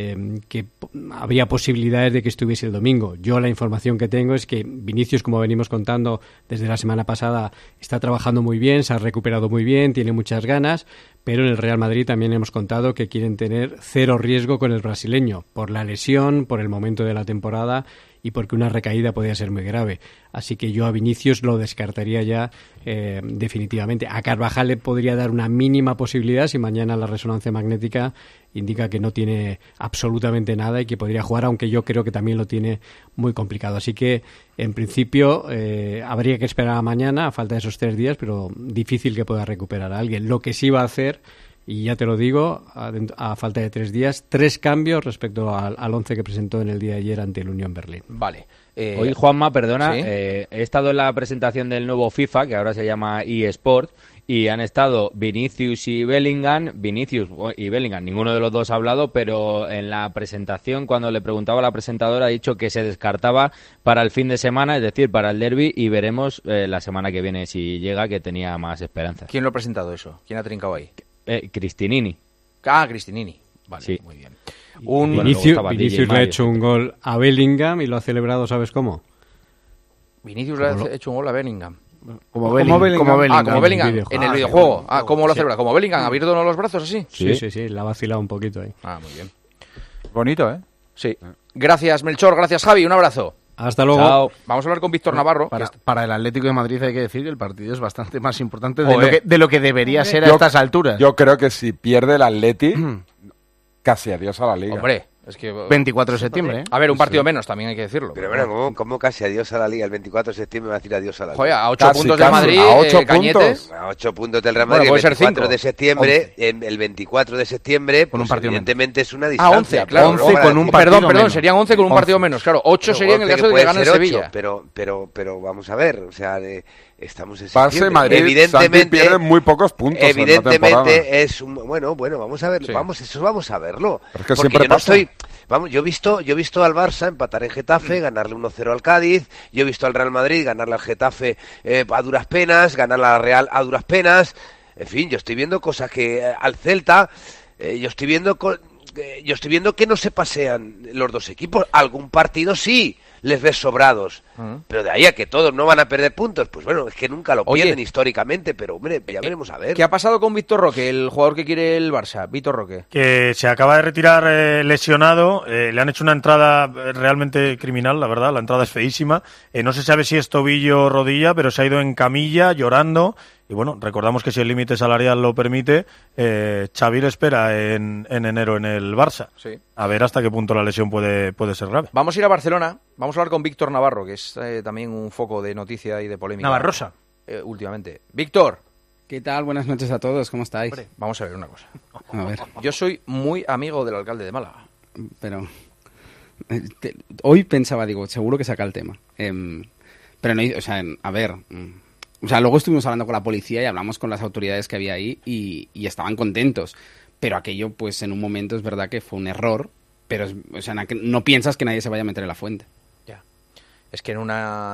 había posibilidades de que estuviese el domingo. Yo la información que tengo es que Vinicius, como venimos contando desde la semana pasada, está trabajando muy bien, se ha recuperado muy bien, tiene muchas ganas, pero en el Real Madrid también hemos contado que quieren tener 0 riesgo con el brasileño, por la lesión, por el momento de la temporada y porque una recaída podía ser muy grave. Así que yo a Vinicius lo descartaría ya definitivamente. A Carvajal le podría dar una mínima posibilidad si mañana la resonancia magnética indica que no tiene absolutamente nada y que podría jugar, aunque yo creo que también lo tiene muy complicado. Así que, en principio, habría que esperar a mañana, a falta de esos 3 días, pero difícil que pueda recuperar a alguien. Lo que sí va a hacer, y ya te lo digo, a falta de 3 días, 3 cambios respecto al 11 que presentó en el día de ayer ante el Unión Berlín. Vale. Hoy, Juanma, perdona, ¿sí? He estado en la presentación del nuevo FIFA, que ahora se llama eSport, y han estado Vinicius y Bellingham. Vinicius y Bellingham, ninguno de los dos ha hablado, pero en la presentación, cuando le preguntaba a la presentadora, ha dicho que se descartaba para el fin de semana, es decir, para el derbi, y veremos la semana que viene si llega, que tenía más esperanza. ¿Quién lo ha presentado eso? ¿Quién ha trincado ahí? Cristinini. Ah, Cristinini. Vale, sí. Muy bien. Vinicius le ha hecho un gol a Bellingham y lo ha celebrado, ¿sabes cómo? Vinicius le ha hecho un gol a Bellingham. Como Bellingham. Ah, como Bellingham, en el videojuego. Ah, ¿cómo lo celebra? ¿Como Bellingham? ¿Ha abierto los brazos así? Sí, la ha vacilado un poquito ahí. Ah, muy bien. Bonito, ¿eh? Sí. Gracias, Melchor. Gracias, Javi. Un abrazo. Hasta luego. Chao. Vamos a hablar con Víctor Navarro. Para el Atlético de Madrid hay que decir que el partido es bastante más importante de lo que debería ser a estas alturas. Yo creo que si pierde el Atleti, casi adiós a la Liga. Hombre, es que 24 de septiembre, ¿eh? A ver, un partido menos, también hay que decirlo. Pero bueno, ¿cómo casi adiós a la Liga? El 24 de septiembre va a decir adiós a la Liga. Joder, a 8 puntos del Madrid, a 8 puntos. A 8 puntos del Real Madrid, bueno, el 24 de septiembre, el 24 de septiembre, con un partido evidentemente es una distancia. 11, claro. 11 con un partido Perdón, serían 11 con un partido menos. Claro, 8 sería en el caso de que gane el Sevilla. Pero vamos a ver, o sea, estamos en Barça y Madrid evidentemente pierden muy pocos puntos evidentemente es un bueno, vamos a ver, sí. vamos a verlo. Pero es que porque siempre yo no pasa. yo he visto al Barça empatar en Getafe, ganarle 1-0 al Cádiz, yo he visto al Real Madrid ganarle al Getafe a duras penas, ganarle a la Real a duras penas. En fin, yo estoy viendo cosas que al Celta, yo estoy viendo que no se pasean los dos equipos. Algún partido sí les ves sobrados, pero de ahí a que todos no van a perder puntos, pues bueno, es que nunca lo pierden históricamente, pero hombre, ya veremos a ver. ¿Qué ha pasado con Víctor Roque, el jugador que quiere el Barça? Víctor Roque. Que se acaba de retirar lesionado, le han hecho una entrada realmente criminal, la verdad, la entrada es feísima, no se sabe si es tobillo o rodilla, pero se ha ido en camilla, llorando. Y bueno, recordamos que si el límite salarial lo permite, Xavi le espera en enero en el Barça. Sí. A ver hasta qué punto la lesión puede ser grave. Vamos a ir a Barcelona, vamos a hablar con Víctor Navarro, que es también un foco de noticia y de polémica. Navarrosa. Últimamente. Víctor. ¿Qué tal? Buenas noches a todos, ¿cómo estáis? Hombre, vamos a ver una cosa. A ver. Yo soy muy amigo del alcalde de Málaga. Pero hoy pensaba, digo, seguro que saca el tema. Pero no, o sea, a ver... O sea, luego estuvimos hablando con la policía y hablamos con las autoridades que había ahí y estaban contentos. Pero aquello, pues en un momento es verdad que fue un error, pero o sea, no piensas que nadie se vaya a meter en la fuente. Ya. Es que en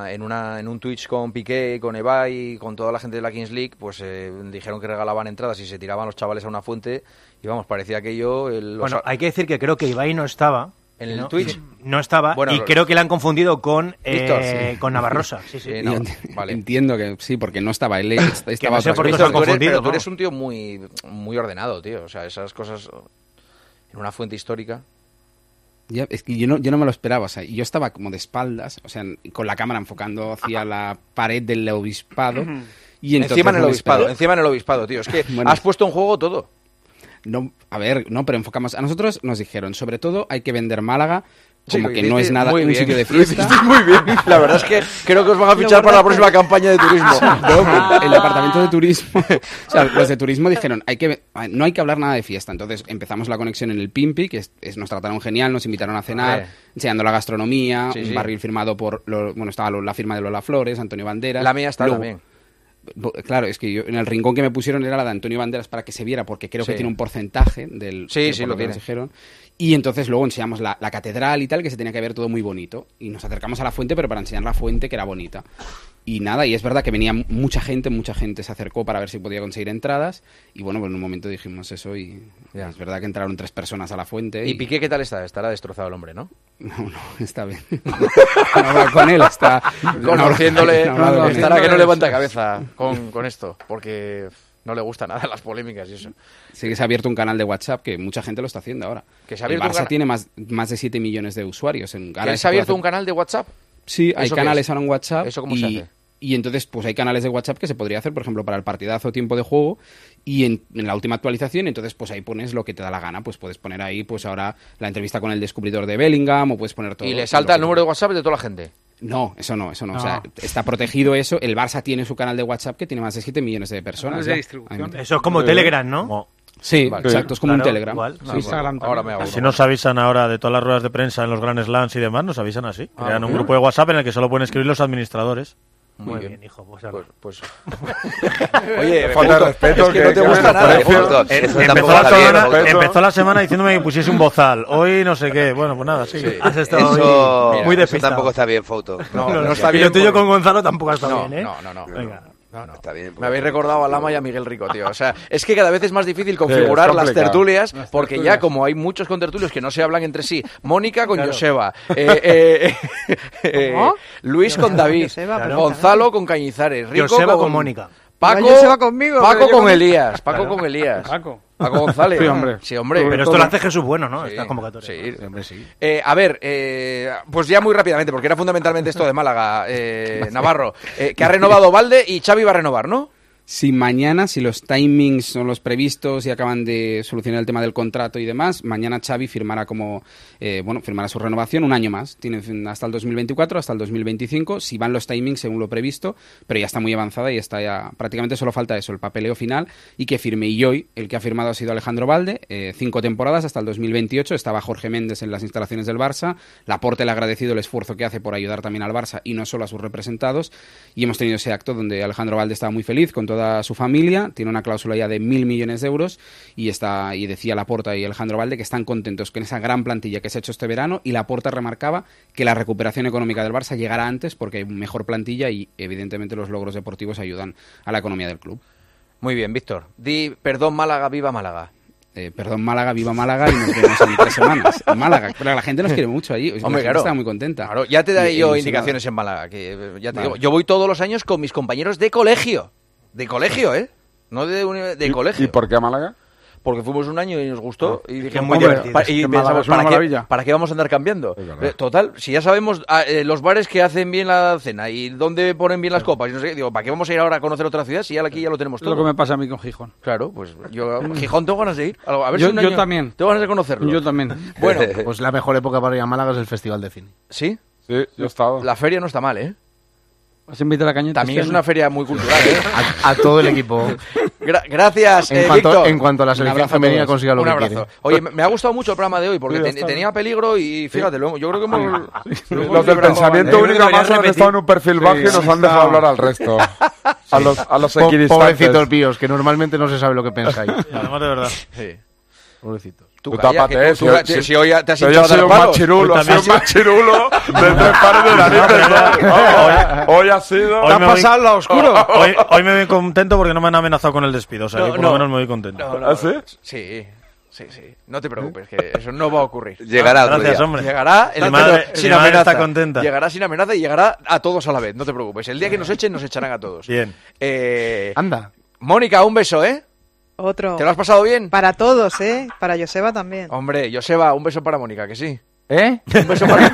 un Twitch con Piqué, con Ibai, con toda la gente de la Kings League, pues dijeron que regalaban entradas y se tiraban los chavales a una fuente y vamos, parecía aquello... Bueno, hay que decir que creo que Ibai no estaba... ¿En el Twitch? No estaba, bueno, y creo que le han confundido con Navarrosa. Sí. Vale. Entiendo que sí, porque no estaba él. Estaba no sé por qué se han confundido. Pero tú eres un tío muy ordenado, tío. O sea, esas cosas en una fuente histórica... Ya, es que yo no me lo esperaba, o sea, yo estaba como de espaldas, o sea, con la cámara enfocando hacia la pared del obispado. Y encima en el obispado, tío. Es que bueno, has puesto en juego todo. No, a ver, no, pero enfocamos. A nosotros nos dijeron, sobre todo hay que vender Málaga como que no es nada un sitio de fiesta. Muy bien. La verdad es que creo que os van a fichar para la próxima campaña de turismo. No, el departamento de turismo, o sea, los de turismo dijeron, no hay que hablar nada de fiesta. Entonces empezamos la conexión en el Pimpi, que nos trataron genial, nos invitaron a cenar, enseñando la gastronomía, un barril firmado por, estaba la firma de Lola Flores, Antonio Banderas. La mía está también. Claro, es que yo en el rincón que me pusieron era la de Antonio Banderas para que se viera, porque creo que tiene un porcentaje del... Sí, lo que nos dijeron. Y entonces luego enseñamos la catedral y tal, que se tenía que ver todo muy bonito. Y nos acercamos a la fuente, pero para enseñar la fuente, que era bonita. Y nada, y es verdad que venía mucha gente se acercó para ver si podía conseguir entradas. Y bueno, pues en un momento dijimos eso y ya, es verdad que entraron 3 personas a la fuente. ¿Y Piqué qué tal está? Estará destrozado el hombre, ¿no? No, está bien. No, con él está... Conociéndole, estará que no levanta cabeza con esto, porque... No le gusta nada las polémicas y eso. Sí que se ha abierto un canal de WhatsApp que mucha gente lo está haciendo ahora. Que se ha abierto el Barça tiene más de 7 millones de usuarios. ¿Se ha abierto un canal de WhatsApp? Sí, hay canales ahora en WhatsApp. ¿Eso cómo se hace? Y entonces, pues hay canales de WhatsApp que se podría hacer, por ejemplo, para el partidazo tiempo de juego, y en la última actualización, entonces pues ahí pones lo que te da la gana, pues puedes poner ahí pues ahora la entrevista con el descubridor de Bellingham, o puedes poner todo. Y le salta el número de WhatsApp de toda la gente. No, eso no. O sea, está protegido eso. El Barça tiene su canal de WhatsApp que tiene más de 7 millones de personas. De distribución. Eso es como Telegram, ¿no? Sí, vale, exacto, es como un Telegram. Instagram ahora me hago. Si nos avisan ahora de todas las ruedas de prensa en los Grand Slams y demás, nos avisan así. Crean un grupo de WhatsApp en el que solo pueden escribir los administradores. Muy bien, hijo. Pues... Oye, falta de respeto. Es que no te gusta nada. Empezó la semana diciéndome que pusiese un bozal. Hoy no sé qué. Bueno, pues nada, sí. Has estado muy despistado. Eso tampoco está bien, Foto. No está bien. Y lo tuyo con Gonzalo tampoco está bien, ¿eh? No. Venga. No, está bien. Me habéis recordado a Lama y a Miguel Rico, tío. O sea, es que cada vez es más difícil configurar las tertulias, porque ya como hay muchos contertulios que no se hablan entre sí, Mónica con Joseba, Luis con David, Gonzalo con Cañizares, Rico Joseba con Mónica. Paco con Elías. Paco González. Sí, hombre. Pero esto lo hace Jesús Bueno, ¿no? Esta convocatoria. Sí, hombre, sí. A ver, pues ya muy rápidamente, porque era fundamentalmente esto de Málaga, Navarro, que ha renovado Valde y Xavi va a renovar, ¿no? Si mañana, si los timings son los previstos y acaban de solucionar el tema del contrato y demás, mañana Xavi firmará firmará su renovación un año más. Tiene hasta el 2024, hasta el 2025, si van los timings según lo previsto, pero ya está muy avanzada y está ya prácticamente solo falta eso, el papeleo final y que firme. Y hoy el que ha firmado ha sido Alejandro Valde, 5 temporadas hasta el 2028, estaba Jorge Méndez en las instalaciones del Barça, Laporte le ha agradecido el esfuerzo que hace por ayudar también al Barça y no solo a sus representados, y hemos tenido ese acto donde Alejandro Valde estaba muy feliz con toda su familia, tiene una cláusula ya de 1.000 millones de euros y decía Laporta y Alejandro Valde que están contentos con esa gran plantilla que se ha hecho este verano, y Laporta remarcaba que la recuperación económica del Barça llegará antes porque hay mejor plantilla y evidentemente los logros deportivos ayudan a la economía del club. Muy bien, Víctor. Di perdón Málaga, viva Málaga. Perdón Málaga, viva Málaga, y nos vemos en 3 semanas en Málaga. Pero la gente nos quiere mucho allí. Hombre, claro. Está muy contenta. Claro, ya te daré yo indicaciones en Málaga. Que ya te digo, yo voy todos los años con mis compañeros de colegio. De colegio, ¿eh? No de colegio. ¿Y por qué a Málaga? Porque fuimos un año y nos gustó y dijimos, pensamos, ¿para qué vamos a andar cambiando? Total, si ya sabemos los bares que hacen bien la cena y dónde ponen bien las copas, y no sé qué, digo, ¿para qué vamos a ir ahora a conocer otra ciudad si ya aquí ya lo tenemos todo? Es lo que me pasa a mí con Gijón. Claro, pues yo Gijón tengo ganas de ir. A ver yo también. Tengo ganas de conocerlo. Yo también. Bueno, pues la mejor época para ir a Málaga es el Festival de Cine. ¿Sí? Sí, yo he estado. La feria no está mal, ¿eh? ¿Os invita a la cañeta? También es una feria muy cultural, ¿eh? A todo el equipo. Gracias, Víctor. En cuanto a la selección femenina consiga lo que quiere. Oye, me ha gustado mucho el programa de hoy porque tenía peligro y fíjate, yo creo que hemos... Los del pensamiento único más han estado en un perfil bajo y nos han dejado hablar al resto. A los equidistantes. Pobrecitos píos, que normalmente no se sabe lo que pensáis. Además, de verdad. Sí. Pobrecitos. Tú tápate, si hoy te has hinchado de palos. Ha sido un machirulo de 3 pares de narices. Hoy ha sido... Hoy te has pasado al lado oscuro. Hoy me voy contento porque no me han amenazado con el despido. O sea, por lo menos me voy contento. ¿Ah, sí? Sí. No te preocupes, que eso no va a ocurrir. Llegará otro Gracias, día. Hombre. Llegará sin amenaza. Está contenta. Llegará sin amenaza y llegará a todos a la vez. No te preocupes. El día que nos echen, nos echarán a todos. Bien. Anda. Mónica, un beso, ¿eh? Otro. ¿Te lo has pasado bien? Para todos, ¿eh? Para Joseba también. Hombre, Joseba, un beso para Mónica, que sí. ¿Eh? Un beso para...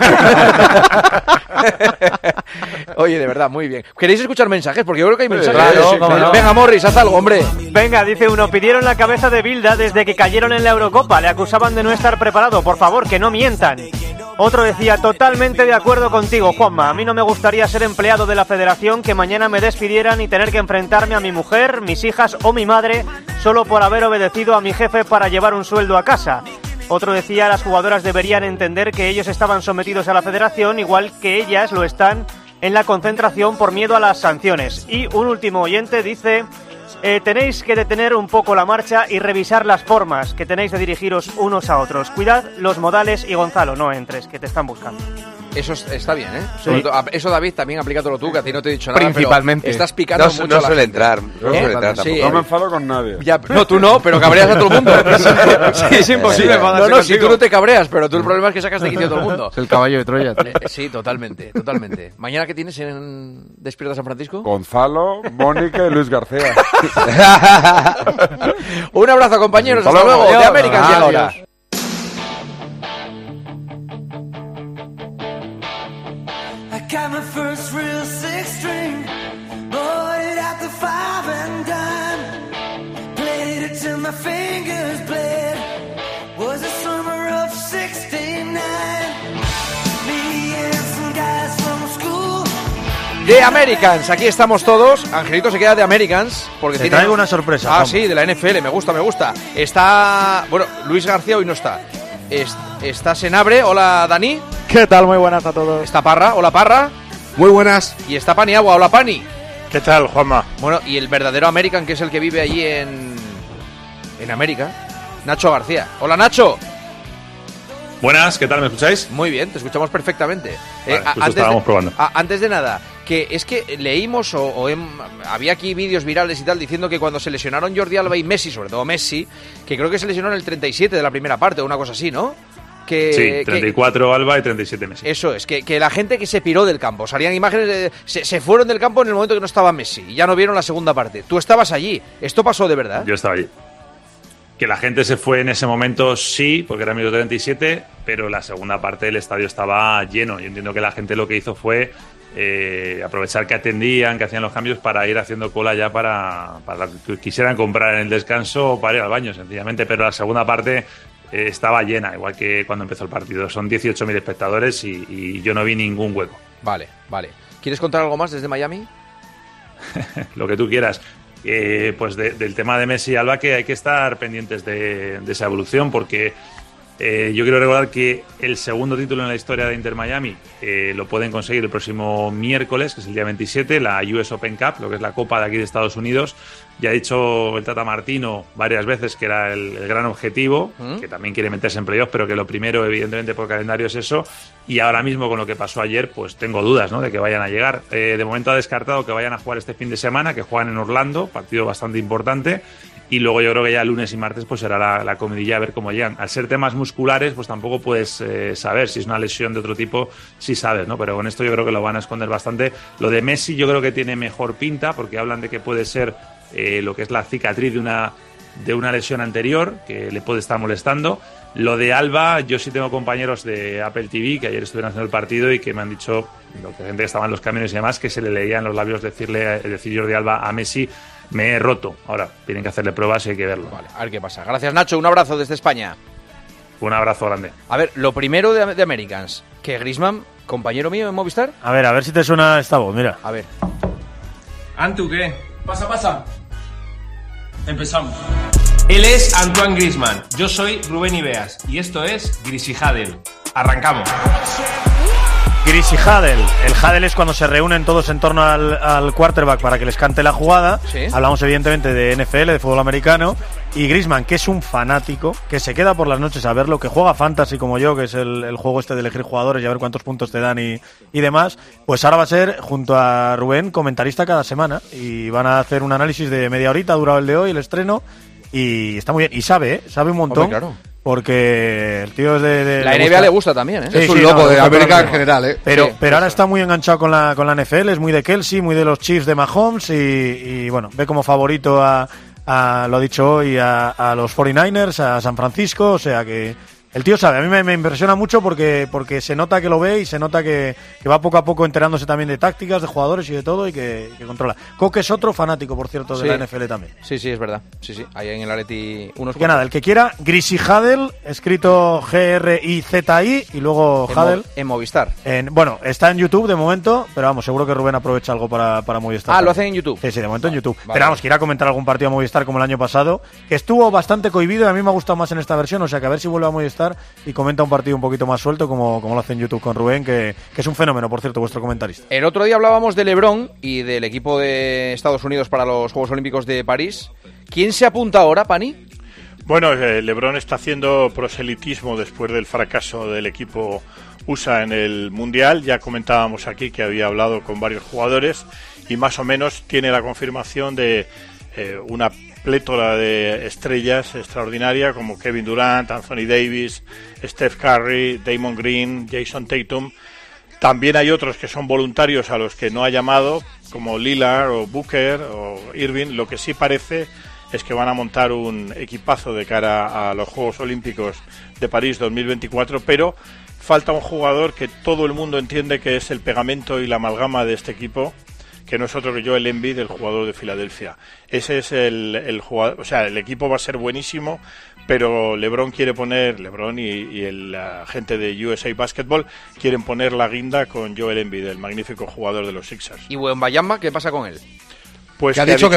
Oye, de verdad, muy bien. ¿Queréis escuchar mensajes? Porque yo creo que hay mensajes. Claro, Venga, Morris, haz algo, hombre. Venga, dice uno, pidieron la cabeza de Bilda desde que cayeron en la Eurocopa. Le acusaban de no estar preparado. Por favor, que no mientan. Otro decía, totalmente de acuerdo contigo, Juanma. A mí no me gustaría ser empleado de la federación, que mañana me despidieran y tener que enfrentarme a mi mujer, mis hijas o mi madre solo por haber obedecido a mi jefe para llevar un sueldo a casa. Otro decía, las jugadoras deberían entender que ellos estaban sometidos a la federación, igual que ellas lo están en la concentración por miedo a las sanciones. Y un último oyente dice... tenéis que detener un poco la marcha y revisar las formas que tenéis de dirigiros unos a otros. Cuidad los modales y Gonzalo, no entres, que te están buscando. Eso está bien, ¿eh? Sí. Eso, David, también aplícatelo tú, que a ti no te he dicho nada. Principalmente. Pero estás picando mucho no a la suele gente. entrar. No suele entrar tampoco. No me enfado con nadie. Ya, no, tú no, pero cabreas a todo el mundo. Sí, es imposible enfadarse contigo. Si tú no te cabreas, pero tú el problema es que sacas de quicio a todo el mundo. Es el caballo de Troya. Sí, totalmente. ¿Mañana qué tienes en Despierta San Francisco? Gonzalo, Mónica y Luis García. Un abrazo, compañeros. Hasta luego. De Américas llega ahora. Got my first real 6-string The Americans, aquí estamos todos. Angelito se queda de Americans porque te traigo una sorpresa. Ah, sí, de la NFL, me gusta. Está, bueno, Luis García hoy no está. Está Senabre, hola Dani. ¿Qué tal? Muy buenas a todos. Está Parra, hola Parra. Muy buenas. Y está Paniagua, hola Pani. ¿Qué tal, Juanma? Bueno, y el verdadero American, que es el que vive allí en América, Nacho García. Hola Nacho. Buenas, ¿qué tal? ¿Me escucháis? Muy bien, te escuchamos perfectamente. Vale, estábamos probando. Antes de nada, que es que leímos había aquí vídeos virales y tal diciendo que cuando se lesionaron Jordi Alba y Messi, sobre todo Messi, que creo que se lesionó en el 37 de la primera parte o una cosa así, ¿no? Sí, 34 Alba y 37 Messi. Eso es, que la gente que se piró del campo, salían imágenes se fueron del campo en el momento que no estaba Messi y ya no vieron la segunda parte. Tú estabas allí, ¿esto pasó de verdad? Yo estaba allí. Que la gente se fue en ese momento, sí, porque era minuto 37, pero la segunda parte del estadio estaba lleno. Yo entiendo que la gente lo que hizo fue aprovechar que atendían, que hacían los cambios para ir haciendo cola ya para que quisieran comprar en el descanso o para ir al baño, sencillamente. Pero la segunda parte estaba llena, igual que cuando empezó el partido. Son 18.000 espectadores y yo no vi ningún hueco. Vale. ¿Quieres contar algo más desde Miami? Lo que tú quieras. Pues del tema de Messi y Alba, que hay que estar pendientes de esa evolución, porque yo quiero recordar que el segundo título en la historia de Inter Miami lo pueden conseguir el próximo miércoles, que es el día 27, la US Open Cup, lo que es la Copa de aquí de Estados Unidos. Ya ha dicho el Tata Martino varias veces que era el gran objetivo, que también quiere meterse en playoff, pero que lo primero, evidentemente, por calendario es eso. Y ahora mismo, con lo que pasó ayer, pues tengo dudas, ¿no?, de que vayan a llegar. De momento ha descartado que vayan a jugar este fin de semana, que juegan en Orlando, partido bastante importante. Y luego yo creo que ya lunes y martes pues será la comidilla a ver cómo llegan. Al ser temas musculares, pues tampoco puedes saber si es una lesión de otro tipo, sí sabes, ¿no? Pero con esto yo creo que lo van a esconder bastante. Lo de Messi yo creo que tiene mejor pinta, porque hablan de que puede ser lo que es la cicatriz de una lesión anterior, que le puede estar molestando. Lo de Alba, yo sí tengo compañeros de Apple TV que ayer estuvieron haciendo el partido y que me han dicho, gente que estaba en los camiones y demás, que se le leía en los labios decir Jordi Alba a Messi: me he roto. Ahora tienen que hacerle pruebas y hay que verlo. Vale, a ver qué pasa. Gracias, Nacho. Un abrazo desde España. Un abrazo grande. A ver, lo primero de Americans, que Griezmann, compañero mío en Movistar. A ver si te suena esta voz, mira. A ver. Antu, ¿qué? Pasa. Empezamos. Él es Antoine Griezmann, yo soy Rubén Ibeas y esto es Gris y Hadel. Arrancamos. Gris y Hadel. El Hadel es cuando se reúnen todos en torno al quarterback para que les cante la jugada. ¿Sí? Hablamos evidentemente de NFL, de fútbol americano. Y Griezmann, que es un fanático, que se queda por las noches a verlo, que juega fantasy como yo, que es el juego este de elegir jugadores y a ver cuántos puntos te dan y demás, pues ahora va a ser, junto a Rubén, comentarista cada semana. Y van a hacer un análisis de media horita, ha durado el de hoy, el estreno. Y está muy bien. Y sabe un montón. Hombre, claro. Porque el tío es de la NBA le gusta también, ¿eh? Sí, es un loco de América en general, ¿eh? Pero ahora está muy enganchado con la NFL, es muy de Kelsey, muy de los Chiefs de Mahomes y bueno, ve como favorito lo ha dicho hoy, a los 49ers, a San Francisco, o sea que el tío sabe. A mí me impresiona mucho porque se nota que lo ve y se nota que va poco a poco enterándose también de tácticas, de jugadores y de todo y que controla. Coque es otro fanático, por cierto, de la NFL también. Sí, es verdad. Sí, ahí en el Atleti unos... Que nada, el que quiera, Gris y Hadel, escrito G-R-I-Z-I y luego Hadel. En Movistar. Bueno, está en YouTube de momento, pero vamos, seguro que Rubén aprovecha algo para Movistar. Ah, ¿lo hacen en YouTube? Sí, de momento en YouTube. Vale. Pero vamos, que irá a comentar algún partido a Movistar como el año pasado, que estuvo bastante cohibido y a mí me ha gustado más en esta versión, o sea que a ver si vuelve a Movistar y comenta un partido un poquito más suelto como lo hace en YouTube con Rubén, que es un fenómeno, por cierto, vuestro comentarista. El otro día hablábamos de LeBron y del equipo de Estados Unidos para los Juegos Olímpicos de París. ¿Quién se apunta ahora, Pani? Bueno, LeBron está haciendo proselitismo después del fracaso del equipo USA en el Mundial. Ya comentábamos aquí que había hablado con varios jugadores y más o menos tiene la confirmación de una plétora de estrellas extraordinaria como Kevin Durant, Anthony Davis, Steph Curry, Draymond Green, Jason Tatum. También hay otros que son voluntarios a los que no ha llamado, como Lillard o Booker o Irving. Lo que sí parece es que van a montar un equipazo de cara a los Juegos Olímpicos de París 2024, pero falta un jugador que todo el mundo entiende que es el pegamento y la amalgama de este equipo, que no es otro que Joel Embiid, el jugador de Filadelfia. Ese es el jugador, o sea, el equipo va a ser buenísimo, pero LeBron y la gente de USA Basketball quieren poner la guinda con Joel Embiid, el magnífico jugador de los Sixers. ¿Y Wembanyama qué pasa con él? Pues ha dicho que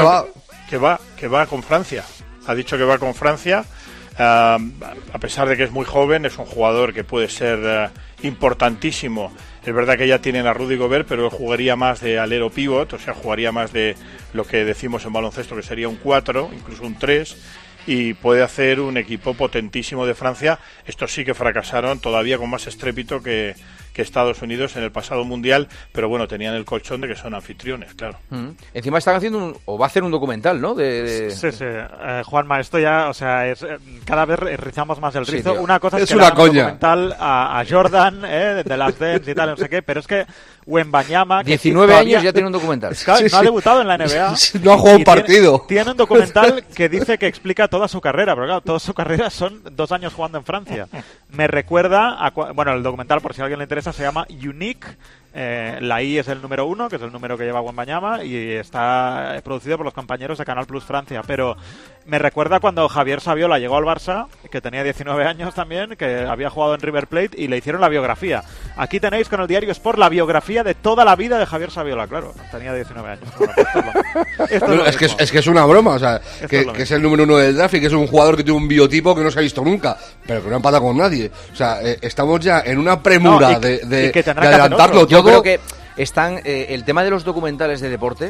va con Francia. Ha dicho que va con Francia. A pesar de que es muy joven, es un jugador que puede ser importantísimo. Es verdad que ya tienen a Rudy Gobert, pero él jugaría más de alero pivot, o sea, jugaría más de lo que decimos en baloncesto, que sería un 4, incluso un 3, y puede hacer un equipo potentísimo de Francia. Estos sí que fracasaron todavía con más estrépito que Estados Unidos en el pasado mundial, pero bueno, tenían el colchón de que son anfitriones, claro. Encima están haciendo o va a hacer un documental, ¿no? Sí. Juanma, esto ya, o sea, cada vez rizamos más el rizo. Sí, una cosa es que una hagan un coña. documental a Jordan, de las Dance y tal, no sé qué, pero es que Wembanyama... 19 años ya tiene un documental. Claro, no ha debutado en la NBA. No ha jugado un partido. Tiene un documental que dice que explica toda su carrera, pero claro, toda su carrera son 2 años jugando en Francia. Me recuerda a... Bueno, el documental, por si a alguien le interesa, se llama Unique. La I es el número 1, que es el número que lleva Wembanyama, y está producido por los compañeros de Canal Plus Francia. Pero me recuerda cuando Javier Saviola llegó al Barça, que tenía 19 años también, que había jugado en River Plate, y le hicieron la biografía. Aquí tenéis con el diario Sport la biografía de toda la vida de Javier Saviola, claro. Tenía 19 años. Bueno, es que es una broma, o sea, que es el número 1 del draft y que es un jugador que tiene un biotipo que no se ha visto nunca, pero que no ha empatado con nadie. O sea, estamos ya en una premura de adelantarlo todo. Yo creo que están el tema de los documentales de deporte.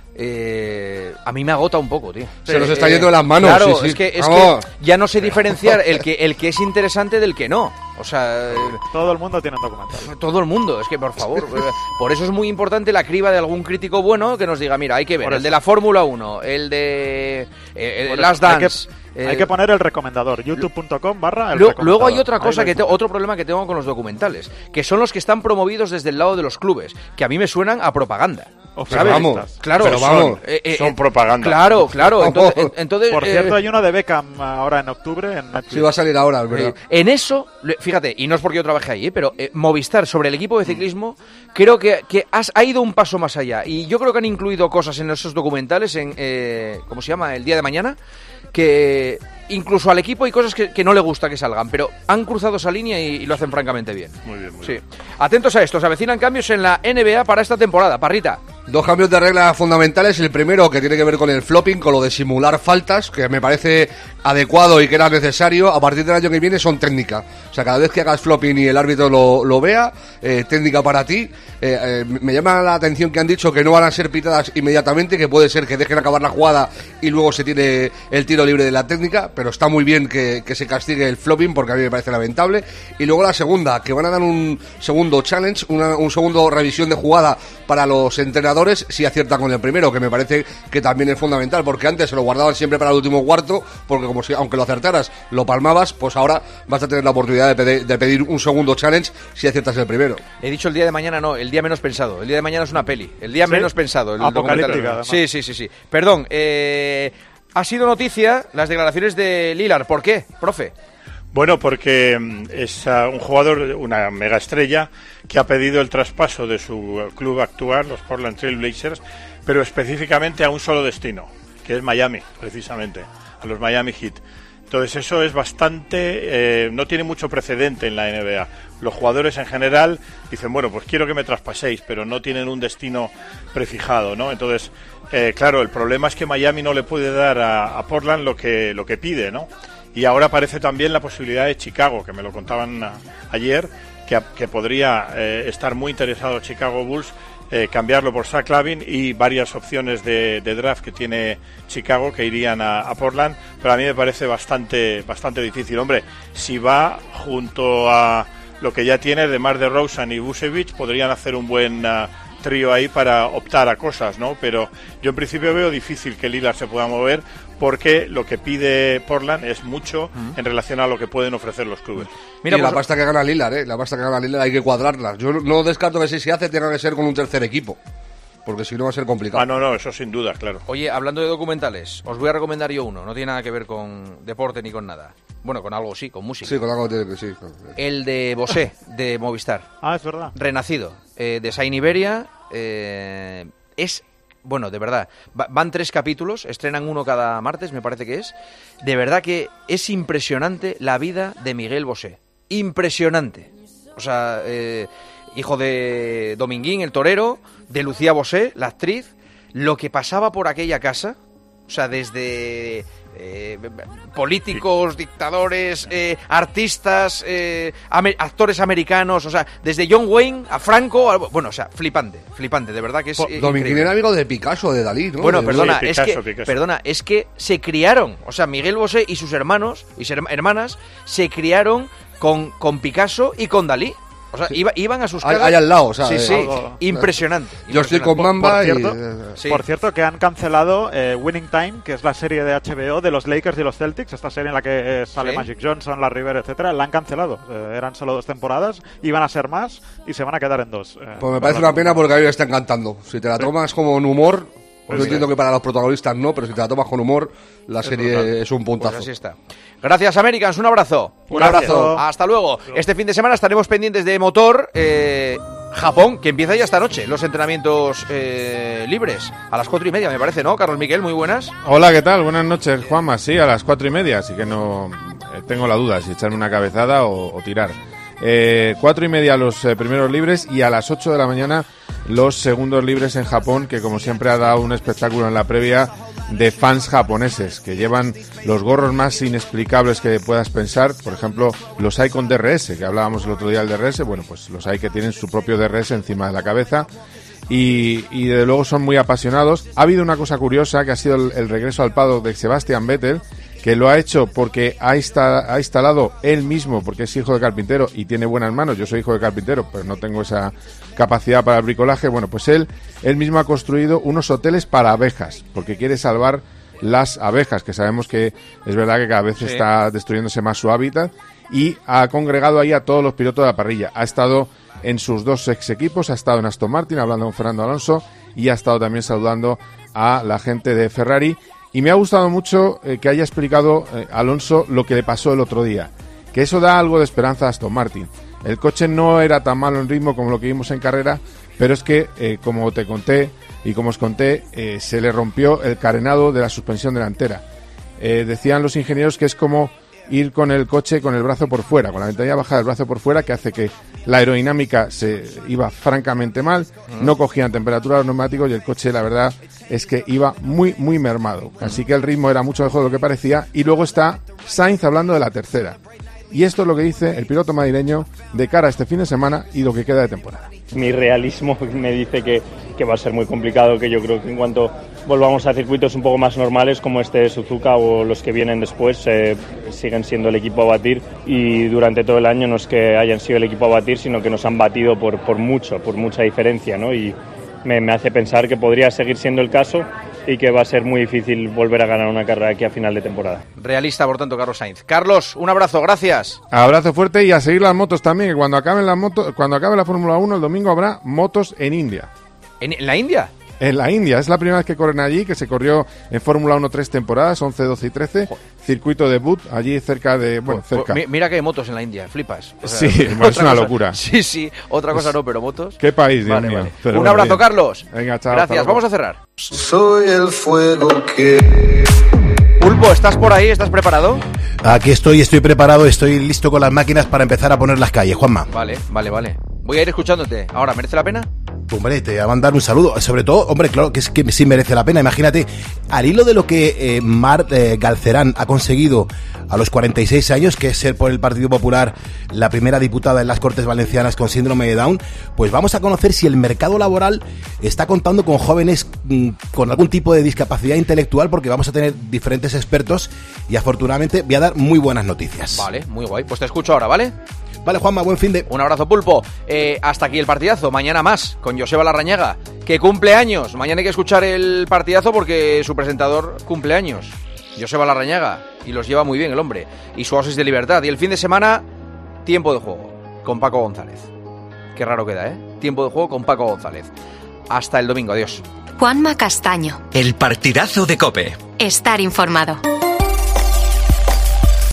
A mí me agota un poco, tío. Se nos está yendo de las manos. Claro, sí. es que ya no sé diferenciar el que es interesante del que no. O sea, todo el mundo tiene un documental. Todo el mundo, es que por favor. Por eso es muy importante la criba de algún crítico bueno que nos diga, mira, hay que ver el de la Fórmula 1, el de Last Dance. Hay que poner el recomendador, youtube.com/. Luego hay otra cosa, otro problema que tengo con los documentales, que son los que están promovidos desde el lado de los clubes, que a mí me suenan a propaganda. ¿Sabes? Vamos, claro, pero vamos, son propaganda. Claro. Entonces, por cierto, hay uno de Beckham ahora en octubre en Netflix. Sí, va a salir ahora, es verdad. En eso, fíjate, y no es porque yo trabajé ahí, pero Movistar sobre el equipo de ciclismo, creo que ha ido un paso más allá. Y yo creo que han incluido cosas en esos documentales, ¿cómo se llama? El día de mañana, que incluso al equipo hay cosas que no le gusta que salgan, pero han cruzado esa línea y lo hacen francamente bien. Muy bien. Atentos a esto, se avecinan cambios en la NBA para esta temporada. Parrita. 2 cambios de reglas fundamentales. El primero, que tiene que ver con el flopping, con lo de simular faltas, que me parece adecuado y que era necesario. A partir del año que viene son técnicas. O sea, cada vez que hagas flopping y el árbitro lo vea, técnica para ti. Me llama la atención que han dicho que no van a ser pitadas inmediatamente, que puede ser que dejen acabar la jugada y luego se tire el tiro libre de la técnica, pero está muy bien que se castigue el flopping, porque a mí me parece lamentable. Y luego la segunda, que van a dar un segundo challenge, un segundo revisión de jugada para los entrenadores si aciertan con el primero, que me parece que también es fundamental, porque antes se lo guardaban siempre para el último cuarto, porque como si aunque lo acertaras lo palmabas, pues ahora vas a tener la oportunidad de pedir un segundo challenge si aciertas el primero. He dicho el día de mañana, no, el día menos pensado. El día de mañana es una peli, el día menos pensado. Apocalíptica. Sí. Perdón, ha sido noticia las declaraciones de Lillard. ¿Por qué, profe? Bueno, porque es un jugador, una mega estrella, que ha pedido el traspaso de su club actual, los Portland Trail Blazers, pero específicamente a un solo destino, que es Miami, precisamente, a los Miami Heat. Entonces eso es bastante, no tiene mucho precedente en la NBA. Los jugadores en general dicen, bueno, pues quiero que me traspaséis, pero no tienen un destino prefijado, ¿no? Entonces, claro, el problema es que Miami no le puede dar a Portland lo que pide, ¿no? Y ahora aparece también la posibilidad de Chicago, que me lo contaban ayer, que podría estar muy interesado Chicago Bulls, cambiarlo por Zach LaVine, y varias opciones de draft que tiene Chicago que irían a Portland, pero a mí me parece bastante difícil. Hombre, si va junto a lo que ya tiene DeMar DeRozan y Vucevic, podrían hacer un buen trío ahí para optar a cosas, ¿no? Pero yo en principio veo difícil que Lillard se pueda mover, porque lo que pide Portland es mucho en relación a lo que pueden ofrecer los clubes. Mira, la pasta que gana Lillard, la pasta que gana Lillard hay que cuadrarla. Yo no descarto que si se hace tenga que ser con un tercer equipo, porque si no va a ser complicado. No, eso sin duda, claro. Oye, hablando de documentales, os voy a recomendar yo uno, no tiene nada que ver con deporte ni con nada. Bueno, con algo sí, con música. Sí, con algo tiene que sí. El de Bosé, de Movistar. Ah, es verdad. Renacido, de Sain Iberia, Bueno, de verdad, van 3 capítulos, estrenan uno cada martes, me parece que es. De verdad que es impresionante la vida de Miguel Bosé. Impresionante. O sea, hijo de Dominguín, el torero, de Lucía Bosé, la actriz, lo que pasaba por aquella casa, o sea, desde políticos, dictadores, artistas, actores americanos, o sea, desde John Wayne a Franco, bueno, o sea, flipante, de verdad que es Dominguín era amigo de Picasso, de Dalí, ¿no? Bueno, perdona, sí, Picasso. Es que se criaron, o sea, Miguel Bosé y sus hermanos y hermanas se criaron con Picasso y con Dalí. O sea, iban a sus casas. Ahí al lado, o sea. Sí, impresionante. Yo estoy con Mamba Por cierto, que han cancelado Winning Time, que es la serie de HBO de los Lakers y los Celtics, esta serie en la que sale Magic Johnson, Larry Bird, etcétera, la han cancelado. Eran solo 2 temporadas, iban a ser más y se van a quedar en 2. Pues me parece una pena porque a mí me está encantando. Si te la tomas como en humor, yo entiendo que para los protagonistas no, pero si te la tomas con humor, la serie es un puntazo. Pues así está. Gracias, Americans, un abrazo. Un abrazo. Hasta luego. Este fin de semana estaremos pendientes de motor Japón, que empieza ya esta noche, los entrenamientos libres, a las 4:30 me parece, ¿no? Carlos Miguel, muy buenas. Hola, ¿qué tal? Buenas noches, Juanma. Sí, a las 4:30, así que no tengo la duda si echarme una cabezada o tirar. 4:30 los primeros libres y a las 8 de la mañana los segundos libres en Japón, que como siempre ha dado un espectáculo en la previa de fans japoneses que llevan los gorros más inexplicables que puedas pensar. Por ejemplo, los hay con DRS, que hablábamos el otro día del DRS. Bueno, pues los hay que tienen su propio DRS encima de la cabeza y desde luego son muy apasionados. Ha habido una cosa curiosa que ha sido el regreso al paddock de Sebastian Vettel, que lo ha hecho porque ha instalado él mismo, porque es hijo de carpintero y tiene buenas manos. Yo soy hijo de carpintero, pero no tengo esa capacidad para el bricolaje. Bueno, pues él mismo ha construido unos hoteles para abejas, porque quiere salvar las abejas, que sabemos que es verdad que cada vez está destruyéndose más su hábitat, y ha congregado ahí a todos los pilotos de la parrilla. Ha estado en sus 2 ex equipos, ha estado en Aston Martin hablando con Fernando Alonso y ha estado también saludando a la gente de Ferrari. Y me ha gustado mucho que haya explicado Alonso lo que le pasó el otro día, que eso da algo de esperanza a Aston Martin. El coche no era tan malo en ritmo como lo que vimos en carrera, pero es que, como te conté y como os conté, se le rompió el carenado de la suspensión delantera. Decían los ingenieros que es como ir con el coche con el brazo por fuera, con la ventanilla baja del brazo por fuera, que hace que la aerodinámica se iba francamente mal, no cogían temperatura los neumáticos y el coche, la verdad, es que iba muy, muy mermado. Así que el ritmo era mucho mejor de lo que parecía. Y luego está Sainz hablando de la tercera. Y esto es lo que dice el piloto madrileño de cara a este fin de semana y lo que queda de temporada. Mi realismo me dice que va a ser muy complicado, que yo creo que en cuanto volvamos a circuitos un poco más normales como este de Suzuka o los que vienen después, siguen siendo el equipo a batir, y durante todo el año no es que hayan sido el equipo a batir, sino que nos han batido por mucha diferencia, ¿no? Y me hace pensar que podría seguir siendo el caso y que va a ser muy difícil volver a ganar una carrera aquí a final de temporada. Realista, por tanto, Carlos Sainz. Carlos, un abrazo, gracias. Abrazo fuerte y a seguir las motos también, que cuando acabe la Fórmula 1 el domingo habrá motos en India. ¿En la India? En la India, es la primera vez que corren allí, que se corrió en Fórmula 1 3 temporadas, 11, 12 y 13, circuito de Butte, allí cerca de... cerca. Mira que hay motos en la India, flipas. O sea, sí, es una locura. Sí, otra cosa no, pero motos. ¿Qué país, Dios mío? Vale. Un abrazo, Carlos. Venga, chao. Gracias, vamos a cerrar. Soy el fuego Pulpo, ¿estás por ahí? ¿Estás preparado? Aquí estoy preparado, estoy listo con las máquinas para empezar a poner las calles, Juanma. Vale. Voy a ir escuchándote. Ahora, ¿merece la pena? Hombre, te voy a mandar un saludo. Sobre todo, hombre, claro que es que sí merece la pena. Imagínate, al hilo de lo que Mar Galcerán ha conseguido a los 46 años, que es ser por el Partido Popular la primera diputada en las Cortes Valencianas con síndrome de Down, pues vamos a conocer si el mercado laboral está contando con jóvenes con algún tipo de discapacidad intelectual, porque vamos a tener diferentes expertos y afortunadamente voy a dar muy buenas noticias. Vale, muy guay. Pues te escucho ahora, ¿vale? Vale, Juanma, buen fin de... Un abrazo, Pulpo. Hasta aquí el partidazo. Mañana más, con Joseba Larrañaga, que cumple años. Mañana hay que escuchar el partidazo porque su presentador cumple años. Joseba Larrañaga. Y los lleva muy bien el hombre. Y su oasis de libertad. Y el fin de semana, tiempo de juego con Paco González. Qué raro queda, ¿eh? Tiempo de juego con Paco González. Hasta el domingo. Adiós. Juanma Castaño. El partidazo de COPE. Estar informado.